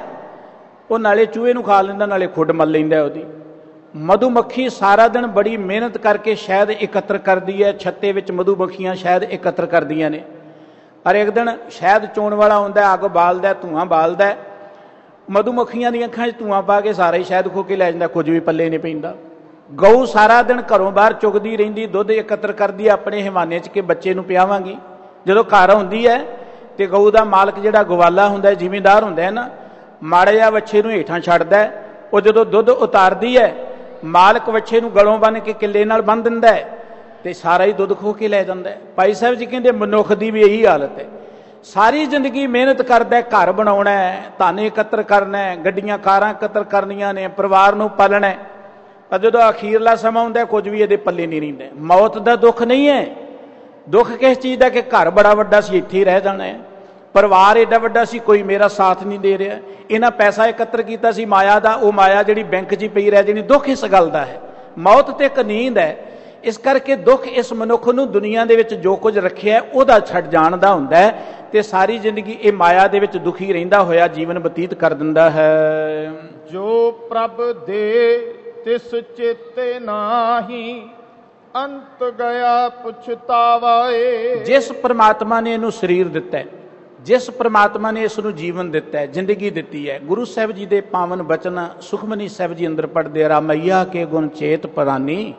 ਉਹ ਨਾਲੇ ਚੂਹੇ ਨੂੰ ਖਾ ਲੈਂਦਾ ਨਾਲੇ ਖੁੱਡ ਮੱਲ ਲੈਂਦਾ ਉਹਦੀ। ਮਧੂਮੱਖੀ ਸਾਰਾ ਦਿਨ ਬੜੀ ਮਿਹਨਤ ਕਰਕੇ ਸ਼ਹਿਦ ਇਕੱਤਰ ਕਰਦੀ ਹੈ, ਛੱਤੇ ਵਿੱਚ ਮਧੂਮੱਖੀਆਂ ਸ਼ਹਿਦ ਇਕੱਤਰ ਕਰਦੀਆਂ ਨੇ। ਪਰ ਇੱਕ ਦਿਨ ਸ਼ਹਿਦ ਚੋਣ ਵਾਲਾ ਹੁੰਦਾ, ਅੱਗ ਬਾਲਦਾ, ਧੂੰਆਂ ਬਾਲਦਾ, ਮਧੂਮੱਖੀਆਂ ਦੀਆਂ ਅੱਖਾਂ 'ਚ ਧੂੰਆਂ ਪਾ ਕੇ ਸਾਰਾ ਹੀ ਸ਼ਹਿਦ ਖੋ ਕੇ ਲੈ ਜਾਂਦਾ, ਕੁਝ ਵੀ ਪੱਲੇ ਨਹੀਂ ਪੈਂਦਾ। ਗਊ ਸਾਰਾ ਦਿਨ ਘਰੋਂ ਬਾਹਰ ਚੁਗਦੀ ਰਹਿੰਦੀ, ਦੁੱਧ ਇਕੱਤਰ ਕਰਦੀ ਆਪਣੇ ਹਿਮਾਨੇ 'ਚ ਕਿ ਬੱਚੇ ਨੂੰ ਪਿਆਵਾਂਗੀ। ਜਦੋਂ ਘਰ ਆਉਂਦੀ ਹੈ ਤੇ ਗਊ ਦਾ ਮਾਲਕ ਜਿਹੜਾ ਗਵਾਲਾ ਹੁੰਦਾ, ਜ਼ਿਮੀਂਦਾਰ ਹੁੰਦਾ ਹੈ ਨਾ, ਮਾੜਾ ਜਿਹਾ ਵੱਛੇ ਨੂੰ ਹੇਠਾਂ ਛੱਡਦਾ। ਉਹ ਜਦੋਂ ਦੁੱਧ ਉਤਾਰਦੀ ਹੈ, ਮਾਲਕ ਵੱਛੇ ਨੂੰ ਗਲੋਂ ਬੰਨ੍ਹ ਕੇ ਕਿੱਲੇ ਨਾਲ ਬੰਨ੍ਹ ਦਿੰਦਾ ਹੈ ਤੇ ਸਾਰਾ ਹੀ ਦੁੱਧ ਖੋਹ ਕੇ ਲੈ ਜਾਂਦਾ ਹੈ। ਭਾਈ ਸਾਹਿਬ ਜੀ ਕਹਿੰਦੇ ਮਨੁੱਖ ਦੀ ਵੀ ਇਹੀ ਹਾਲਤ ਹੈ। ਸਾਰੀ ਜ਼ਿੰਦਗੀ ਮਿਹਨਤ ਕਰਦਾ, ਘਰ ਬਣਾਉਣਾ ਹੈ, ਧਨ ਇਕੱਤਰ ਕਰਨਾ ਹੈ, ਗੱਡੀਆਂ ਕਾਰਾਂ ਇਕੱਤਰ ਕਰਨੀਆਂ ਨੇ, ਪਰਿਵਾਰ ਨੂੰ ਪਾਲਣਾ ਹੈ, ਪਰ ਜਦੋਂ ਅਖੀਰਲਾ ਸਮਾਂ ਹੁੰਦਾ ਕੁਝ ਵੀ ਇਹਦੇ ਪੱਲੇ ਨਹੀਂ ਰਹਿੰਦਾ। ਮੌਤ ਦਾ ਦੁੱਖ ਨਹੀਂ ਹੈ। ਦੁੱਖ ਕਿਸ ਚੀਜ਼ ਦਾ? ਕਿ ਘਰ ਬੜਾ ਵੱਡਾ ਸੀ, ਇੱਥੇ ਹੀ ਰਹਿ ਜਾਣਾ ਹੈ, ਪਰਿਵਾਰ ਏਡਾ ਵੱਡਾ ਸੀ, ਕੋਈ ਮੇਰਾ ਸਾਥ ਨਹੀਂ ਦੇ ਰਿਹਾ, ਇਹਨਾਂ ਪੈਸਾ ਇਕੱਤਰ ਕੀਤਾ ਸੀ ਮਾਇਆ ਦਾ, ਉਹ ਮਾਇਆ ਜਿਹੜੀ ਬੈਂਕ 'ਚ ਪਈ ਰਹਿ ਜਾਣੀ। ਦੁੱਖ ਇਸ ਗੱਲ ਦਾ ਹੈ। ਮੌਤ ਤੇ ਇੱਕ ਨੀਂਦ ਹੈ। ਇਸ ਕਰਕੇ ਦੁੱਖ ਇਸ ਮਨੁੱਖ ਨੂੰ ਦੁਨੀਆ ਦੇ ਵਿੱਚ ਜੋ ਕੁਝ ਰੱਖਿਆ ਉਹਦਾ ਛੱਡ ਜਾਣ ਦਾ ਹੁੰਦਾ ਹੈ ਤੇ ਸਾਰੀ ਜ਼ਿੰਦਗੀ ਇਹ ਮਾਇਆ ਦੇ ਵਿੱਚ ਦੁਖੀ ਰਹਿੰਦਾ ਹੋਇਆ ਜੀਵਨ ਬਤੀਤ ਕਰ ਦਿੰਦਾ ਹੈ। ਜੋ ਪ੍ਰਭ ਦੇ ਤਿਸ ਚੇਤੇ ਨਾਹੀ, ਅੰਤ ਗਿਆ ਪੁਛਤਾਵਾਏ। ਜਿਸ ਪ੍ਰਮਾਤਮਾ ਨੇ ਇਹਨੂੰ ਸਰੀਰ ਦਿੱਤਾ ਹੈ, ਜਿਸ ਪ੍ਰਮਾਤਮਾ ਨੇ ਇਸ ਨੂੰ ਜੀਵਨ ਦਿੱਤਾ ਹੈ, ਜ਼ਿੰਦਗੀ ਦਿੱਤੀ ਹੈ, ਗੁਰੂ ਸਾਹਿਬ ਜੀ ਦੇ ਪਾਵਨ ਬਚਨ ਸੁਖਮਨੀ ਸਾਹਿਬ ਜੀ ਅੰਦਰ ਪੜ੍ਹਦੇ, ਰਾਮਈਆ ਕੇ ਗੁਣ ਚੇਤ ਪਰਾਨੀ,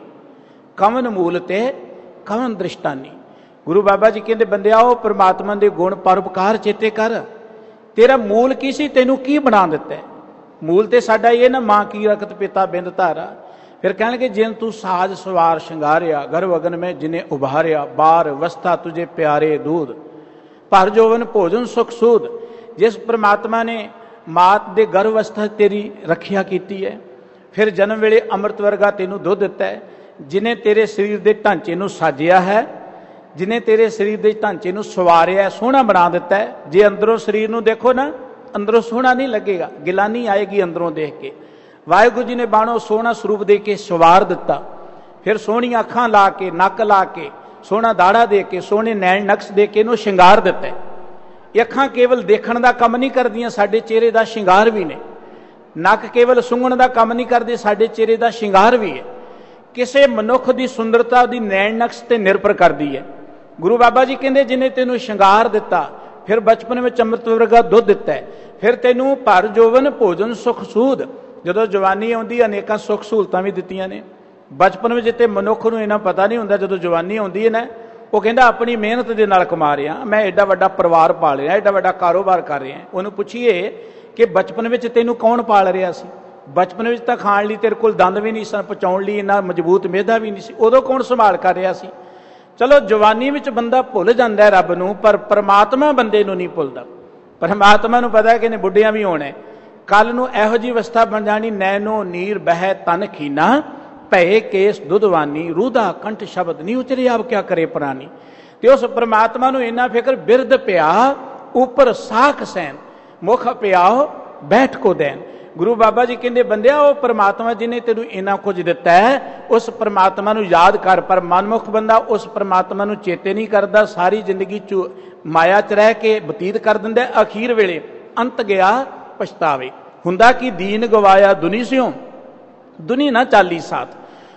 ਕਵਨ ਮੂਲ ਤੇ ਕਵਨ ਦ੍ਰਿਸ਼ਟਾਨੀ। ਗੁਰੂ ਬਾਬਾ ਜੀ ਕਹਿੰਦੇ ਬੰਦਿਆ ਉਹ ਪ੍ਰਮਾਤਮਾ ਦੇ ਗੁਣ ਪਰਉਪਕਾਰ ਚੇਤੇ ਕਰ। ਤੇਰਾ ਮੂਲ ਕੀ ਸੀ? ਤੈਨੂੰ ਕੀ ਬਣਾ ਦਿੱਤਾ? ਮੂਲ ਤੇ ਸਾਡਾ ਇਹ ਨਾ, ਮਾਂ ਕੀ ਰਖਤ ਪਿਤਾ ਬਿੰਦ ਧਾਰਾ। ਫਿਰ ਕਹਿਣਗੇ ਜਿਨ ਤੂੰ ਸਾਜ ਸਵਾਰ ਸ਼ਿੰਗਾਰਿਆ, ਗਰਭ ਅਗਨ ਮੈਂ ਜਿਨੇ ਉਭਾਰਿਆ, ਬਾਰ ਅਵਸਥਾ ਤੁਝੇ ਪਿਆਰੇ ਦੂਧ, ਭਰ ਜੋਵਨ ਭੋਜਨ ਸੁਖ ਸੂਦ। ਜਿਸ ਪ੍ਰਮਾਤਮਾ ਨੇ ਮਾਤ ਦੇ ਗਰਭ ਅਵਸਥਾ ਤੇਰੀ ਰੱਖਿਆ ਕੀਤੀ ਹੈ, ਫਿਰ ਜਨਮ ਵੇਲੇ ਅੰਮ੍ਰਿਤ ਵਰਗਾ ਤੈਨੂੰ ਦੁੱਧ ਦਿੱਤਾ ਹੈ, ਜਿਨੇ ਤੇਰੇ ਸਰੀਰ ਦੇ ਢਾਂਚੇ ਨੂੰ ਸਾਜਿਆ ਹੈ, ਜਿਨੇ ਤੇਰੇ ਸਰੀਰ ਦੇ ਢਾਂਚੇ ਨੂੰ ਸਵਾਰਿਆ, ਸੋਹਣਾ ਬਣਾ ਦਿੱਤਾ ਹੈ। ਜੇ ਅੰਦਰੋਂ ਸਰੀਰ ਨੂੰ ਦੇਖੋ ਨਾ, ਅੰਦਰੋਂ ਸੋਹਣਾ ਨਹੀਂ ਲੱਗੇਗਾ, ਗਿਲਾਨੀ ਆਏਗੀ ਅੰਦਰੋਂ ਦੇਖ ਕੇ। ਵਾਹਿਗੁਰੂ ਜੀ ਨੇ ਬਾਣੋਂ ਸੋਹਣਾ ਸਰੂਪ ਦੇ ਕੇ ਸਵਾਰ ਦਿੱਤਾ, ਫਿਰ ਸੋਹਣੀਆਂ ਅੱਖਾਂ ਲਾ ਕੇ, ਨੱਕ ਲਾ ਕੇ, ਸੋਹਣਾ ਦਾੜਾ ਦੇ ਕੇ, ਸੋਹਣੇ ਨੈਣ ਨਕਸ਼ ਦੇ ਕੇ ਇਹਨੂੰ ਸ਼ਿੰਗਾਰ ਦਿੱਤਾ। ਇਹ ਅੱਖਾਂ ਕੇਵਲ ਦੇਖਣ ਦਾ ਕੰਮ ਨਹੀਂ ਕਰਦੀਆਂ, ਸਾਡੇ ਚਿਹਰੇ ਦਾ ਸ਼ਿੰਗਾਰ ਵੀ ਨੇ। ਨੱਕ ਕੇਵਲ ਸੁੰਘਣ ਦਾ ਕੰਮ ਨਹੀਂ ਕਰਦੇ, ਸਾਡੇ ਚਿਹਰੇ ਦਾ ਸ਼ਿੰਗਾਰ ਵੀ ਹੈ। ਕਿਸੇ ਮਨੁੱਖ ਦੀ ਸੁੰਦਰਤਾ ਉਹਦੀ ਨੈਣ ਨਕਸ਼ ਤੇ ਨਿਰਭਰ ਕਰਦੀ ਹੈ। ਗੁਰੂ ਬਾਬਾ ਜੀ ਕਹਿੰਦੇ ਜਿਹਨੇ ਤੈਨੂੰ ਸ਼ਿੰਗਾਰ ਦਿੱਤਾ, ਫਿਰ ਬਚਪਨ ਵਿੱਚ ਅੰਮ੍ਰਿਤ ਵਰਗਾ ਦੁੱਧ ਦਿੱਤਾ, ਫਿਰ ਤੈਨੂੰ ਭਰ ਜੋਵਨ ਭੋਜਨ ਸੁਖ ਸੂਦ, ਜਦੋਂ ਜਵਾਨੀ ਆਉਂਦੀ ਅਨੇਕਾਂ ਸੁੱਖ ਸਹੂਲਤਾਂ ਵੀ ਦਿੱਤੀਆਂ ਨੇ। ਬਚਪਨ ਵਿੱਚ ਤੇ ਮਨੁੱਖ ਨੂੰ ਇਹਨਾਂ ਪਤਾ ਨਹੀਂ ਹੁੰਦਾ, ਜਦੋਂ ਜਵਾਨੀ ਆਉਂਦੀ ਹੈ ਨਾ, ਉਹ ਕਹਿੰਦਾ ਆਪਣੀ ਮਿਹਨਤ ਦੇ ਨਾਲ ਕਮਾ ਰਿਹਾ, ਮੈਂ ਐਡਾ ਵੱਡਾ ਪਰਿਵਾਰ ਪਾਲ ਰਿਹਾ, ਐਡਾ ਵੱਡਾ ਕਾਰੋਬਾਰ ਕਰ ਰਿਹਾ। ਉਹਨੂੰ ਪੁੱਛੀਏ ਕਿ ਬਚਪਨ ਵਿੱਚ ਤੈਨੂੰ ਕੌਣ ਪਾਲ ਰਿਹਾ ਸੀ? ਬਚਪਨ ਵਿੱਚ ਤਾਂ ਖਾਣ ਲਈ ਤੇਰੇ ਕੋਲ ਦੰਦ ਵੀ ਨਹੀਂ ਸਨ, ਪਚਾਉਣ ਲਈ ਇੰਨਾ ਮਜ਼ਬੂਤ ਮਿਹਦਾ ਵੀ ਨਹੀਂ ਸੀ, ਉਦੋਂ ਕੌਣ ਸੰਭਾਲ ਕਰ ਰਿਹਾ ਸੀ? ਚਲੋ ਜਵਾਨੀ ਵਿੱਚ ਬੰਦਾ ਭੁੱਲ ਜਾਂਦਾ ਰੱਬ ਨੂੰ, ਪਰ ਪਰਮਾਤਮਾ ਬੰਦੇ ਨੂੰ ਨਹੀਂ ਭੁੱਲਦਾ। ਪਰਮਾਤਮਾ ਨੂੰ ਪਤਾ ਕਿ ਨੇ ਬੁੱਢਿਆਂ ਵੀ ਹੋਣਾ, ਕੱਲ ਨੂੰ ਇਹੋ ਜਿਹੀ ਅਵਸਥਾ ਬਣ ਜਾਣੀ, ਨੈਨੋ ਨੀਰ ਬਹਿ ਤਨ ਖੀਨਾ, ਭਏ ਕੇਸ ਦੁੱਧਵਾਨੀ, ਰੂਦਾ ਕੰਠ ਸ਼ਬਦ ਨਹੀਂ ਉਚਰੇ, ਆਪ ਕਿਆ ਕਰੇ ਪ੍ਰਾਨੀ। ਤੇ ਉਸ ਪਰਮਾਤਮਾ ਨੂੰ ਇੰਨਾ ਫਿਕਰ, ਬਿਰਧ ਪਿਆ ਉੱਪਰ ਸਾਖ ਸੈਨ, ਮੁਖ ਪਿਆਓ ਬੈਠ ਕੋ ਦੇਨ। ਗੁਰੂ ਬਾਬਾ ਜੀ ਕਹਿੰਦੇ ਬੰਦਿਆ ਉਹ ਪਰਮਾਤਮਾ ਜਿਹਨੇ ਤੈਨੂੰ ਇੰਨਾ ਕੁਝ ਦਿੱਤਾ ਹੈ, ਉਸ ਪਰਮਾਤਮਾ ਨੂੰ ਯਾਦ ਕਰ। ਪਰ ਮਨਮੁਖ ਬੰਦਾ ਉਸ ਪਰਮਾਤਮਾ ਨੂੰ ਚੇਤੇ ਨਹੀਂ ਕਰਦਾ, ਸਾਰੀ ਜ਼ਿੰਦਗੀ ਚ ਮਾਇਆ ਚ ਰਹਿ ਕੇ ਬਤੀਤ ਕਰ ਦਿੰਦਾ। ਅਖੀਰ ਵੇਲੇ ਅੰਤ ਗਿਆ ਪਛਤਾਵੇ। ਹੁੰਦਾ ਕਿ ਦੀਨ ਗਵਾਇਆ ਦੁਨੀ ਸਿਓ, ਦੁਨੀ ਨਾ ਚਾਲੀ ਸਾਥ।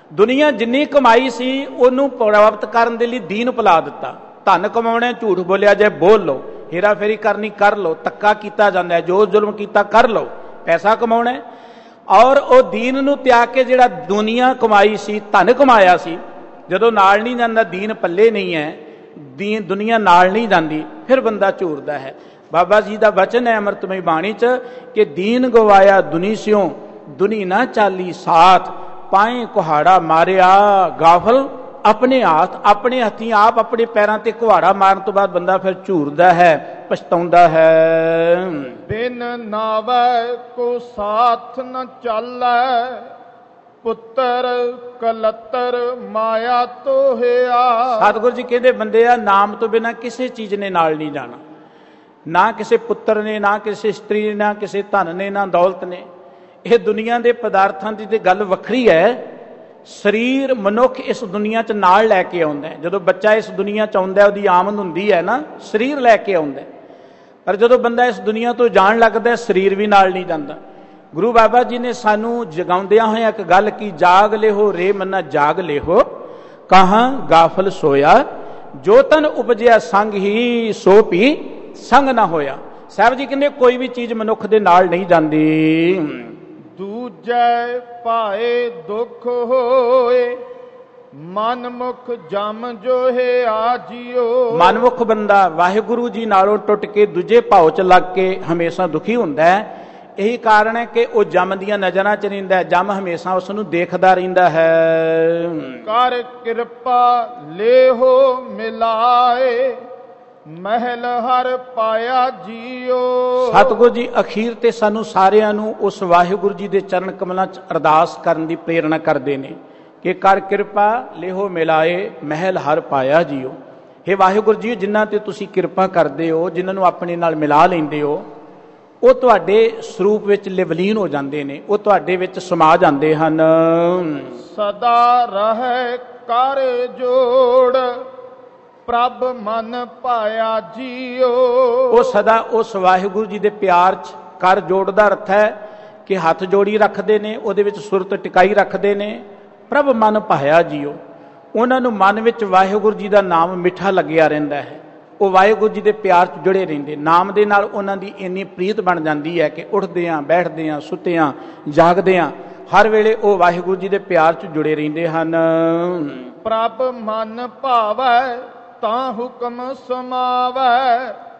ਦੁਨੀਆ ਜਿੰਨੀ ਕਮਾਈ ਸੀ ਉਹਨੂੰ ਪ੍ਰਾਪਤ ਕਰਨ ਦੇ ਲਈ ਦੀਨ ਭੁਲਾ ਦਿੱਤਾ। ਧਨ ਕਮਾਉਣਾ, ਝੂਠ ਬੋਲਿਆ ਜੇ ਬੋਲ ਲਓ, ਹੇਰਾ ਫੇਰੀ ਕਰਨੀ ਕਰ ਲਓ, ਧੱਕਾ ਕੀਤਾ ਜਾਂਦਾ, ਜੋ ਜ਼ੁਲਮ ਕੀਤਾ ਕਰ ਲਓ, ਪੈਸਾ ਕਮਾਉਣਾ। ਔਰ ਉਹ ਦੀਨ ਨੂੰ ਤਿਆਗ ਕੇ ਜਿਹੜਾ ਦੁਨੀਆ ਕਮਾਈ ਸੀ, ਧਨ ਕਮਾਇਆ ਸੀ, ਜਦੋਂ ਨਾਲ ਨਹੀਂ ਜਾਂਦਾ, ਦੀਨ ਪੱਲੇ ਨਹੀਂ ਹੈ, ਦੀਨ ਦੁਨੀਆ ਨਾਲ ਨਹੀਂ ਜਾਂਦੀ, ਫਿਰ ਬੰਦਾ ਝੂਰਦਾ ਹੈ। ਬਾਬਾ ਜੀ ਦਾ ਵਚਨ ਹੈ ਅੰਮ੍ਰਿਤਮਈ ਬਾਣੀ 'ਚ ਕਿ ਦੀਨ ਗਵਾਇਆ ਦੁਨੀ ਸਿਓ, ਦੁਨੀ ਨਾ ਚਾਲੀ ਸਾਥ, ਪਾਏ ਕੁਹਾੜਾ ਮਾਰਿਆ ਗਾਫਲ ਆਪਣੇ ਹੱਥ। ਆਪਣੇ ਹੱਥੀਂ ਆਪ ਆਪਣੇ ਪੈਰਾਂ ਤੇ ਕੁਹਾੜਾ ਮਾਰਨ ਤੋਂ ਬਾਅਦ ਬੰਦਾ ਫਿਰ ਝੂਰਦਾ ਹੈ, ਪਛਤਾਉਂਦਾ ਹੈ। ਬਿਨ ਨਾਵੈ ਕੋ ਸਾਥ ਨ ਚਾਲੈ, ਪੁੱਤਰ ਕਲੱਤਰ ਮਾਇਆ ਤੋਹਿਆ। ਸਤਿਗੁਰੂ ਜੀ ਕਹਿੰਦੇ ਬੰਦੇ ਆ ਨਾਮ ਤੋਂ ਬਿਨਾਂ ਕਿਸੇ ਚੀਜ਼ ਨੇ ਨਾਲ ਨਹੀਂ ਜਾਣਾ, ਨਾ ਕਿਸੇ ਪੁੱਤਰ ਨੇ, ਨਾ ਕਿਸੇ ਇਸਤਰੀ ਨੇ, ਨਾ ਕਿਸੇ ਧਨ ਨੇ, ਨਾ ਦੌਲਤ ਨੇ। ਇਹ ਦੁਨੀਆ ਦੇ ਪਦਾਰਥਾਂ ਦੀ ਤੇ ਗੱਲ ਵੱਖਰੀ ਹੈ। ਸਰੀਰ ਮਨੁੱਖ ਇਸ ਦੁਨੀਆ 'ਚ ਨਾਲ ਲੈ ਕੇ ਆਉਂਦਾ ਹੈ। ਜਦੋਂ ਬੱਚਾ ਇਸ ਦੁਨੀਆ 'ਚ ਆਉਂਦਾ, ਉਹਦੀ ਆਮਦ ਹੁੰਦੀ ਹੈ ਨਾ, ਸਰੀਰ ਲੈ ਕੇ ਆਉਂਦਾ। ਪਰ ਜਦੋਂ ਬੰਦਾ ਇਸ ਦੁਨੀਆ ਤੋਂ ਜਾਣ ਲੱਗਦਾ, ਸਰੀਰ ਵੀ ਨਾਲ ਨਹੀਂ ਜਾਂਦਾ। ਗੁਰੂ ਬਾਬਾ ਜੀ ਨੇ ਸਾਨੂੰ ਜਗਾਉਂਦਿਆਂ ਹੋਇਆ ਇੱਕ ਗੱਲ ਕੀ, ਜਾਗ ਲਿਹੋ ਰੇ ਮਨਾ ਜਾਗ ਲਿਹੋ, ਕਹਾਂ ਗਾਫਲ ਸੋਇਆ, ਜੋ ਤਨ ਉਪਜਿਆ ਸੰਗ ਹੀ ਸੋ ਭੀ ਸੰਗ ਨਾ ਹੋਇਆ। ਸਾਹਿਬ ਜੀ ਕਹਿੰਦੇ ਕੋਈ ਵੀ ਚੀਜ਼ ਮਨੁੱਖ ਦੇ ਨਾਲ ਨਹੀਂ ਜਾਂਦੀ। ਦੂਜੈ ਭਾਏ ਦੁੱਖ ਹੋਏ, ਮਨਮੁਖ ਜਮ ਜੋਹੇ ਆ ਜਿਓ। ਮਨਮੁਖ ਬੰਦਾ ਵਾਹਿਗੁਰੂ ਜੀ ਨਾਲੋਂ ਟੁੱਟ ਕੇ ਦੂਜੇ ਭਾਉ 'ਚ ਲੱਗ ਕੇ ਹਮੇਸ਼ਾ ਦੁਖੀ ਹੁੰਦਾ ਹੈ। ਇਹੀ ਕਾਰਨ ਹੈ ਕਿ ਉਹ ਜਮ ਦੀਆਂ ਨਜ਼ਰਾਂ 'ਚ ਰਹਿੰਦਾ ਹੈ, ਜਮ ਹਮੇਸ਼ਾ ਉਸ ਨੂੰ ਦੇਖਦਾ ਰਹਿੰਦਾ ਹੈ। ਕਰ ਕਿਰਪਾ ਲੇਹੋ ਮਿਲਾਏ, ਮਹਿਲ ਹਰ ਪਾਇਆ ਜੀਓ। ਸਤਿਗੁਰੂ ਜੀ ਅਖੀਰ ਤੇ ਸਾਨੂੰ ਸਾਰਿਆਂ ਨੂੰ ਉਸ ਵਾਹਿਗੁਰੂ ਜੀ ਦੇ ਚਰਨ ਕਮਲਾਂ 'ਚ ਅਰਦਾਸ ਕਰਨ ਦੀ ਪ੍ਰੇਰਣਾ ਕਰਦੇ ਨੇ ਕਿ ਕਰ ਕਿਰਪਾ ਲੇਹੋ ਮਿਲਾਏ, ਮਹਿਲ ਹਰ ਪਾਇਆ ਜੀਓ। ਹੇ ਵਾਹਿਗੁਰੂ ਜੀ, ਜਿਨ੍ਹਾਂ ਤੇ ਤੁਸੀਂ ਕਿਰਪਾ ਕਰਦੇ ਹੋ, ਜਿਨ੍ਹਾਂ ਨੂੰ ਆਪਣੇ ਨਾਲ ਮਿਲਾ ਲੈਂਦੇ ਹੋ, ਉਹ ਤੁਹਾਡੇ ਸਰੂਪ ਵਿੱਚ ਲਿਵਲੀਨ ਹੋ ਜਾਂਦੇ ਨੇ, ਉਹ ਤੁਹਾਡੇ ਵਿੱਚ ਸਮਾ ਜਾਂਦੇ ਹਨ। ਸਦਾ ਰਹਿ ਕਰ ਜੋੜ, ਪ੍ਰਭ ਮਨ ਪਾਇਆ ਜੀਓ। ਉਹ ਸਦਾ ਉਸ ਵਾਹਿਗੁਰੂ ਜੀ ਦੇ ਪਿਆਰ 'ਚ ਕਰ ਜੋੜ ਦਾ ਅਰਥ ਹੈ ਕਿ ਹੱਥ ਜੋੜੀ ਰੱਖਦੇ ਨੇ, ਉਹਦੇ ਵਿੱਚ ਸੁਰਤ ਟਿਕਾਈ ਰੱਖਦੇ ਨੇ। ਪ੍ਰਭ ਮਨ ਪਾਇਆ ਜੀਓ, ਉਹਨਾਂ ਨੂੰ ਮਨ ਵਿੱਚ ਵਾਹਿਗੁਰੂ ਜੀ ਦਾ ਨਾਮ ਮਿੱਠਾ ਲੱਗਿਆ ਰਹਿੰਦਾ ਹੈ। ਉਹ ਵਾਹਿਗੁਰੂ ਜੀ ਦੇ ਪਿਆਰ 'ਚ ਜੁੜੇ ਰਹਿੰਦੇ। ਨਾਮ ਦੇ ਨਾਲ ਉਹਨਾਂ ਦੀ ਇੰਨੀ ਪ੍ਰੀਤ ਬਣ ਜਾਂਦੀ ਹੈ ਕਿ ਉੱਠਦਿਆਂ ਬੈਠਦਿਆਂ ਸੁੱਤਿਆਂ ਜਾਗਦਿਆਂ ਹਰ ਵੇਲੇ ਉਹ ਵਾਹਿਗੁਰੂ ਜੀ ਦੇ ਪਿਆਰ 'ਚ ਜੁੜੇ ਰਹਿੰਦੇ ਹਨ। ਪ੍ਰਭ ਮਨ ਭਾਵੈ ਤਾਂ ਹੁਕਮ ਸਮਾਵੈ,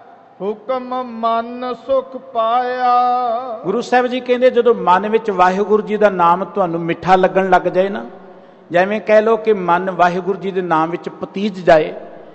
ਹੁਕਮ ਮਨ ਸੁਖ ਪਾਇਆ। ਗੁਰੂ ਸਾਹਿਬ ਜੀ ਕਹਿੰਦੇ ਜਦੋਂ ਮਨ ਵਿੱਚ ਵਾਹਿਗੁਰੂ ਜੀ ਦਾ ਨਾਮ ਤੁਹਾਨੂੰ ਮਿੱਠਾ ਲੱਗਣ ਲੱਗ ਜਾਏ ਨਾ, ਜਿਵੇਂ ਕਹਿ ਲਓ ਕਿ ਮਨ ਵਾਹਿਗੁਰੂ ਜੀ ਦੇ ਨਾਮ ਵਿੱਚ ਪਤੀਜ ਜਾਏ,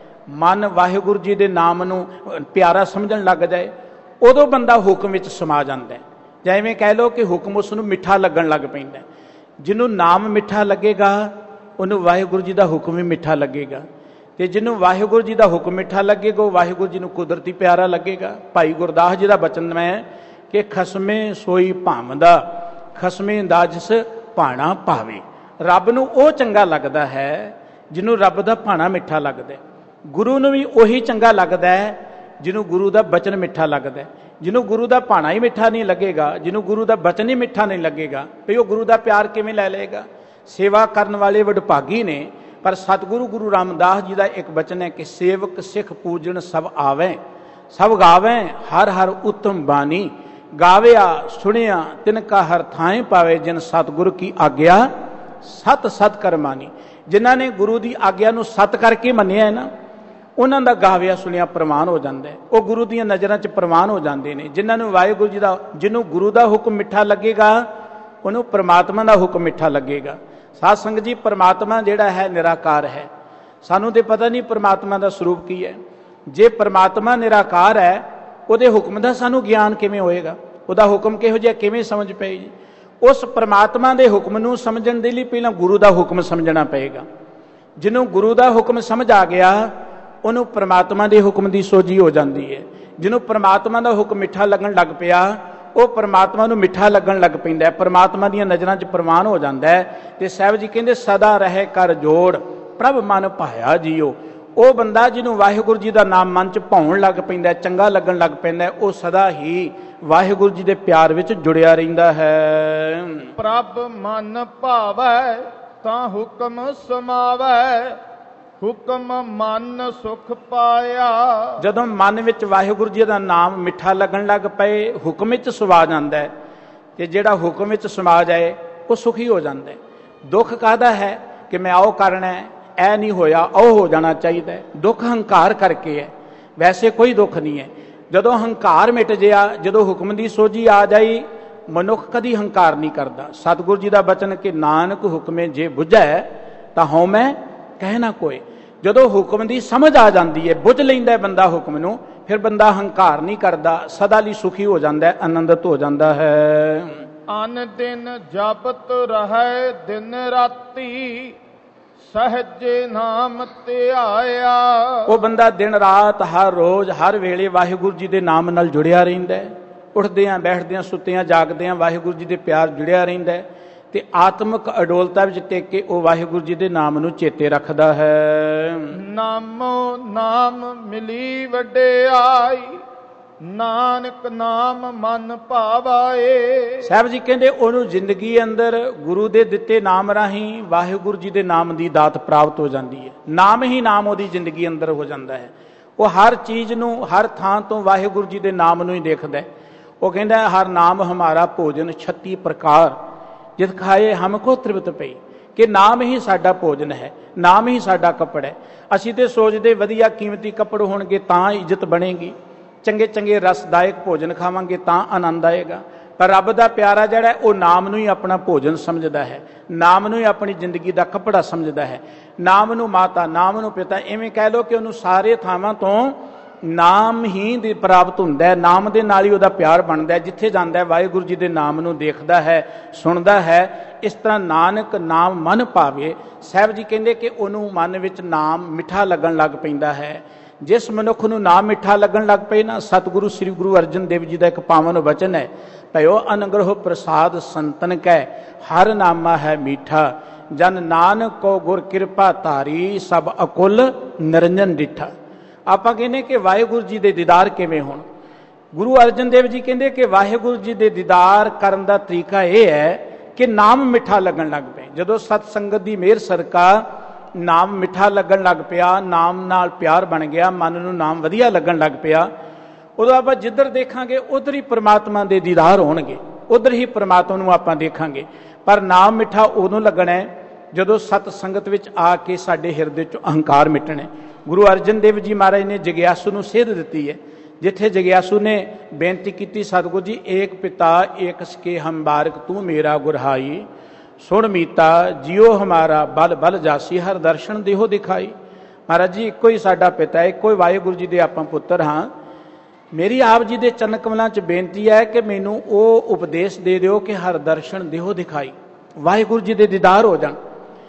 ਮਨ ਵਾਹਿਗੁਰੂ ਜੀ ਦੇ ਨਾਮ ਨੂੰ ਪਿਆਰਾ ਸਮਝਣ ਲੱਗ ਜਾਏ, ਉਦੋਂ ਬੰਦਾ ਹੁਕਮ ਵਿੱਚ ਸਮਾ ਜਾਂਦਾ ਹੈ। ਜਿਵੇਂ ਕਹਿ ਲਓ ਕਿ ਹੁਕਮ ਉਸ ਨੂੰ ਮਿੱਠਾ ਲੱਗਣ ਲੱਗ ਪੈਂਦਾ। ਜਿਹਨੂੰ ਨਾਮ ਮਿੱਠਾ ਲੱਗੇਗਾ ਉਹਨੂੰ ਵਾਹਿਗੁਰੂ ਜੀ ਦਾ ਹੁਕਮ ਵੀ ਮਿੱਠਾ ਲੱਗੇਗਾ, ਤੇ ਜਿਹਨੂੰ ਵਾਹਿਗੁਰੂ ਜੀ ਦਾ ਹੁਕਮ ਮਿੱਠਾ ਲੱਗੇਗਾ ਉਹ ਵਾਹਿਗੁਰੂ ਜੀ ਨੂੰ ਕੁਦਰਤੀ ਪਿਆਰਾ ਲੱਗੇਗਾ। ਭਾਈ ਗੁਰਦਾਸ ਜੀ ਦਾ ਬਚਨ ਹੈ ਕਿ ਖਸਮੇ ਸੋਈ ਭਾਵਦਾ, ਖਸਮੇ ਦਾ ਜਿਸ ਭਾਣਾ ਭਾਵੇ। ਰੱਬ ਨੂੰ ਉਹ ਚੰਗਾ ਲੱਗਦਾ ਹੈ ਜਿਹਨੂੰ ਰੱਬ ਦਾ ਭਾਣਾ ਮਿੱਠਾ ਲੱਗਦਾ। ਗੁਰੂ ਨੂੰ ਵੀ ਉਹੀ ਚੰਗਾ ਲੱਗਦਾ ਹੈ ਜਿਹਨੂੰ ਗੁਰੂ ਦਾ ਬਚਨ ਮਿੱਠਾ ਲੱਗਦਾ। ਜਿਹਨੂੰ ਗੁਰੂ ਦਾ ਭਾਣਾ ਹੀ ਮਿੱਠਾ ਨਹੀਂ ਲੱਗੇਗਾ, ਜਿਹਨੂੰ ਗੁਰੂ ਦਾ ਬਚਨ ਹੀ ਮਿੱਠਾ ਨਹੀਂ ਲੱਗੇਗਾ, ਵੀ ਉਹ ਗੁਰੂ ਦਾ ਪਿਆਰ ਕਿਵੇਂ ਲੈ ਲਏਗਾ। ਸੇਵਾ ਕਰਨ ਵਾਲੇ ਵਡਭਾਗੀ ਨੇ, ਪਰ ਸਤਿਗੁਰੂ ਗੁਰੂ ਰਾਮਦਾਸ ਜੀ ਦਾ ਇੱਕ ਬਚਨ ਹੈ ਕਿ ਸੇਵਕ ਸਿੱਖ ਪੂਜਣ ਸਭ ਆਵੇ, ਸਭ ਗਾਵੇ ਹਰ ਹਰ ਉਤਮ ਬਾਣੀ, ਗਾਵਿਆ ਸੁਣਿਆ ਤਿਨ ਕਾ ਹਰ ਥਾਂ ਪਾਵੇ, ਜਿਨ ਸਤਿਗੁਰੂ ਕੀ ਆਗਿਆ ਸਤ ਸਤ ਕਰਮਾਨੀ। ਜਿਨ੍ਹਾਂ ਨੇ ਗੁਰੂ ਦੀ ਆਗਿਆ ਨੂੰ ਸਤ ਕਰਕੇ ਮੰਨਿਆ ਹੈ ਨਾ, ਉਹਨਾਂ ਦਾ ਗਾਵਿਆ ਸੁਣਿਆ ਪ੍ਰਮਾਣ ਹੋ ਜਾਂਦਾ ਹੈ, ਉਹ ਗੁਰੂ ਦੀਆਂ ਨਜ਼ਰਾਂ 'ਚ ਪ੍ਰਮਾਣ ਹੋ ਜਾਂਦੇ ਨੇ। ਜਿਨ੍ਹਾਂ ਨੂੰ ਵਾਹਿਗੁਰੂ ਜੀ ਦਾ, ਜਿਹਨੂੰ ਗੁਰੂ ਦਾ ਹੁਕਮ ਮਿੱਠਾ ਲੱਗੇਗਾ ਉਹਨੂੰ ਪ੍ਰਮਾਤਮਾ ਦਾ ਹੁਕਮ ਮਿੱਠਾ ਲੱਗੇਗਾ। ਸਾਧ ਸੰਗਤ ਜੀ, ਪ੍ਰਮਾਤਮਾ ਜਿਹੜਾ ਹੈ ਨਿਰਾਕਾਰ ਹੈ। ਸਾਨੂੰ ਤੇ ਪਤਾ ਨਹੀਂ ਪ੍ਰਮਾਤਮਾ ਦਾ ਸਰੂਪ ਕੀ ਹੈ। ਜੇ ਪ੍ਰਮਾਤਮਾ ਨਿਰਾਕਾਰ ਹੈ, ਉਹਦੇ ਹੁਕਮ ਦਾ ਸਾਨੂੰ ਗਿਆਨ ਕਿਵੇਂ ਹੋਏਗਾ? ਉਹਦਾ ਹੁਕਮ ਕਿਹੋ ਜਿਹਾ, ਕਿਵੇਂ ਸਮਝ ਪਏਗੀ? ਉਸ ਪ੍ਰਮਾਤਮਾ ਦੇ ਹੁਕਮ ਨੂੰ ਸਮਝਣ ਦੇ ਲਈ ਪਹਿਲਾਂ ਗੁਰੂ ਦਾ ਹੁਕਮ ਸਮਝਣਾ ਪਏਗਾ। ਜਿਹਨੂੰ ਗੁਰੂ ਦਾ ਹੁਕਮ ਸਮਝ ਆ ਗਿਆ ਉਹਨੂੰ ਪ੍ਰਮਾਤਮਾ ਦੇ ਹੁਕਮ ਦੀ ਸੋਝੀ ਹੋ ਜਾਂਦੀ ਹੈ। ਜਿਹਨੂੰ ਪ੍ਰਮਾਤਮਾ ਦਾ ਹੁਕਮ ਮਿੱਠਾ ਲੱਗਣ ਲੱਗ ਪਿਆ ਉਹ ਪ੍ਰਮਾਤਮਾ ਨੂੰ ਮਿੱਠਾ ਲੱਗਣ ਲੱਗ ਪੈਂਦਾ ਹੈ, ਪ੍ਰਮਾਤਮਾ ਦੀਆਂ ਨਜ਼ਰਾਂ 'ਚ ਪ੍ਰਵਾਨ ਹੋ ਜਾਂਦਾ ਹੈ। ਤੇ ਸਾਹਿਬ ਜੀ ਕਹਿੰਦੇ ਸਦਾ ਰਹੇ ਕਰ ਜੋੜ, ਪ੍ਰਭ ਮਨ ਭਾਇਆ ਜੀਓ। ਉਹ ਬੰਦਾ ਜਿਹਨੂੰ ਵਾਹਿਗੁਰੂ ਜੀ ਦਾ ਨਾਮ ਮਨ 'ਚ ਭਾਉਣ ਲੱਗ ਪੈਂਦਾ, ਚੰਗਾ ਲੱਗਣ ਲੱਗ ਪੈਂਦਾ, ਉਹ ਸਦਾ ਹੀ ਵਾਹਿਗੁਰੂ ਜੀ ਦੇ ਪਿਆਰ ਵਿੱਚ ਜੁੜਿਆ ਰਹਿੰਦਾ ਹੈ। ਪ੍ਰਭ ਮਨ ਭਾਵੈ ਤਾਂ ਹੁਕਮ ਸਮਾਵੈ, ਹੁਕਮ ਮਨ ਸੁਖ ਪਾਇਆ। ਜਦੋਂ ਮਨ ਵਿੱਚ ਵਾਹਿਗੁਰੂ ਜੀ ਦਾ ਨਾਮ ਮਿੱਠਾ ਲੱਗਣ ਲੱਗ ਪਏ, ਹੁਕਮ ਵਿੱਚ ਸਮਾ ਜਾਂਦਾ ਹੈ, ਤੇ ਜਿਹੜਾ ਹੁਕਮ ਵਿੱਚ ਸਮਾ ਜਾਏ ਉਹ ਸੁਖੀ ਹੋ ਜਾਂਦਾ ਹੈ। ਦੁੱਖ ਕਾਹਦਾ ਹੈ ਕਿ ਮੈਂ ਉਹ ਕਰਨਾ, ਇਹ ਨਹੀਂ ਹੋਇਆ, ਉਹ ਹੋ ਜਾਣਾ ਚਾਹੀਦਾ। ਦੁੱਖ ਹੰਕਾਰ ਕਰਕੇ ਹੈ, ਵੈਸੇ ਕੋਈ ਦੁੱਖ ਨਹੀਂ ਹੈ। ਜਦੋਂ ਹੰਕਾਰ ਮਿਟ ਗਿਆ, ਜਦੋਂ ਹੁਕਮ ਦੀ ਸੋਝੀ ਆ ਜਾਈ, ਮਨੁੱਖ ਕਦੀ ਹੰਕਾਰ ਨਹੀਂ ਕਰਦਾ। ਸਤਿਗੁਰੂ ਜੀ ਦਾ ਬਚਨ ਕਿ ਨਾਨਕ ਹੁਕਮੇ ਜੇ ਬੁਝੈ ਤਾਂ ਹਉਮੈ ਕਹਿ ਨਾ ਕੋਇ। ਜਦੋਂ ਹੁਕਮ ਦੀ ਸਮਝ ਆ ਜਾਂਦੀ ਹੈ, ਬੁਝ ਲੈਂਦਾ ਬੰਦਾ ਹੁਕਮ ਨੂੰ, ਫਿਰ ਬੰਦਾ ਹੰਕਾਰ ਨਹੀਂ ਕਰਦਾ, ਸਦਾ ਲਈ ਸੁਖੀ ਹੋ ਜਾਂਦਾ, ਆਨੰਦਿਤ ਹੋ ਜਾਂਦਾ ਹੈ। ਅਨ ਦਿਨ ਜਪਤ ਰਹੈ ਦਿਨ ਰਾਤੀ, ਸਹਜੇ ਨਾਮ ਧਿਆਇਆ। ਉਹ ਬੰਦਾ ਦਿਨ ਰਾਤ ਹਰ ਰੋਜ਼ ਹਰ ਵੇਲੇ ਵਾਹਿਗੁਰੂ ਜੀ ਦੇ ਨਾਮ ਨਾਲ ਜੁੜਿਆ ਰਹਿੰਦਾ ਹੈ। ਉੱਠਦਿਆਂ ਬੈਠਦਿਆਂ ਸੁੱਤਿਆਂ ਜਾਗਦਿਆਂ ਵਾਹਿਗੁਰੂ ਜੀ ਦੇ ਪਿਆਰ ਜੁੜਿਆ ਰਹਿੰਦਾ ਹੈ, ਤੇ ਆਤਮਿਕ ਅਡੋਲਤਾ ਵਿੱਚ ਟਿਕ ਕੇ ਉਹ ਵਾਹਿਗੁਰੂ ਜੀ ਦੇ ਨਾਮ ਨੂੰ ਚੇਤੇ ਰੱਖਦਾ ਹੈ। ਨਾਮੋ ਨਾਮ ਮਿਲੀ ਵਡਿਆਈ, ਨਾਨਕ ਨਾਮ ਮਨ ਭਾਵਾਏ। ਸਾਹਿਬ ਜੀ ਕਹਿੰਦੇ ਉਹਨੂੰ ਜ਼ਿੰਦਗੀ ਅੰਦਰ ਗੁਰੂ ਦੇ ਦਿੱਤੇ ਨਾਮ ਰਾਹੀਂ ਵਾਹਿਗੁਰੂ ਜੀ ਦੇ ਨਾਮ ਦੀ ਦਾਤ ਪ੍ਰਾਪਤ ਹੋ ਜਾਂਦੀ ਹੈ। ਨਾਮ ਹੀ ਨਾਮ ਉਹਦੀ ਜ਼ਿੰਦਗੀ ਅੰਦਰ ਹੋ ਜਾਂਦਾ ਹੈ। ਉਹ ਹਰ ਚੀਜ਼ ਨੂੰ, ਹਰ ਥਾਂ ਤੋਂ ਵਾਹਿਗੁਰੂ ਜੀ ਦੇ ਨਾਮ ਨੂੰ ਹੀ ਦੇਖਦਾ ਹੈ। ਉਹ ਕਹਿੰਦਾ ਹਰ ਨਾਮ ਹਮਾਰਾ ਭੋਜਨ ਛੱਤੀ ਪ੍ਰਕਾਰ, ਜਿਤ ਖਾਏ ਹਮਕੋ ਤ੍ਰਿਪਤ ਪਈ। ਕਿ ਨਾਮ ਹੀ ਸਾਡਾ ਭੋਜਨ ਹੈ, ਨਾਮ ਹੀ ਸਾਡਾ ਕੱਪੜ ਹੈ। ਅਸੀਂ ਤੇ ਸੋਚਦੇ ਵਧੀਆ ਕੀਮਤੀ ਕੱਪੜ ਹੋਣਗੇ ਤਾਂ ਇੱਜ਼ਤ ਬਣੇਗੀ, ਚੰਗੇ ਚੰਗੇ ਰਸਦਾਇਕ ਭੋਜਨ ਖਾਵਾਂਗੇ ਤਾਂ ਆਨੰਦ ਆਏਗਾ। ਪਰ ਰੱਬ ਦਾ ਪਿਆਰਾ ਜਿਹੜਾ ਉਹ ਨਾਮ ਨੂੰ ਹੀ ਆਪਣਾ ਭੋਜਨ ਸਮਝਦਾ ਹੈ, ਨਾਮ ਨੂੰ ਹੀ ਆਪਣੀ ਜ਼ਿੰਦਗੀ ਦਾ ਕੱਪੜਾ ਸਮਝਦਾ ਹੈ। ਨਾਮ ਨੂੰ ਮਾਤਾ, ਨਾਮ ਨੂੰ ਪਿਤਾ, ਇਵੇਂ ਕਹਿ ਲਓ ਕਿ ਉਹਨੂੰ ਸਾਰੇ ਥਾਵਾਂ ਤੋਂ ਨਾਮ ਹੀ ਦੇ ਪ੍ਰਾਪਤ ਹੁੰਦਾ ਹੈ। ਨਾਮ ਦੇ ਨਾਲ ਹੀ ਉਹਦਾ ਪਿਆਰ ਬਣਦਾ ਹੈ। ਜਿੱਥੇ ਜਾਂਦਾ ਹੈ ਵਾਹਿਗੁਰੂ ਜੀ ਦੇ ਨਾਮ ਨੂੰ ਦੇਖਦਾ ਹੈ, ਸੁਣਦਾ ਹੈ। ਇਸ ਤਰ੍ਹਾਂ ਨਾਨਕ ਨਾਮ ਮਨ ਭਾਵੇ। ਸਾਹਿਬ ਜੀ ਕਹਿੰਦੇ ਕਿ ਉਹਨੂੰ ਮਨ ਵਿੱਚ ਨਾਮ ਮਿੱਠਾ ਲੱਗਣ ਲੱਗ ਪੈਂਦਾ ਹੈ। ਜਿਸ ਮਨੁੱਖ ਨੂੰ ਨਾਮ ਮਿੱਠਾ ਲੱਗਣ ਲੱਗ ਪਏ ਨਾ, ਸਤਿਗੁਰੂ ਸ੍ਰੀ ਗੁਰੂ ਅਰਜਨ ਦੇਵ ਜੀ ਦਾ ਇੱਕ ਪਾਵਨ ਵਚਨ ਹੈ, ਭਇਓ ਅਨਗ੍ਰਹ ਪ੍ਰਸਾਦ ਸੰਤਨ ਕੈ, ਹਰ ਨਾਮਾ ਹੈ ਮੀਠਾ, ਜਨ ਨਾਨਕ ਕੋ ਗੁਰ ਕਿਰਪਾ ਧਾਰੀ, ਸਭ ਅਕੁਲ ਨਿਰੰਜਨ ਡਿਠਾ। ਆਪਾਂ ਕਹਿੰਦੇ ਕਿ ਵਾਹਿਗੁਰੂ ਜੀ ਦੇ ਦੀਦਾਰ ਕਿਵੇਂ ਹੋਣ। ਗੁਰੂ ਅਰਜਨ ਦੇਵ ਜੀ ਕਹਿੰਦੇ ਕਿ ਵਾਹਿਗੁਰੂ ਜੀ ਦੇ ਦੀਦਾਰ ਕਰਨ ਦਾ ਤਰੀਕਾ ਇਹ ਹੈ ਕਿ ਨਾਮ ਮਿੱਠਾ ਲੱਗਣ ਲੱਗ ਪਏ। ਜਦੋਂ ਸਤ ਸੰਗਤ ਦੀ ਮਿਹਰ ਸਰਕਾ ਨਾਮ ਮਿੱਠਾ ਲੱਗਣ ਲੱਗ ਪਿਆ, ਨਾਮ ਨਾਲ ਪਿਆਰ ਬਣ ਗਿਆ, ਮਨ ਨੂੰ ਨਾਮ ਵਧੀਆ ਲੱਗਣ ਲੱਗ ਪਿਆ, ਉਦੋਂ ਆਪਾਂ ਜਿੱਧਰ ਦੇਖਾਂਗੇ ਉਧਰ ਹੀ ਪ੍ਰਮਾਤਮਾ ਦੇ ਦੀਦਾਰ ਹੋਣਗੇ, ਉਧਰ ਹੀ ਪ੍ਰਮਾਤਮਾ ਨੂੰ ਆਪਾਂ ਦੇਖਾਂਗੇ। ਪਰ ਨਾਮ ਮਿੱਠਾ ਉਦੋਂ ਲੱਗਣਾ ਹੈ ਜਦੋਂ ਸਤ ਸੰਗਤ ਵਿੱਚ ਆ ਕੇ ਸਾਡੇ ਹਿਰਦੇ 'ਚੋਂ ਅਹੰਕਾਰ ਮਿਟਣਾ। ਗੁਰੂ ਅਰਜਨ ਦੇਵ ਜੀ ਮਹਾਰਾਜ ਨੇ ਜਗਿਆਸੂ ਨੂੰ ਸੇਧ ਦਿੱਤੀ ਹੈ, ਜਿੱਥੇ ਜਗਿਆਸੂ ਨੇ ਬੇਨਤੀ ਕੀਤੀ, ਸਤਿਗੁਰੂ ਜੀ ਏਕ ਪਿਤਾ ਏਕ ਸਕੇ ਹਮ ਬਾਰਕ ਤੂੰ ਮੇਰਾ ਗੁਰਹਾਈ, ਸੁਣ ਮੀਤਾ ਜਿਉ ਹਮਾਰਾ ਬਲ ਬਲ ਜਾਸੀ, ਹਰ ਦਰਸ਼ਨ ਦੇਹੋ ਦਿਖਾਈ। ਮਹਾਰਾਜ ਜੀ ਇੱਕੋ ਹੀ ਸਾਡਾ ਪਿਤਾ, ਇੱਕੋ ਹੀ ਵਾਹਿਗੁਰੂ ਜੀ ਦੇ ਆਪਾਂ ਪੁੱਤਰ ਹਾਂ। ਮੇਰੀ ਆਪ ਜੀ ਦੇ ਚਰਨ ਕਮਲਾਂ 'ਚ ਬੇਨਤੀ ਹੈ ਕਿ ਮੈਨੂੰ ਉਹ ਉਪਦੇਸ਼ ਦੇ ਦਿਓ ਕਿ ਹਰ ਦਰਸ਼ਨ ਦੇਹੋ ਦਿਖਾਈ, ਵਾਹਿਗੁਰੂ ਜੀ ਦੇ ਦੀਦਾਰ ਹੋ ਜਾਣ।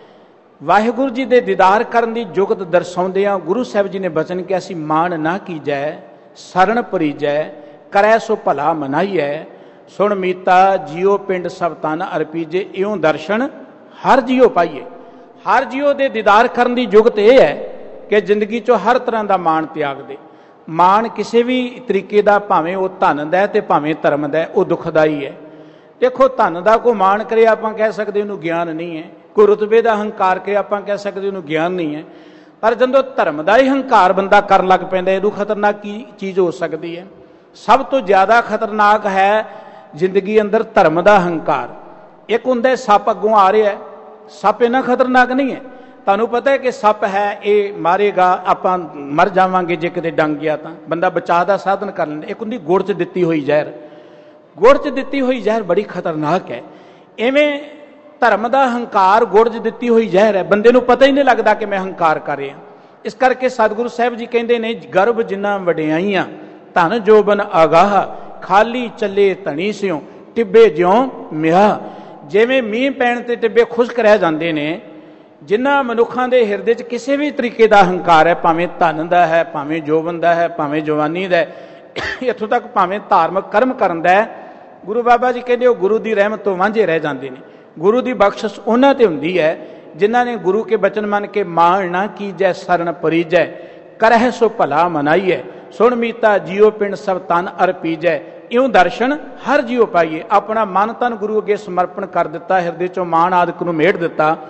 ਵਾਹਿਗੁਰੂ ਜੀ ਦੇ ਦੀਦਾਰ ਕਰਨ ਦੀ ਜੁਗਤ ਦਰਸਾਉਂਦਿਆਂ ਗੁਰੂ ਸਾਹਿਬ ਜੀ ਨੇ ਬਚਨ ਕਿਹਾ ਸੀ, ਮਾਣ ਨਾ ਕੀਜੈ ਸਰਣ ਪਰੀਜੈ, ਕਰੈ ਸੋ ਭਲਾ ਮਨਾਈਐ, ਸੁਣ ਮੀਤਾ ਜਿਉ ਪਿੰਡ ਸਭ ਤਨ ਅਰਪੀਜੇ, ਇਉਂ ਦਰਸ਼ਨ ਹਰ ਜੀਓ ਪਾਈਏ। ਹਰ ਜੀਓ ਦੇ ਦੀਦਾਰ ਕਰਨ ਦੀ ਜੁਗਤ ਇਹ ਹੈ ਕਿ ਜ਼ਿੰਦਗੀ 'ਚੋਂ ਹਰ ਤਰ੍ਹਾਂ ਦਾ ਮਾਣ ਤਿਆਗ ਦੇ। ਮਾਣ ਕਿਸੇ ਵੀ ਤਰੀਕੇ ਦਾ, ਭਾਵੇਂ ਉਹ ਧਨ ਦਾ ਤੇ ਭਾਵੇਂ ਧਰਮ ਦਾ, ਉਹ ਦੁਖਦਾਈ ਹੈ। ਦੇਖੋ ਧਨ ਦਾ ਕੋਈ ਮਾਣ ਕਰੇ ਆਪਾਂ ਕਹਿ ਸਕਦੇ ਉਹਨੂੰ ਗਿਆਨ ਨਹੀਂ ਹੈ, ਕੋਈ ਰੁਤਬੇ ਦਾ ਹੰਕਾਰ ਕਰੇ ਆਪਾਂ ਕਹਿ ਸਕਦੇ ਉਹਨੂੰ ਗਿਆਨ ਨਹੀਂ ਹੈ। ਪਰ ਜਦੋਂ ਧਰਮ ਦਾ ਹੀ ਹੰਕਾਰ ਬੰਦਾ ਕਰਨ ਲੱਗ ਪੈਂਦਾ, ਇਹਦੋਂ ਖਤਰਨਾਕ ਕੀ ਚੀਜ਼ ਹੋ ਸਕਦੀ ਹੈ? ਸਭ ਤੋਂ ਜ਼ਿਆਦਾ ਖਤਰਨਾਕ ਹੈ ਜ਼ਿੰਦਗੀ ਅੰਦਰ ਧਰਮ ਦਾ ਹੰਕਾਰ। ਇੱਕ ਹੁੰਦਾ ਸੱਪ ਅੱਗੋਂ ਆ ਰਿਹਾ, ਸੱਪ ਇੰਨਾ ਖਤਰਨਾਕ ਨਹੀਂ ਹੈ, ਤੁਹਾਨੂੰ ਪਤਾ ਹੈ ਕਿ ਸੱਪ ਹੈ, ਇਹ ਮਾਰੇਗਾ, ਆਪਾਂ ਮਰ ਜਾਵਾਂਗੇ ਜੇ ਕਿਤੇ ਡੰਗ ਗਿਆ ਤਾਂ, ਬੰਦਾ ਬਚਾਅ ਦਾ ਸਾਧਨ ਕਰ ਲੈਂਦਾ। ਇੱਕ ਹੁੰਦੀ ਗੁੜ 'ਚ ਦਿੱਤੀ ਹੋਈ ਜ਼ਹਿਰ, ਗੁੜ 'ਚ ਦਿੱਤੀ ਹੋਈ ਜ਼ਹਿਰ ਬੜੀ ਖਤਰਨਾਕ ਹੈ। ਇਵੇਂ ਧਰਮ ਦਾ ਹੰਕਾਰ ਗੁੜ 'ਚ ਦਿੱਤੀ ਹੋਈ ਜ਼ਹਿਰ ਹੈ, ਬੰਦੇ ਨੂੰ ਪਤਾ ਹੀ ਨਹੀਂ ਲੱਗਦਾ ਕਿ ਮੈਂ ਹੰਕਾਰ ਕਰ ਰਿਹਾ। ਇਸ ਕਰਕੇ ਸਤਿਗੁਰੂ ਸਾਹਿਬ ਜੀ ਕਹਿੰਦੇ ਨੇ, ਗਰਭ ਜਿੰਨਾ ਵਡਿਆਈਆਂ ਧਨ ਜੋਬਨ ਆਗਾਹ, ਖਾਲੀ ਚੱਲੇ ਧਣੀ ਸਿਓ ਟਿੱਬੇ ਜਿਉਂ ਮਿਹਾ। ਜਿਵੇਂ ਮੀਂਹ ਪੈਣ ਤੇ ਟਿੱਬੇ ਖੁਸ਼ਕ ਰਹਿ ਜਾਂਦੇ ਨੇ, ਜਿਨ੍ਹਾਂ ਮਨੁੱਖਾਂ ਦੇ ਹਿਰਦੇ 'ਚ ਕਿਸੇ ਵੀ ਤਰੀਕੇ ਦਾ ਹੰਕਾਰ ਹੈ, ਭਾਵੇਂ ਧਨ ਦਾ ਹੈ, ਭਾਵੇਂ ਜੋਬਨ ਦਾ ਹੈ, ਭਾਵੇਂ ਜਵਾਨੀ ਦਾ ਹੈ, ਇੱਥੋਂ ਤੱਕ ਭਾਵੇਂ ਧਾਰਮਿਕ ਕਰਮ ਕਰਨ ਦਾ ਹੈ, ਗੁਰੂ ਬਾਬਾ ਜੀ ਕਹਿੰਦੇ ਉਹ ਗੁਰੂ ਦੀ ਰਹਿਮਤ ਤੋਂ ਵਾਂਝੇ ਰਹਿ ਜਾਂਦੇ ਨੇ। ਗੁਰੂ ਦੀ ਬਖਸ਼ਿਸ਼ ਉਹਨਾਂ ਤੇ ਹੁੰਦੀ ਹੈ ਜਿਨ੍ਹਾਂ ਨੇ ਗੁਰੂ ਕੇ ਬਚਨ ਮੰਨ ਕੇ ਮਾਣ ਨਾ ਕੀਜੈ ਸਰਣ ਪਰੀਜੈ, ਕਰਹਿ ਸੋ ਭਲਾ ਮਨਾਈਐ, ਸੁਣ ਮੀਤਾ ਜਿਉ ਪਿੰਡ ਸਭ ਤਨ ਅਰਪੀਜੈ, ਇਉਂ ਦਰਸ਼ਨ ਹਰ ਜੀਓ ਪਾਈਏ। ਆਪਣਾ ਮਨ ਤਨ ਗੁਰੂ ਅੱਗੇ ਸਮਰਪਣ ਕਰ ਦਿੱਤਾ, ਹਿਰਦੇ ਚੋਂ ਮਾਣ ਆਦਿਕ ਨੂੰ ਮੇੜ ਦਿੱਤਾ,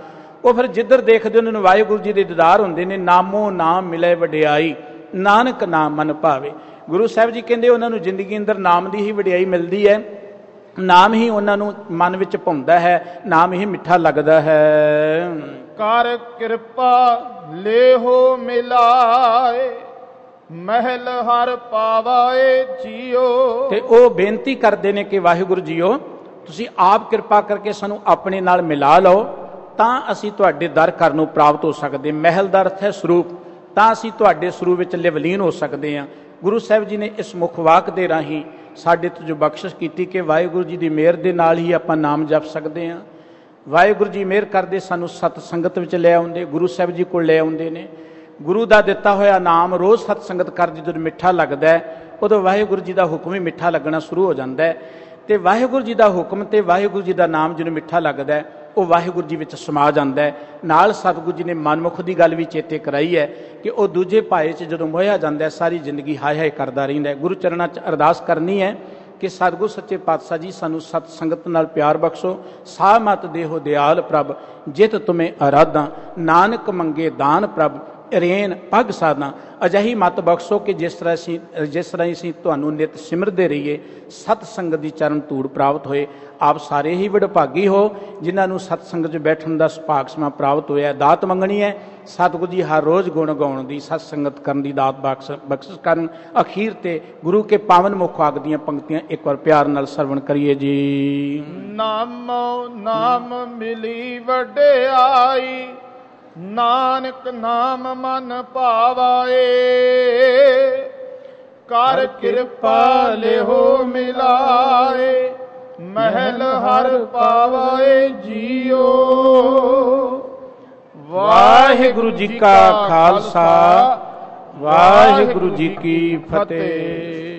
ਉਹ ਫਿਰ ਜਿੱਧਰ ਦੇਖਦੇ ਉਹਨਾਂ ਨੂੰ ਵਾਹਿਗੁਰੂ ਜੀ ਦੇ ਦੀਦਾਰ ਹੁੰਦੇ ਨੇ। ਨਾਮੋ ਨਾਮ ਮਿਲੇ ਵਡਿਆਈ, ਨਾਨਕ ਨਾਮ ਮਨ ਭਾਵੇ। ਗੁਰੂ ਸਾਹਿਬ ਜੀ ਕਹਿੰਦੇ ਉਹਨਾਂ ਨੂੰ ਜ਼ਿੰਦਗੀ ਅੰਦਰ ਨਾਮ ਦੀ ਹੀ ਵਡਿਆਈ ਮਿਲਦੀ ਹੈ, ਨਾਮ ਹੀ ਉਹਨਾਂ ਨੂੰ ਮਨ ਵਿੱਚ ਭਾਉਂਦਾ ਹੈ, ਨਾਮ ਹੀ ਮਿੱਠਾ ਲੱਗਦਾ ਹੈ। ਕਰ ਕਿਰਪਾ ਲੇਹੋ ਮਿਲਾਏ, ਮਹਿਲ ਹਰ ਪਾਵਾਏ ਜੀਓ। ਤੇ ਉਹ ਬੇਨਤੀ ਕਰਦੇ ਨੇ ਕਿ ਵਾਹਿਗੁਰੂ ਜੀਓ ਤੁਸੀਂ ਆਪ ਕਿਰਪਾ ਕਰਕੇ ਸਾਨੂੰ ਆਪਣੇ ਨਾਲ ਮਿਲਾ ਲਓ, ਤਾਂ ਅਸੀਂ ਤੁਹਾਡੇ ਦਰ ਘਰ ਨੂੰ ਪ੍ਰਾਪਤ ਹੋ ਸਕਦੇ। ਮਹਿਲ ਦਾ ਅਰਥ ਹੈ ਸਰੂਪ, ਤਾਂ ਅਸੀਂ ਤੁਹਾਡੇ ਸਰੂਪ ਵਿੱਚ ਲਿਵਲੀਨ ਹੋ ਸਕਦੇ ਹਾਂ। ਗੁਰੂ ਸਾਹਿਬ ਜੀ ਨੇ ਇਸ ਮੁੱਖ ਵਾਕ ਦੇ ਰਾਹੀਂ ਸਾਡੇ ਤੋਂ ਜੋ ਬਖਸ਼ਿਸ਼ ਕੀਤੀ ਕਿ ਵਾਹਿਗੁਰੂ ਜੀ ਦੀ ਮਿਹਰ ਦੇ ਨਾਲ ਹੀ ਆਪਾਂ ਨਾਮ ਜਪ ਸਕਦੇ ਹਾਂ। ਵਾਹਿਗੁਰੂ ਜੀ ਮਿਹਰ ਕਰਦੇ ਸਾਨੂੰ ਸਤ ਸੰਗਤ ਵਿੱਚ ਲੈ ਆਉਂਦੇ, ਗੁਰੂ ਸਾਹਿਬ ਜੀ ਕੋਲ ਲੈ ਆਉਂਦੇ ਨੇ। ਗੁਰੂ ਦਾ ਦਿੱਤਾ ਹੋਇਆ ਨਾਮ ਰੋਜ਼ ਸਤ ਸੰਗਤ ਕਰ ਜਦੋਂ ਮਿੱਠਾ ਲੱਗਦਾ ਹੈ, ਉਦੋਂ ਵਾਹਿਗੁਰੂ ਜੀ ਦਾ ਹੁਕਮ ਹੀ ਮਿੱਠਾ ਲੱਗਣਾ ਸ਼ੁਰੂ ਹੋ ਜਾਂਦਾ ਹੈ। ਤੇ ਵਾਹਿਗੁਰੂ ਜੀ ਦਾ ਹੁਕਮ ਤੇ ਵਾਹਿਗੁਰੂ ਜੀ ਦਾ ਨਾਮ ਜਿਹਨੂੰ ਮਿੱਠਾ ਲੱਗਦਾ ਹੈ, ਉਹ ਵਾਹਿਗੁਰੂ ਜੀ ਵਿੱਚ ਸਮਾ ਜਾਂਦਾ ਹੈ। ਨਾਲ ਸਤਿਗੁਰੂ ਜੀ ਨੇ ਮਨਮੁਖ ਦੀ ਗੱਲ ਵੀ ਚੇਤੇ ਕਰਾਈ ਹੈ ਕਿ ਉਹ ਦੂਜੇ ਭਾਏ 'ਚ ਜਦੋਂ ਮੋਹਿਆ ਜਾਂਦਾ ਹੈ, ਸਾਰੀ ਜ਼ਿੰਦਗੀ ਹਾਏ ਹਾਏ ਕਰਦਾ ਰਹਿੰਦਾ ਹੈ। ਗੁਰੂ ਚਰਨਾਂ 'ਚ ਅਰਦਾਸ ਕਰਨੀ ਹੈ ਕਿ ਸਤਿਗੁਰੂ ਸੱਚੇ ਪਾਤਸ਼ਾਹ ਜੀ ਸਾਨੂੰ ਸਤ ਸੰਗਤ ਨਾਲ ਪਿਆਰ ਬਖਸ਼ੋ। ਸਾਹ ਮਤ ਦੇਹੋ ਦਿਆਲ ਪ੍ਰਭ, ਜਿਤ ਤੁਮੇ ਅਰਾਧਾਂ, ਨਾਨਕ ਮੰਗੇ ਦਾਨ ਪ੍ਰਭ, ਰੇਨ ਪੱਗ ਸਾਧਾਂ। ਅਜਿਹੀ ਮਤ ਬਖਸ਼ੋ ਕਿ ਜਿਸ ਤਰ੍ਹਾਂ ਅਸੀਂ ਜਿਸ ਤਰ੍ਹਾਂ ਅਸੀਂ ਤੁਹਾਨੂੰ ਨਿਤ ਸਿਮਰਦੇ ਰਹੀਏ, ਸਤ ਸੰਗਤ ਦੀ ਚਰਨ ਧੂੜ ਪ੍ਰਾਪਤ ਹੋਏ। ਆਪ ਸਾਰੇ ਹੀ ਵਡਭਾਗੀ ਹੋ ਜਿਨ੍ਹਾਂ ਨੂੰ ਸਤ ਸੰਗਤ 'ਚ ਬੈਠਣ ਦਾ ਸੁਭਾਗ ਸਮਾਂ ਪ੍ਰਾਪਤ ਹੋਇਆ। ਦਾਤ ਮੰਗਣੀ ਹੈ ਸਤਿਗੁਰੂ ਜੀ ਹਰ ਰੋਜ਼ ਗੁਣ ਗਾਉਣ ਦੀ, ਸਤ ਸੰਗਤ ਕਰਨ ਦੀ ਦਾਤ ਬਖਸ਼ ਬਖਸ਼ਿਸ਼ ਕਰਨ। ਅਖੀਰ ਤੇ ਗੁਰੂ ਕੇ ਪਾਵਨ ਮੁਖ ਆਗ ਦੀਆਂ ਪੰਕਤੀਆਂ ਇੱਕ ਵਾਰ ਪਿਆਰ ਨਾਲ ਸਰਵਣ ਕਰੀਏ ਜੀ। ਨਾਮੋ ਨਾਮ ਮਿਲੀ ਵਡਿਆਈ, ਨਾਨਕ ਨਾਮ ਮਨ ਭਾਵਾਏ। ਕਰ ਕਿਰਪਾ ਲਿਹੋ ਮਿਲਾਏ, ਮਹਿਲ ਹਰ ਪਾਵਾਏ ਜੀਓ। ਵਾਹਿਗੁਰੂ ਜੀ ਕਾ ਖਾਲਸਾ, ਵਾਹਿਗੁਰੂ ਜੀ ਕੀ ਫਤਿਹ।